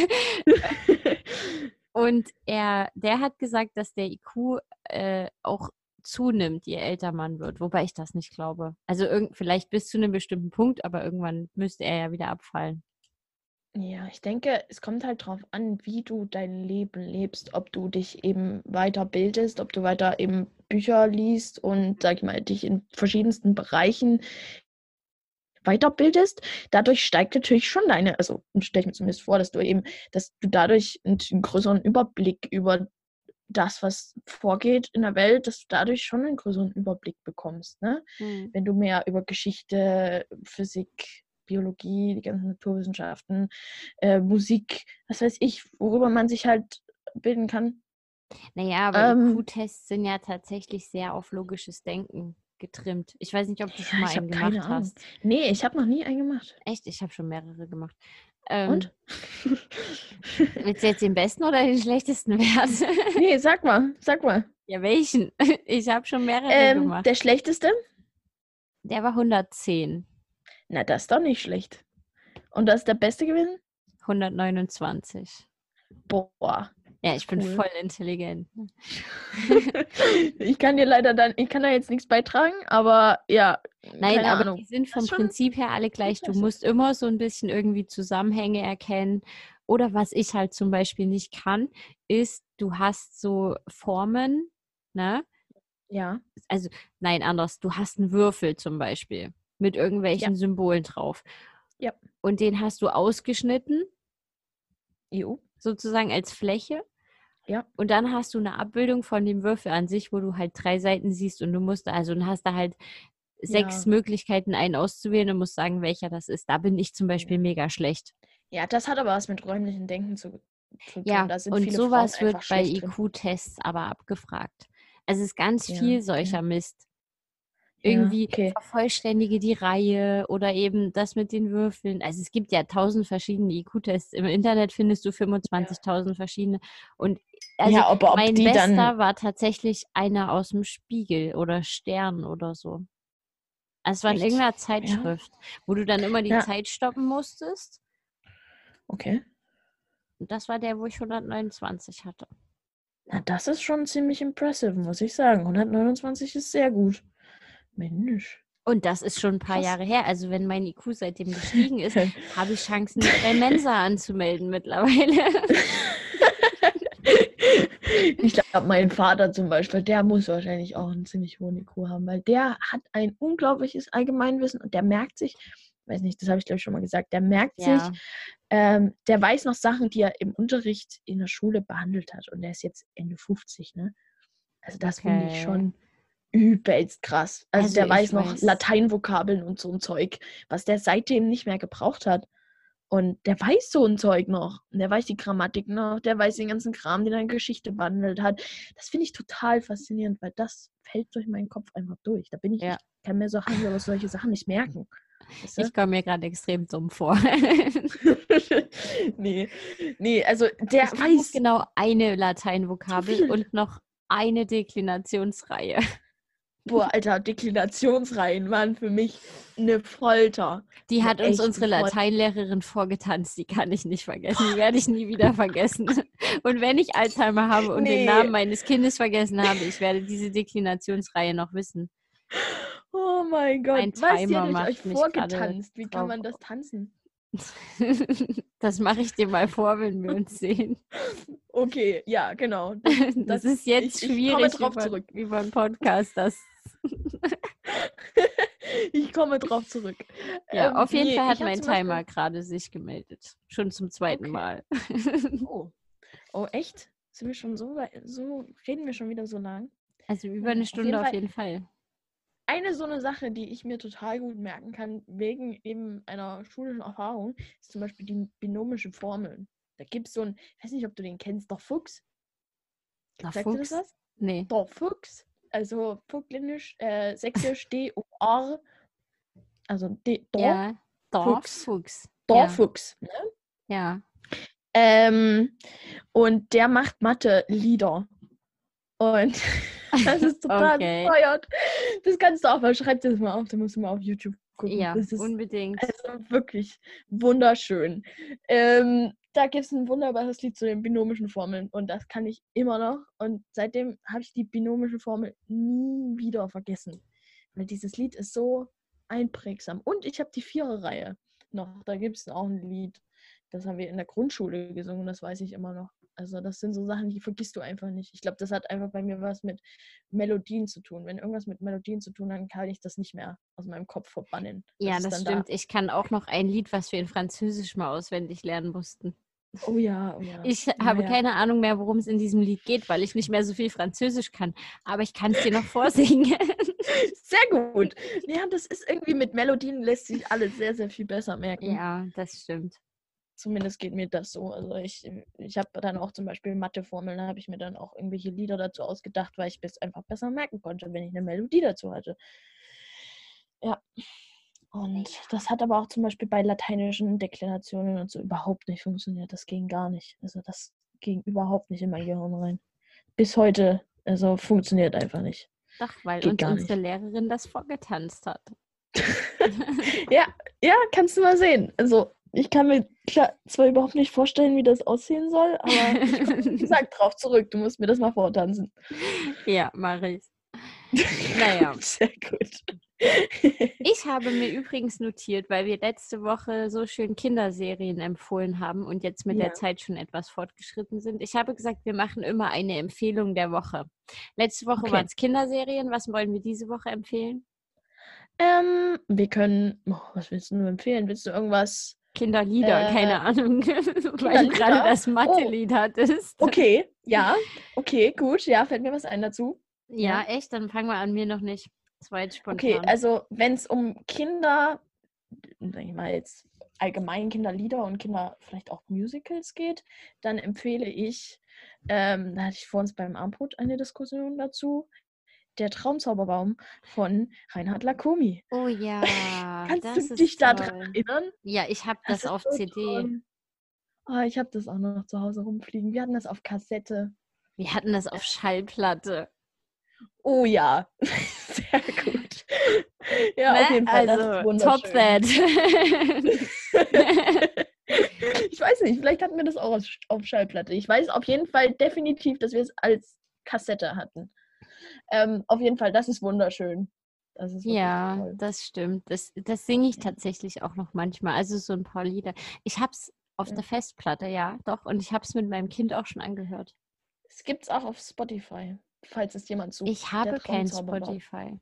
Speaker 2: Und er, der hat gesagt, dass der I Q äh, auch zunimmt, je älter man wird, wobei ich das nicht glaube. Also irgend, vielleicht bis zu einem bestimmten Punkt, aber irgendwann müsste er ja wieder abfallen.
Speaker 1: Ja, ich denke, es kommt halt drauf an, wie du dein Leben lebst, ob du dich eben weiterbildest, ob du weiter eben Bücher liest und, sag ich mal, dich in verschiedensten Bereichen weiterbildest. Dadurch steigt natürlich schon deine, also stelle ich mir zumindest vor, dass du eben, dass du dadurch einen, einen größeren Überblick über das, was vorgeht in der Welt, dass du dadurch schon einen größeren Überblick bekommst, ne?
Speaker 2: Hm.
Speaker 1: Wenn du mehr über Geschichte, Physik, Biologie, die ganzen Naturwissenschaften, äh, Musik, was weiß ich, worüber man sich halt bilden kann.
Speaker 2: Naja, aber
Speaker 1: Ähm,
Speaker 2: I Q-Tests sind ja tatsächlich sehr auf logisches Denken getrimmt. Ich weiß nicht, ob du schon
Speaker 1: ja,
Speaker 2: mal
Speaker 1: ich habe
Speaker 2: einen
Speaker 1: keine
Speaker 2: gemacht
Speaker 1: Ahnung.
Speaker 2: hast.
Speaker 1: Nee, ich habe noch nie einen gemacht.
Speaker 2: Echt? Ich habe schon mehrere gemacht. Ähm,
Speaker 1: Und?
Speaker 2: willst du jetzt den besten oder den schlechtesten Wert?
Speaker 1: Nee, sag mal, sag mal.
Speaker 2: Ja, welchen? Ich habe schon mehrere
Speaker 1: Ähm,
Speaker 2: gemacht.
Speaker 1: der schlechteste?
Speaker 2: Der war hundertzehn.
Speaker 1: Na, das ist doch nicht schlecht. Und das ist der beste gewesen?
Speaker 2: hundertneunundzwanzig.
Speaker 1: Boah.
Speaker 2: Ja, ich bin
Speaker 1: Cool.
Speaker 2: voll intelligent.
Speaker 1: Ich kann dir leider dann, ich kann da jetzt nichts beitragen, aber ja,
Speaker 2: Nein,
Speaker 1: keine
Speaker 2: aber
Speaker 1: Ahnung.
Speaker 2: die sind
Speaker 1: Das
Speaker 2: vom
Speaker 1: ist schon
Speaker 2: Prinzip her alle gleich. Du
Speaker 1: impressive.
Speaker 2: musst immer so ein bisschen irgendwie Zusammenhänge erkennen. Oder was ich halt zum Beispiel nicht kann, ist, du hast so Formen, ne?
Speaker 1: Ja,
Speaker 2: Also, nein, anders. Du hast einen Würfel zum Beispiel mit
Speaker 1: ja,
Speaker 2: irgendwelchen Symbolen drauf.
Speaker 1: ja.
Speaker 2: Und den hast du ausgeschnitten,
Speaker 1: Jo,
Speaker 2: sozusagen als Fläche.
Speaker 1: ja.
Speaker 2: Und dann hast du eine Abbildung von dem Würfel an sich, wo du halt drei Seiten siehst und du musst, also dann hast du halt sechs
Speaker 1: Ja.
Speaker 2: Möglichkeiten, einen auszuwählen und musst sagen, welcher das ist. Da bin ich zum Beispiel
Speaker 1: Ja.
Speaker 2: mega schlecht.
Speaker 1: Ja, das hat aber was mit räumlichem Denken zu, zu tun.
Speaker 2: Ja,
Speaker 1: Da sind
Speaker 2: und
Speaker 1: viele Frauen
Speaker 2: sowas wird
Speaker 1: einfach
Speaker 2: bei
Speaker 1: schlecht drin.
Speaker 2: I Q-Tests aber abgefragt. Also es ist ganz
Speaker 1: Ja,
Speaker 2: viel
Speaker 1: okay.
Speaker 2: solcher Mist.
Speaker 1: Ja,
Speaker 2: Irgendwie
Speaker 1: okay.
Speaker 2: vervollständige die Reihe oder eben das mit den Würfeln. Also es gibt ja tausend verschiedene I Q-Tests. Im Internet findest du
Speaker 1: Ja.
Speaker 2: fünfundzwanzigtausend verschiedene. Und also
Speaker 1: Ja, aber ob
Speaker 2: mein
Speaker 1: die
Speaker 2: bester
Speaker 1: dann.
Speaker 2: war tatsächlich einer aus dem Spiegel oder Stern oder so. Also es war in
Speaker 1: Echt?
Speaker 2: irgendeiner
Speaker 1: Ja.
Speaker 2: Zeitschrift, wo du dann immer die
Speaker 1: Ja,
Speaker 2: Zeit stoppen musstest.
Speaker 1: okay.
Speaker 2: Und das war der, wo ich hundertneunundzwanzig hatte.
Speaker 1: Na, das ist schon ziemlich impressive, muss ich sagen. hundertneunundzwanzig ist sehr gut. Mensch.
Speaker 2: Und das ist schon ein paar
Speaker 1: Krass.
Speaker 2: Jahre her. Also wenn mein I Q seitdem gestiegen ist, habe ich Chancen, mich bei Mensa anzumelden mittlerweile.
Speaker 1: Ich glaube, mein Vater zum Beispiel, der muss wahrscheinlich auch einen ziemlich hohen I Q haben, weil der hat ein unglaubliches Allgemeinwissen und der merkt sich, weiß nicht, das habe ich glaube ich schon mal gesagt, der merkt
Speaker 2: Ja.
Speaker 1: sich, ähm, der weiß noch Sachen, die er im Unterricht in der Schule behandelt hat und der ist jetzt Ende fünfzig, ne? Also das finde ich
Speaker 2: Okay.
Speaker 1: schon übelst krass. Also,
Speaker 2: Also
Speaker 1: der
Speaker 2: ich
Speaker 1: weiß noch
Speaker 2: weiß-
Speaker 1: Lateinvokabeln und so ein Zeug, was der seitdem nicht mehr gebraucht hat. Und der weiß so ein Zeug noch. Und der weiß die Grammatik noch, der weiß den ganzen Kram, den er in Geschichte behandelt hat. Das finde ich total faszinierend, weil das fällt durch meinen Kopf einfach durch. Da bin ich,
Speaker 2: Ja.
Speaker 1: ich kann mir so aber solche Sachen nicht merken. Weißt du?
Speaker 2: Ich komme mir gerade extrem dumm vor.
Speaker 1: nee, nee, also der
Speaker 2: Ich kann noch
Speaker 1: weiß.
Speaker 2: genau eine
Speaker 1: So
Speaker 2: Lateinvokabel
Speaker 1: viel.
Speaker 2: und noch eine Deklinationsreihe.
Speaker 1: Boah, Alter, Deklinationsreihen waren für mich eine Folter.
Speaker 2: Die
Speaker 1: Eine
Speaker 2: hat uns
Speaker 1: echte
Speaker 2: unsere
Speaker 1: Folter.
Speaker 2: Lateinlehrerin vorgetanzt. Die kann ich nicht vergessen. Die werde ich nie wieder vergessen. Und wenn ich Alzheimer habe und den
Speaker 1: Nee.
Speaker 2: Namen meines Kindes vergessen habe, ich werde diese Deklinationsreihe noch wissen.
Speaker 1: Oh mein Gott,
Speaker 2: Mein
Speaker 1: was, die hat
Speaker 2: Timer
Speaker 1: euch
Speaker 2: macht
Speaker 1: euch
Speaker 2: mich
Speaker 1: vorgetanzt? Wie
Speaker 2: gerade
Speaker 1: kann man
Speaker 2: drauf-
Speaker 1: das tanzen?
Speaker 2: Das mache ich dir mal vor, wenn wir uns sehen.
Speaker 1: Okay, ja, genau.
Speaker 2: Das,
Speaker 1: Das-
Speaker 2: ist jetzt
Speaker 1: ich- ich
Speaker 2: schwierig
Speaker 1: komme drauf
Speaker 2: über,
Speaker 1: zurück.
Speaker 2: über einen Podcast. Das,
Speaker 1: Ich komme drauf zurück.
Speaker 2: ja,
Speaker 1: Ähm,
Speaker 2: auf jeden
Speaker 1: nee,
Speaker 2: Fall hat
Speaker 1: ich hab
Speaker 2: mein
Speaker 1: zum Beispiel-
Speaker 2: Timer gerade sich gemeldet. Schon zum zweiten
Speaker 1: Okay.
Speaker 2: Mal.
Speaker 1: Oh. Oh, echt? Sind wir schon so weit, so reden wir schon wieder so lang?
Speaker 2: Also über
Speaker 1: Naja,
Speaker 2: eine
Speaker 1: auf
Speaker 2: Stunde
Speaker 1: jeden
Speaker 2: auf
Speaker 1: Fall.
Speaker 2: jeden Fall.
Speaker 1: Eine so eine Sache, die ich mir total gut merken kann, wegen eben einer schulischen Erfahrung, ist zum Beispiel die binomische Formeln. Da gibt es so ein, ich weiß nicht, ob du den kennst, der Fuchs.
Speaker 2: Der
Speaker 1: Sagt dir das
Speaker 2: Fuchs?
Speaker 1: was?
Speaker 2: Nee.
Speaker 1: Der Fuchs, also Vogtländisch, äh, Sächsisch, D O R, also D, der,
Speaker 2: Ja,
Speaker 1: Fuchs.
Speaker 2: Dorffuchs.
Speaker 1: der
Speaker 2: Ja.
Speaker 1: Fuchs. Ne?
Speaker 2: Ja.
Speaker 1: Ähm, und der macht Mathe-Lieder. Und das ist total
Speaker 2: Okay.
Speaker 1: bescheuert. Das kannst du auch mal, schreib das mal auf, da musst du mal auf YouTube gucken.
Speaker 2: Ja,
Speaker 1: das ist
Speaker 2: unbedingt.
Speaker 1: also wirklich wunderschön. Ähm, da gibt es ein wunderbares Lied zu den binomischen Formeln und das kann ich immer noch. Und seitdem habe ich die binomische Formel nie wieder vergessen. Weil dieses Lied ist so einprägsam. Und ich habe die Viererreihe noch. Da gibt es auch ein Lied. Das haben wir in der Grundschule gesungen, das weiß ich immer noch. Also das sind so Sachen, die vergisst du einfach nicht. Ich glaube, das hat einfach bei mir was mit Melodien zu tun. Wenn irgendwas mit Melodien zu tun hat, dann kann ich das nicht mehr aus meinem Kopf verbannen.
Speaker 2: Ja,
Speaker 1: ist
Speaker 2: das
Speaker 1: dann
Speaker 2: stimmt. Ich kann auch noch ein Lied, was wir in Französisch mal auswendig lernen mussten.
Speaker 1: Da. Oh ja, oh ja.
Speaker 2: Ich
Speaker 1: Ja,
Speaker 2: habe
Speaker 1: ja.
Speaker 2: keine Ahnung mehr, worum es in diesem Lied geht, weil ich nicht mehr so viel Französisch kann. Aber ich kann es dir noch vorsingen.
Speaker 1: Sehr gut. Ja, das ist irgendwie mit Melodien lässt sich alles sehr, sehr viel besser merken.
Speaker 2: Ja, das stimmt.
Speaker 1: Zumindest geht mir das so. Also ich, ich habe dann auch zum Beispiel Matheformeln, da habe ich mir dann auch irgendwelche Lieder dazu ausgedacht, weil ich es einfach besser merken konnte, wenn ich eine Melodie dazu hatte. Ja. Und das hat aber auch zum Beispiel bei lateinischen Deklinationen und so überhaupt nicht funktioniert. Das ging gar nicht. Also das ging überhaupt nicht in mein Gehirn rein. Bis heute, also funktioniert einfach nicht.
Speaker 2: Doch, weil
Speaker 1: Geht
Speaker 2: uns
Speaker 1: gar
Speaker 2: unsere
Speaker 1: nicht.
Speaker 2: Lehrerin das vorgetanzt hat.
Speaker 1: Ja, ja, kannst du mal sehen. Also ich kann mir klar, zwar überhaupt nicht vorstellen, wie das aussehen soll, aber ich komme, wie gesagt, drauf zurück. Du musst mir das mal vortanzen.
Speaker 2: Ja, mache ich. Naja.
Speaker 1: Sehr gut.
Speaker 2: Ich habe mir übrigens notiert, weil wir letzte Woche so schön Kinderserien empfohlen haben und jetzt mit
Speaker 1: Ja.
Speaker 2: der Zeit schon etwas fortgeschritten sind. Ich habe gesagt, wir machen immer eine Empfehlung der Woche. Letzte Woche
Speaker 1: Okay.
Speaker 2: waren es Kinderserien. Was wollen wir diese Woche empfehlen?
Speaker 1: Ähm, wir können, oh, was willst du nur empfehlen? Willst du irgendwas?
Speaker 2: Kinderlieder,
Speaker 1: Äh,
Speaker 2: keine Ahnung, weil du
Speaker 1: Kinderlieder?
Speaker 2: gerade das Mathe-Lied hattest.
Speaker 1: Okay, ja, okay, gut. Ja, fällt mir was ein dazu.
Speaker 2: Ja,
Speaker 1: Ja.
Speaker 2: echt? Dann fangen wir an, mir noch nicht. Das war jetzt spontan.
Speaker 1: Okay, also wenn es um Kinder, sag ich mal jetzt allgemein Kinderlieder und Kinder vielleicht auch Musicals geht, dann empfehle ich, ähm, da hatte ich vor uns beim Abendbrot eine Diskussion dazu, der Traumzauberbaum von Reinhard Lacomi.
Speaker 2: Oh ja,
Speaker 1: Kannst
Speaker 2: das
Speaker 1: du
Speaker 2: ist
Speaker 1: dich
Speaker 2: toll.
Speaker 1: daran erinnern?
Speaker 2: Ja, ich habe das,
Speaker 1: ist
Speaker 2: auf
Speaker 1: so
Speaker 2: C D.
Speaker 1: toll. Oh, ich habe das auch noch zu Hause rumfliegen. Wir hatten das auf Kassette.
Speaker 2: Wir hatten das auf Schallplatte.
Speaker 1: Oh ja, sehr gut. Ja,
Speaker 2: Ne?
Speaker 1: auf jeden Fall,
Speaker 2: also,
Speaker 1: das ist
Speaker 2: top
Speaker 1: wunderschön.
Speaker 2: that.
Speaker 1: Ich weiß nicht, vielleicht hatten wir das auch auf, auf Schallplatte. Ich weiß auf jeden Fall definitiv, dass wir es als Kassette hatten. Ähm, auf jeden Fall, das ist wunderschön. Das ist wirklich
Speaker 2: Ja,
Speaker 1: toll.
Speaker 2: das stimmt. Das, das singe ich
Speaker 1: Ja.
Speaker 2: tatsächlich auch noch manchmal. Also so ein paar Lieder. Ich habe es auf
Speaker 1: Ja.
Speaker 2: der Festplatte, ja, doch. Und ich habe es mit meinem Kind auch schon angehört.
Speaker 1: Es gibt es auch auf Spotify, falls es jemand sucht.
Speaker 2: Ich habe
Speaker 1: der
Speaker 2: kein
Speaker 1: Traumzauberer.
Speaker 2: Spotify.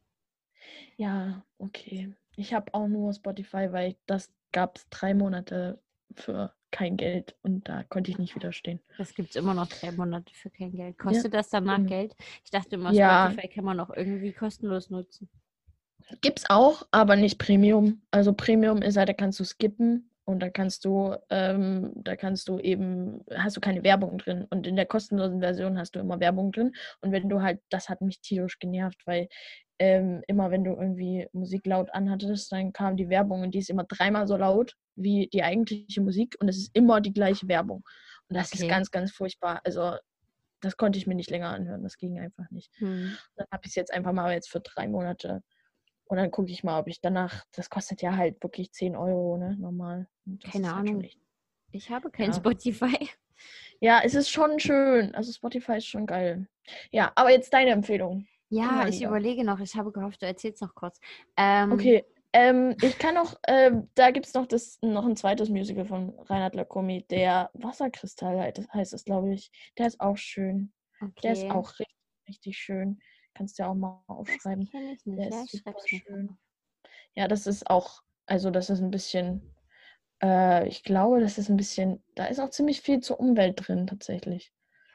Speaker 1: Ja, okay. Ich habe auch nur Spotify, weil das gab es drei Monate für kein Geld und da konnte ich nicht widerstehen.
Speaker 2: Das gibt es immer noch drei Monate für kein Geld.
Speaker 1: Ja,
Speaker 2: Kostet das danach
Speaker 1: genau.
Speaker 2: Geld? Ich dachte immer,
Speaker 1: Ja,
Speaker 2: Spotify kann man auch irgendwie kostenlos nutzen.
Speaker 1: gibt's auch, aber nicht Premium. Also Premium ist halt, da kannst du skippen und da kannst du, ähm, da kannst du eben, hast du keine Werbung drin. Und in der kostenlosen Version hast du immer Werbung drin. Und wenn du halt, das hat mich tierisch genervt, weil ähm, immer wenn du irgendwie Musik laut anhattest, dann kam die Werbung und die ist immer dreimal so laut wie die eigentliche Musik und es ist immer die gleiche Werbung. Und das
Speaker 2: Okay.
Speaker 1: ist ganz, ganz furchtbar. Also das konnte ich mir nicht länger anhören. Das ging einfach nicht.
Speaker 2: Hm.
Speaker 1: Dann habe ich es jetzt einfach mal jetzt für drei Monate. Und dann gucke ich mal, ob ich danach, das kostet ja halt wirklich zehn Euro, ne, normal. Und das
Speaker 2: Keine
Speaker 1: ist halt schon
Speaker 2: Ahnung.
Speaker 1: echt.
Speaker 2: Ich habe kein
Speaker 1: Ja.
Speaker 2: Spotify.
Speaker 1: Ja, es ist schon schön. Also Spotify ist schon geil. Ja, aber jetzt deine Empfehlung.
Speaker 2: Ja, ich
Speaker 1: Kinderlieder.
Speaker 2: überlege noch. Ich habe gehofft, du erzählst noch kurz. Ähm,
Speaker 1: Okay, ähm, ich kann noch, ähm, da gibt es noch, das, noch ein zweites Musical von Reinhard Lacomi, der Wasserkristall heißt, heißt es, glaube ich. Der ist auch schön. Der ist
Speaker 2: okay.
Speaker 1: auch richtig, richtig schön. Kannst du ja auch mal aufschreiben.
Speaker 2: Das kenne ich nicht.
Speaker 1: Der
Speaker 2: Ja,
Speaker 1: ist
Speaker 2: ich
Speaker 1: super
Speaker 2: schreibe es mir
Speaker 1: schön.
Speaker 2: vor.
Speaker 1: Ja, das ist auch, also das ist ein bisschen, äh, ich glaube, das ist ein bisschen, da ist auch ziemlich viel zur Umwelt drin tatsächlich.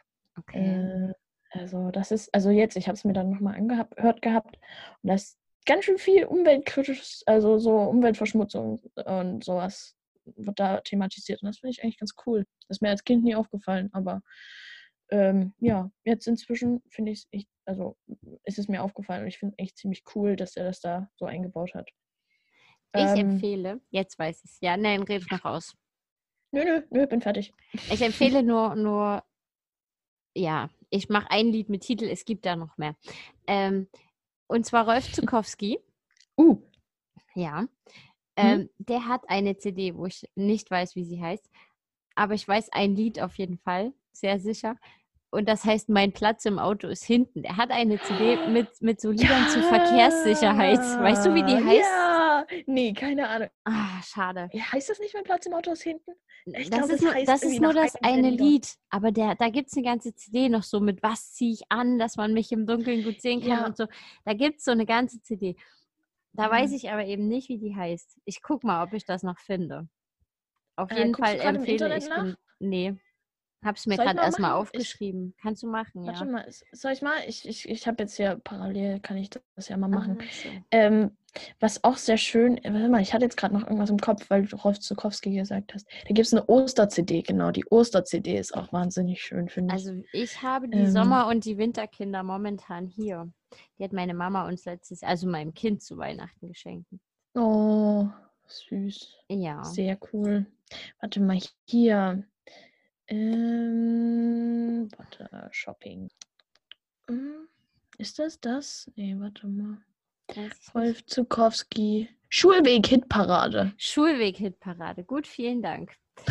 Speaker 2: Okay.
Speaker 1: Äh, also das ist, also jetzt, ich habe es mir dann nochmal angehört gehabt und da ist ganz schön viel umweltkritisches, also so Umweltverschmutzung und sowas wird da thematisiert und das finde ich eigentlich ganz cool. Das ist mir als Kind nie aufgefallen, aber ähm, ja, jetzt inzwischen finde ich es echt, also ist es mir aufgefallen und ich finde es echt ziemlich cool, dass er das da so eingebaut hat.
Speaker 2: Ich
Speaker 1: Ähm,
Speaker 2: empfehle, jetzt weiß ich es. Ja, nein, red noch aus.
Speaker 1: nö, nö, nö, bin fertig.
Speaker 2: Ich empfehle nur, nur, ja, ich mache ein Lied mit Titel, es gibt da noch mehr. Ähm, und zwar Rolf Zukowski.
Speaker 1: Uh,
Speaker 2: Ja. Ähm, der hat eine C D, wo ich nicht weiß, wie sie heißt. Aber ich weiß ein Lied auf jeden Fall, sehr sicher. Und das heißt, mein Platz im Auto ist hinten. Er hat eine C D mit, mit so Liedern zur Verkehrssicherheit. Weißt du, wie die heißt?
Speaker 1: Ja, nee, keine Ahnung.
Speaker 2: Ah, schade.
Speaker 1: Ja, heißt das nicht, mein Platz im Auto ist hinten? Ich
Speaker 2: Das
Speaker 1: glaube,
Speaker 2: ist
Speaker 1: das
Speaker 2: nur,
Speaker 1: heißt
Speaker 2: das,
Speaker 1: irgendwie
Speaker 2: ist nur
Speaker 1: nach
Speaker 2: das
Speaker 1: einem der
Speaker 2: eine
Speaker 1: Lieder.
Speaker 2: Lied. Aber der, da gibt es eine ganze C D noch so mit was ziehe ich an, dass man mich im Dunkeln gut sehen kann
Speaker 1: Ja.
Speaker 2: und so. Da gibt es so eine ganze C D. Da
Speaker 1: Ja.
Speaker 2: weiß ich aber eben nicht, wie die heißt. Ich gucke mal, ob ich das noch finde. Auf
Speaker 1: Äh,
Speaker 2: jeden
Speaker 1: guckst
Speaker 2: Fall
Speaker 1: du gerade im
Speaker 2: empfehle
Speaker 1: Internet
Speaker 2: ich,
Speaker 1: nach?
Speaker 2: bin, nee, hab's mir
Speaker 1: Soll ich
Speaker 2: gerade
Speaker 1: mal
Speaker 2: erstmal
Speaker 1: machen? Ich,
Speaker 2: aufgeschrieben. Kannst du machen,
Speaker 1: warte
Speaker 2: ja.
Speaker 1: mal, s- soll ich mal? Ich, ich, ich habe jetzt hier parallel, kann ich das ja mal machen.
Speaker 2: Ah, so.
Speaker 1: Ähm, was auch sehr schön, äh, warte mal, ich hatte jetzt gerade noch irgendwas im Kopf, weil du Rolf Zukowski gesagt hast. Da gibt es eine Oster-C D, genau. Die Oster-C D ist auch wahnsinnig schön, finde ich.
Speaker 2: Also ich habe die
Speaker 1: Ähm,
Speaker 2: Sommer- und die Winterkinder momentan hier. Die hat meine Mama uns letztes, also meinem Kind zu Weihnachten geschenkt.
Speaker 1: Oh, süß.
Speaker 2: Ja.
Speaker 1: Sehr cool. Warte mal, hier. Ähm, warte, Shopping. Hm, ist das das? Nee, warte mal.
Speaker 2: Weiß ich nicht.
Speaker 1: Rolf Zukowski. Schulweg-Hitparade.
Speaker 2: Schulweg-Hitparade. Gut, vielen Dank.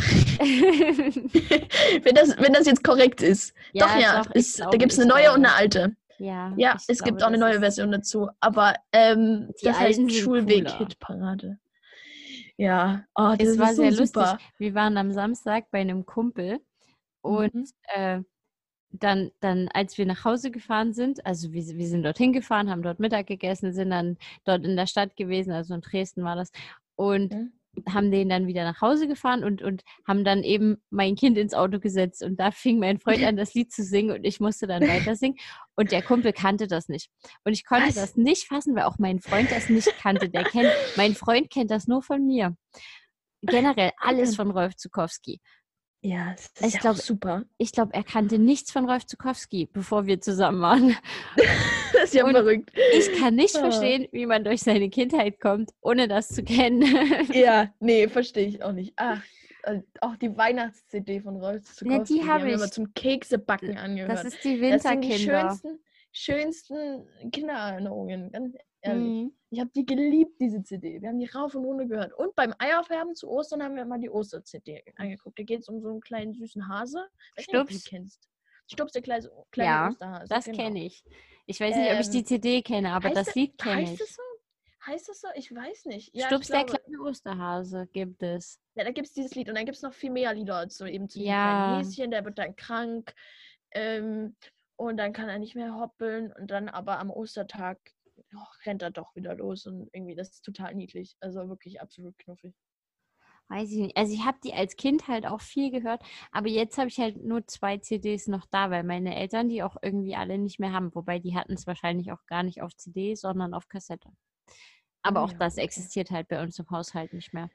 Speaker 1: wenn, das, wenn das jetzt korrekt ist.
Speaker 2: Ja,
Speaker 1: doch, ja.
Speaker 2: doch, ich
Speaker 1: ist, da
Speaker 2: glaube,
Speaker 1: gibt es eine
Speaker 2: ich
Speaker 1: neue
Speaker 2: glaube.
Speaker 1: und eine alte.
Speaker 2: Ja,
Speaker 1: Ja,
Speaker 2: ich
Speaker 1: es
Speaker 2: glaube,
Speaker 1: gibt auch eine
Speaker 2: das
Speaker 1: neue
Speaker 2: ist-
Speaker 1: Version dazu. Aber ähm,
Speaker 2: Die
Speaker 1: das
Speaker 2: alten
Speaker 1: heißt
Speaker 2: sind
Speaker 1: Schulweg-Hitparade. Ja, oh, das
Speaker 2: Es war
Speaker 1: ist so
Speaker 2: sehr
Speaker 1: super.
Speaker 2: lustig. Wir waren am Samstag bei einem Kumpel und
Speaker 1: Mhm.
Speaker 2: äh, dann, dann, als wir nach Hause gefahren sind, also wir, wir sind dorthin gefahren, haben dort Mittag gegessen, sind dann dort in der Stadt gewesen, also in Dresden war das, und
Speaker 1: Mhm.
Speaker 2: haben den dann wieder nach Hause gefahren und, und haben dann eben mein Kind ins Auto gesetzt und da fing mein Freund an, das Lied zu singen und ich musste dann weiter singen und der Kumpel kannte das nicht. Und ich konnte
Speaker 1: Was?
Speaker 2: das nicht fassen, weil auch mein Freund das nicht kannte. Der kennt, mein Freund kennt das nur von mir. Generell alles von Rolf Zukowski.
Speaker 1: Ja, das ist
Speaker 2: Ich
Speaker 1: ja
Speaker 2: glaub-
Speaker 1: auch super.
Speaker 2: Ich glaube, er kannte nichts von Rolf Zukowski, bevor wir zusammen waren.
Speaker 1: Das ist ja
Speaker 2: Und
Speaker 1: verrückt.
Speaker 2: Ich kann nicht
Speaker 1: Ah.
Speaker 2: verstehen, wie man durch seine Kindheit kommt, ohne das zu kennen.
Speaker 1: Ja, nee, verstehe ich auch nicht. Ach, äh, auch die Weihnachts-C D von Rolf Zukowski, die,
Speaker 2: hab
Speaker 1: haben wir
Speaker 2: ich.
Speaker 1: immer zum Keksebacken angehört.
Speaker 2: Das ist die
Speaker 1: Das sind die
Speaker 2: Winterkinder.
Speaker 1: schönsten, schönsten Kindererinnerungen, ganz Ehrlich.
Speaker 2: Mhm.
Speaker 1: Ich habe die geliebt, diese C D. Wir haben die rauf und runter gehört. Und beim Eierfärben zu Ostern haben wir immer die Oster-C D angeguckt. Da geht es um so einen kleinen süßen Hase. Weiß nicht, ob du die
Speaker 2: Stups.
Speaker 1: kennst. Stups, der kleine, kleine
Speaker 2: Ja,
Speaker 1: Osterhase.
Speaker 2: das
Speaker 1: genau.
Speaker 2: kenne ich. Ich weiß nicht, ob ich die
Speaker 1: Ähm,
Speaker 2: C D kenne, aber
Speaker 1: heißt
Speaker 2: das
Speaker 1: der-
Speaker 2: Lied kenne
Speaker 1: Heißt es
Speaker 2: ich.
Speaker 1: so? Heißt es so? Ich weiß nicht. Ja,
Speaker 2: Stups,
Speaker 1: ich
Speaker 2: der
Speaker 1: glaube,
Speaker 2: kleine Osterhase gibt es.
Speaker 1: ja, da gibt es dieses Lied. Und dann gibt es noch viel mehr Lieder. So eben zu dem
Speaker 2: Ja.
Speaker 1: kleinen Häschen, der wird dann krank. Ähm, und dann kann er nicht mehr hoppeln. Und dann aber am Ostertag oh, rennt er doch wieder los. Und irgendwie, das ist total niedlich. Also wirklich absolut knuffig.
Speaker 2: Weiß ich nicht. Also ich habe die als Kind halt auch viel gehört, aber jetzt habe ich halt nur zwei C Ds noch da, weil meine Eltern die auch irgendwie alle nicht mehr haben. Wobei die hatten es wahrscheinlich auch gar nicht auf C D, sondern auf Kassette. Aber
Speaker 1: Oh
Speaker 2: auch
Speaker 1: ja,
Speaker 2: das
Speaker 1: okay.
Speaker 2: existiert halt bei uns im Haushalt nicht mehr.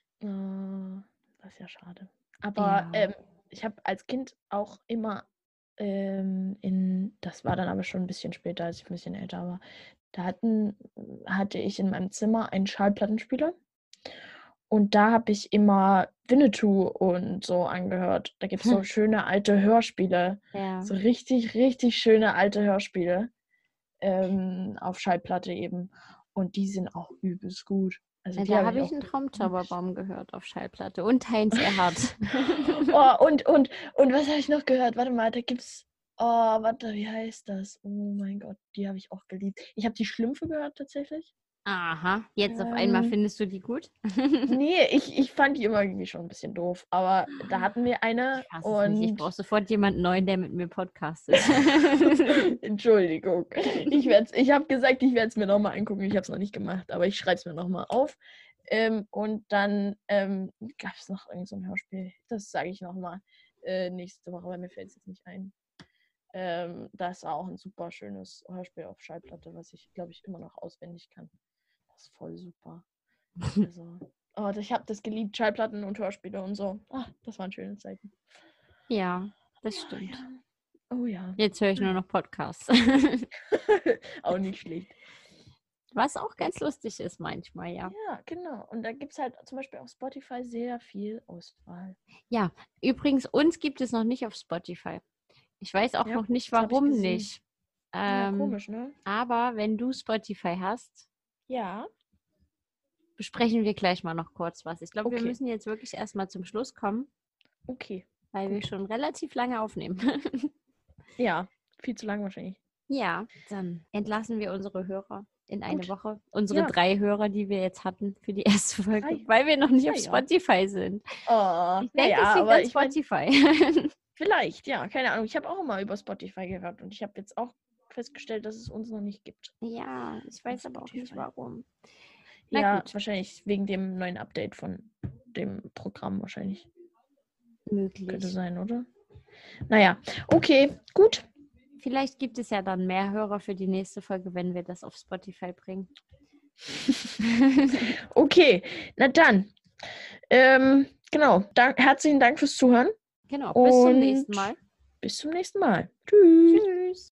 Speaker 1: Äh, das ist ja schade. Aber
Speaker 2: Ja.
Speaker 1: ähm, ich habe als Kind auch immer ähm, in, das war dann aber schon ein bisschen später, als ich ein bisschen älter war, da hatten, hatte ich in meinem Zimmer einen Schallplattenspieler und da habe ich immer Winnetou und so angehört. Da gibt es so schöne alte Hörspiele,
Speaker 2: Ja.
Speaker 1: so richtig, richtig schöne alte Hörspiele ähm, auf Schallplatte eben und die sind auch übelst gut. Also
Speaker 2: Ja,
Speaker 1: die
Speaker 2: da
Speaker 1: habe
Speaker 2: habe
Speaker 1: ich
Speaker 2: ich
Speaker 1: auch
Speaker 2: einen
Speaker 1: geliebt.
Speaker 2: Traumzauberbaum gehört auf Schallplatte und Heinz Erhardt.
Speaker 1: Oh, und, und, und was habe ich noch gehört? Warte mal, da gibt's. Oh, warte, wie heißt das? Oh mein Gott, die habe ich auch geliebt. Ich habe die Schlümpfe gehört tatsächlich.
Speaker 2: Aha, jetzt auf einmal
Speaker 1: Ähm,
Speaker 2: findest du die gut?
Speaker 1: nee, ich, ich fand die immer irgendwie schon ein bisschen doof. Aber da hatten wir eine
Speaker 2: Ich fasse es nicht. Ich
Speaker 1: und.
Speaker 2: brauche sofort jemanden neuen, der mit mir podcastet.
Speaker 1: Entschuldigung. Ich, werd's- ich habe gesagt, ich werde es mir nochmal angucken. Ich habe es noch nicht gemacht, aber ich schreibe es mir nochmal auf. Ähm, und dann ähm, gab es noch irgend so ein Hörspiel. Das sage ich nochmal äh, nächste Woche, weil mir fällt es jetzt nicht ein. Ähm, das war auch ein super schönes Hörspiel auf Schallplatte, was ich, glaube ich, immer noch auswendig kann. Das ist voll super. Also, oh, ich habe das geliebt, Schallplatten und Hörspiele und so. Ach, das waren schöne Zeiten.
Speaker 2: Ja, das
Speaker 1: Ja,
Speaker 2: stimmt.
Speaker 1: ja. Oh ja.
Speaker 2: Jetzt höre ich nur noch Podcasts.
Speaker 1: Auch nicht schlecht.
Speaker 2: Was auch ganz lustig ist manchmal, ja.
Speaker 1: Ja, genau. Und da gibt es halt zum Beispiel auf Spotify sehr viel Auswahl.
Speaker 2: Ja, übrigens, uns gibt es noch nicht auf Spotify. Ich weiß auch
Speaker 1: Ja,
Speaker 2: noch nicht,
Speaker 1: das hab ich
Speaker 2: warum
Speaker 1: gesehen.
Speaker 2: nicht.
Speaker 1: Ja,
Speaker 2: Ähm,
Speaker 1: komisch, ne?
Speaker 2: aber wenn du Spotify hast,
Speaker 1: Ja.
Speaker 2: besprechen wir gleich mal noch kurz was. Ich glaube, wir
Speaker 1: Okay.
Speaker 2: müssen jetzt wirklich erstmal zum Schluss kommen,
Speaker 1: Okay.
Speaker 2: weil wir
Speaker 1: Gut.
Speaker 2: schon relativ lange aufnehmen.
Speaker 1: Ja, viel zu lang wahrscheinlich.
Speaker 2: Ja, dann entlassen wir unsere Hörer in eine
Speaker 1: Gut.
Speaker 2: Woche. Unsere
Speaker 1: Ja.
Speaker 2: drei Hörer, die wir jetzt hatten für die erste Folge,
Speaker 1: Drei.
Speaker 2: weil wir noch nicht
Speaker 1: Ja,
Speaker 2: auf
Speaker 1: ja.
Speaker 2: Spotify sind.
Speaker 1: Oh,
Speaker 2: Ich denke,
Speaker 1: naja,
Speaker 2: es liegt
Speaker 1: aber
Speaker 2: an
Speaker 1: ich mein,
Speaker 2: Spotify.
Speaker 1: vielleicht, ja, keine Ahnung. Ich habe auch immer über Spotify gehört und ich habe jetzt auch festgestellt, dass es uns noch nicht gibt.
Speaker 2: Ja, ich weiß aber auch nicht
Speaker 1: Spotify.
Speaker 2: warum. Na
Speaker 1: Ja,
Speaker 2: gut,
Speaker 1: wahrscheinlich wegen dem neuen Update von dem Programm wahrscheinlich. Könnte
Speaker 2: möglich.
Speaker 1: sein, oder? Naja, okay, gut.
Speaker 2: Vielleicht gibt es ja dann mehr Hörer für die nächste Folge, wenn wir das auf Spotify bringen.
Speaker 1: Okay, na dann. Ähm, genau, dank, herzlichen Dank fürs Zuhören
Speaker 2: Genau, bis zum nächsten
Speaker 1: und
Speaker 2: Mal.
Speaker 1: bis zum nächsten Mal. Tschüss.
Speaker 2: Tschüss.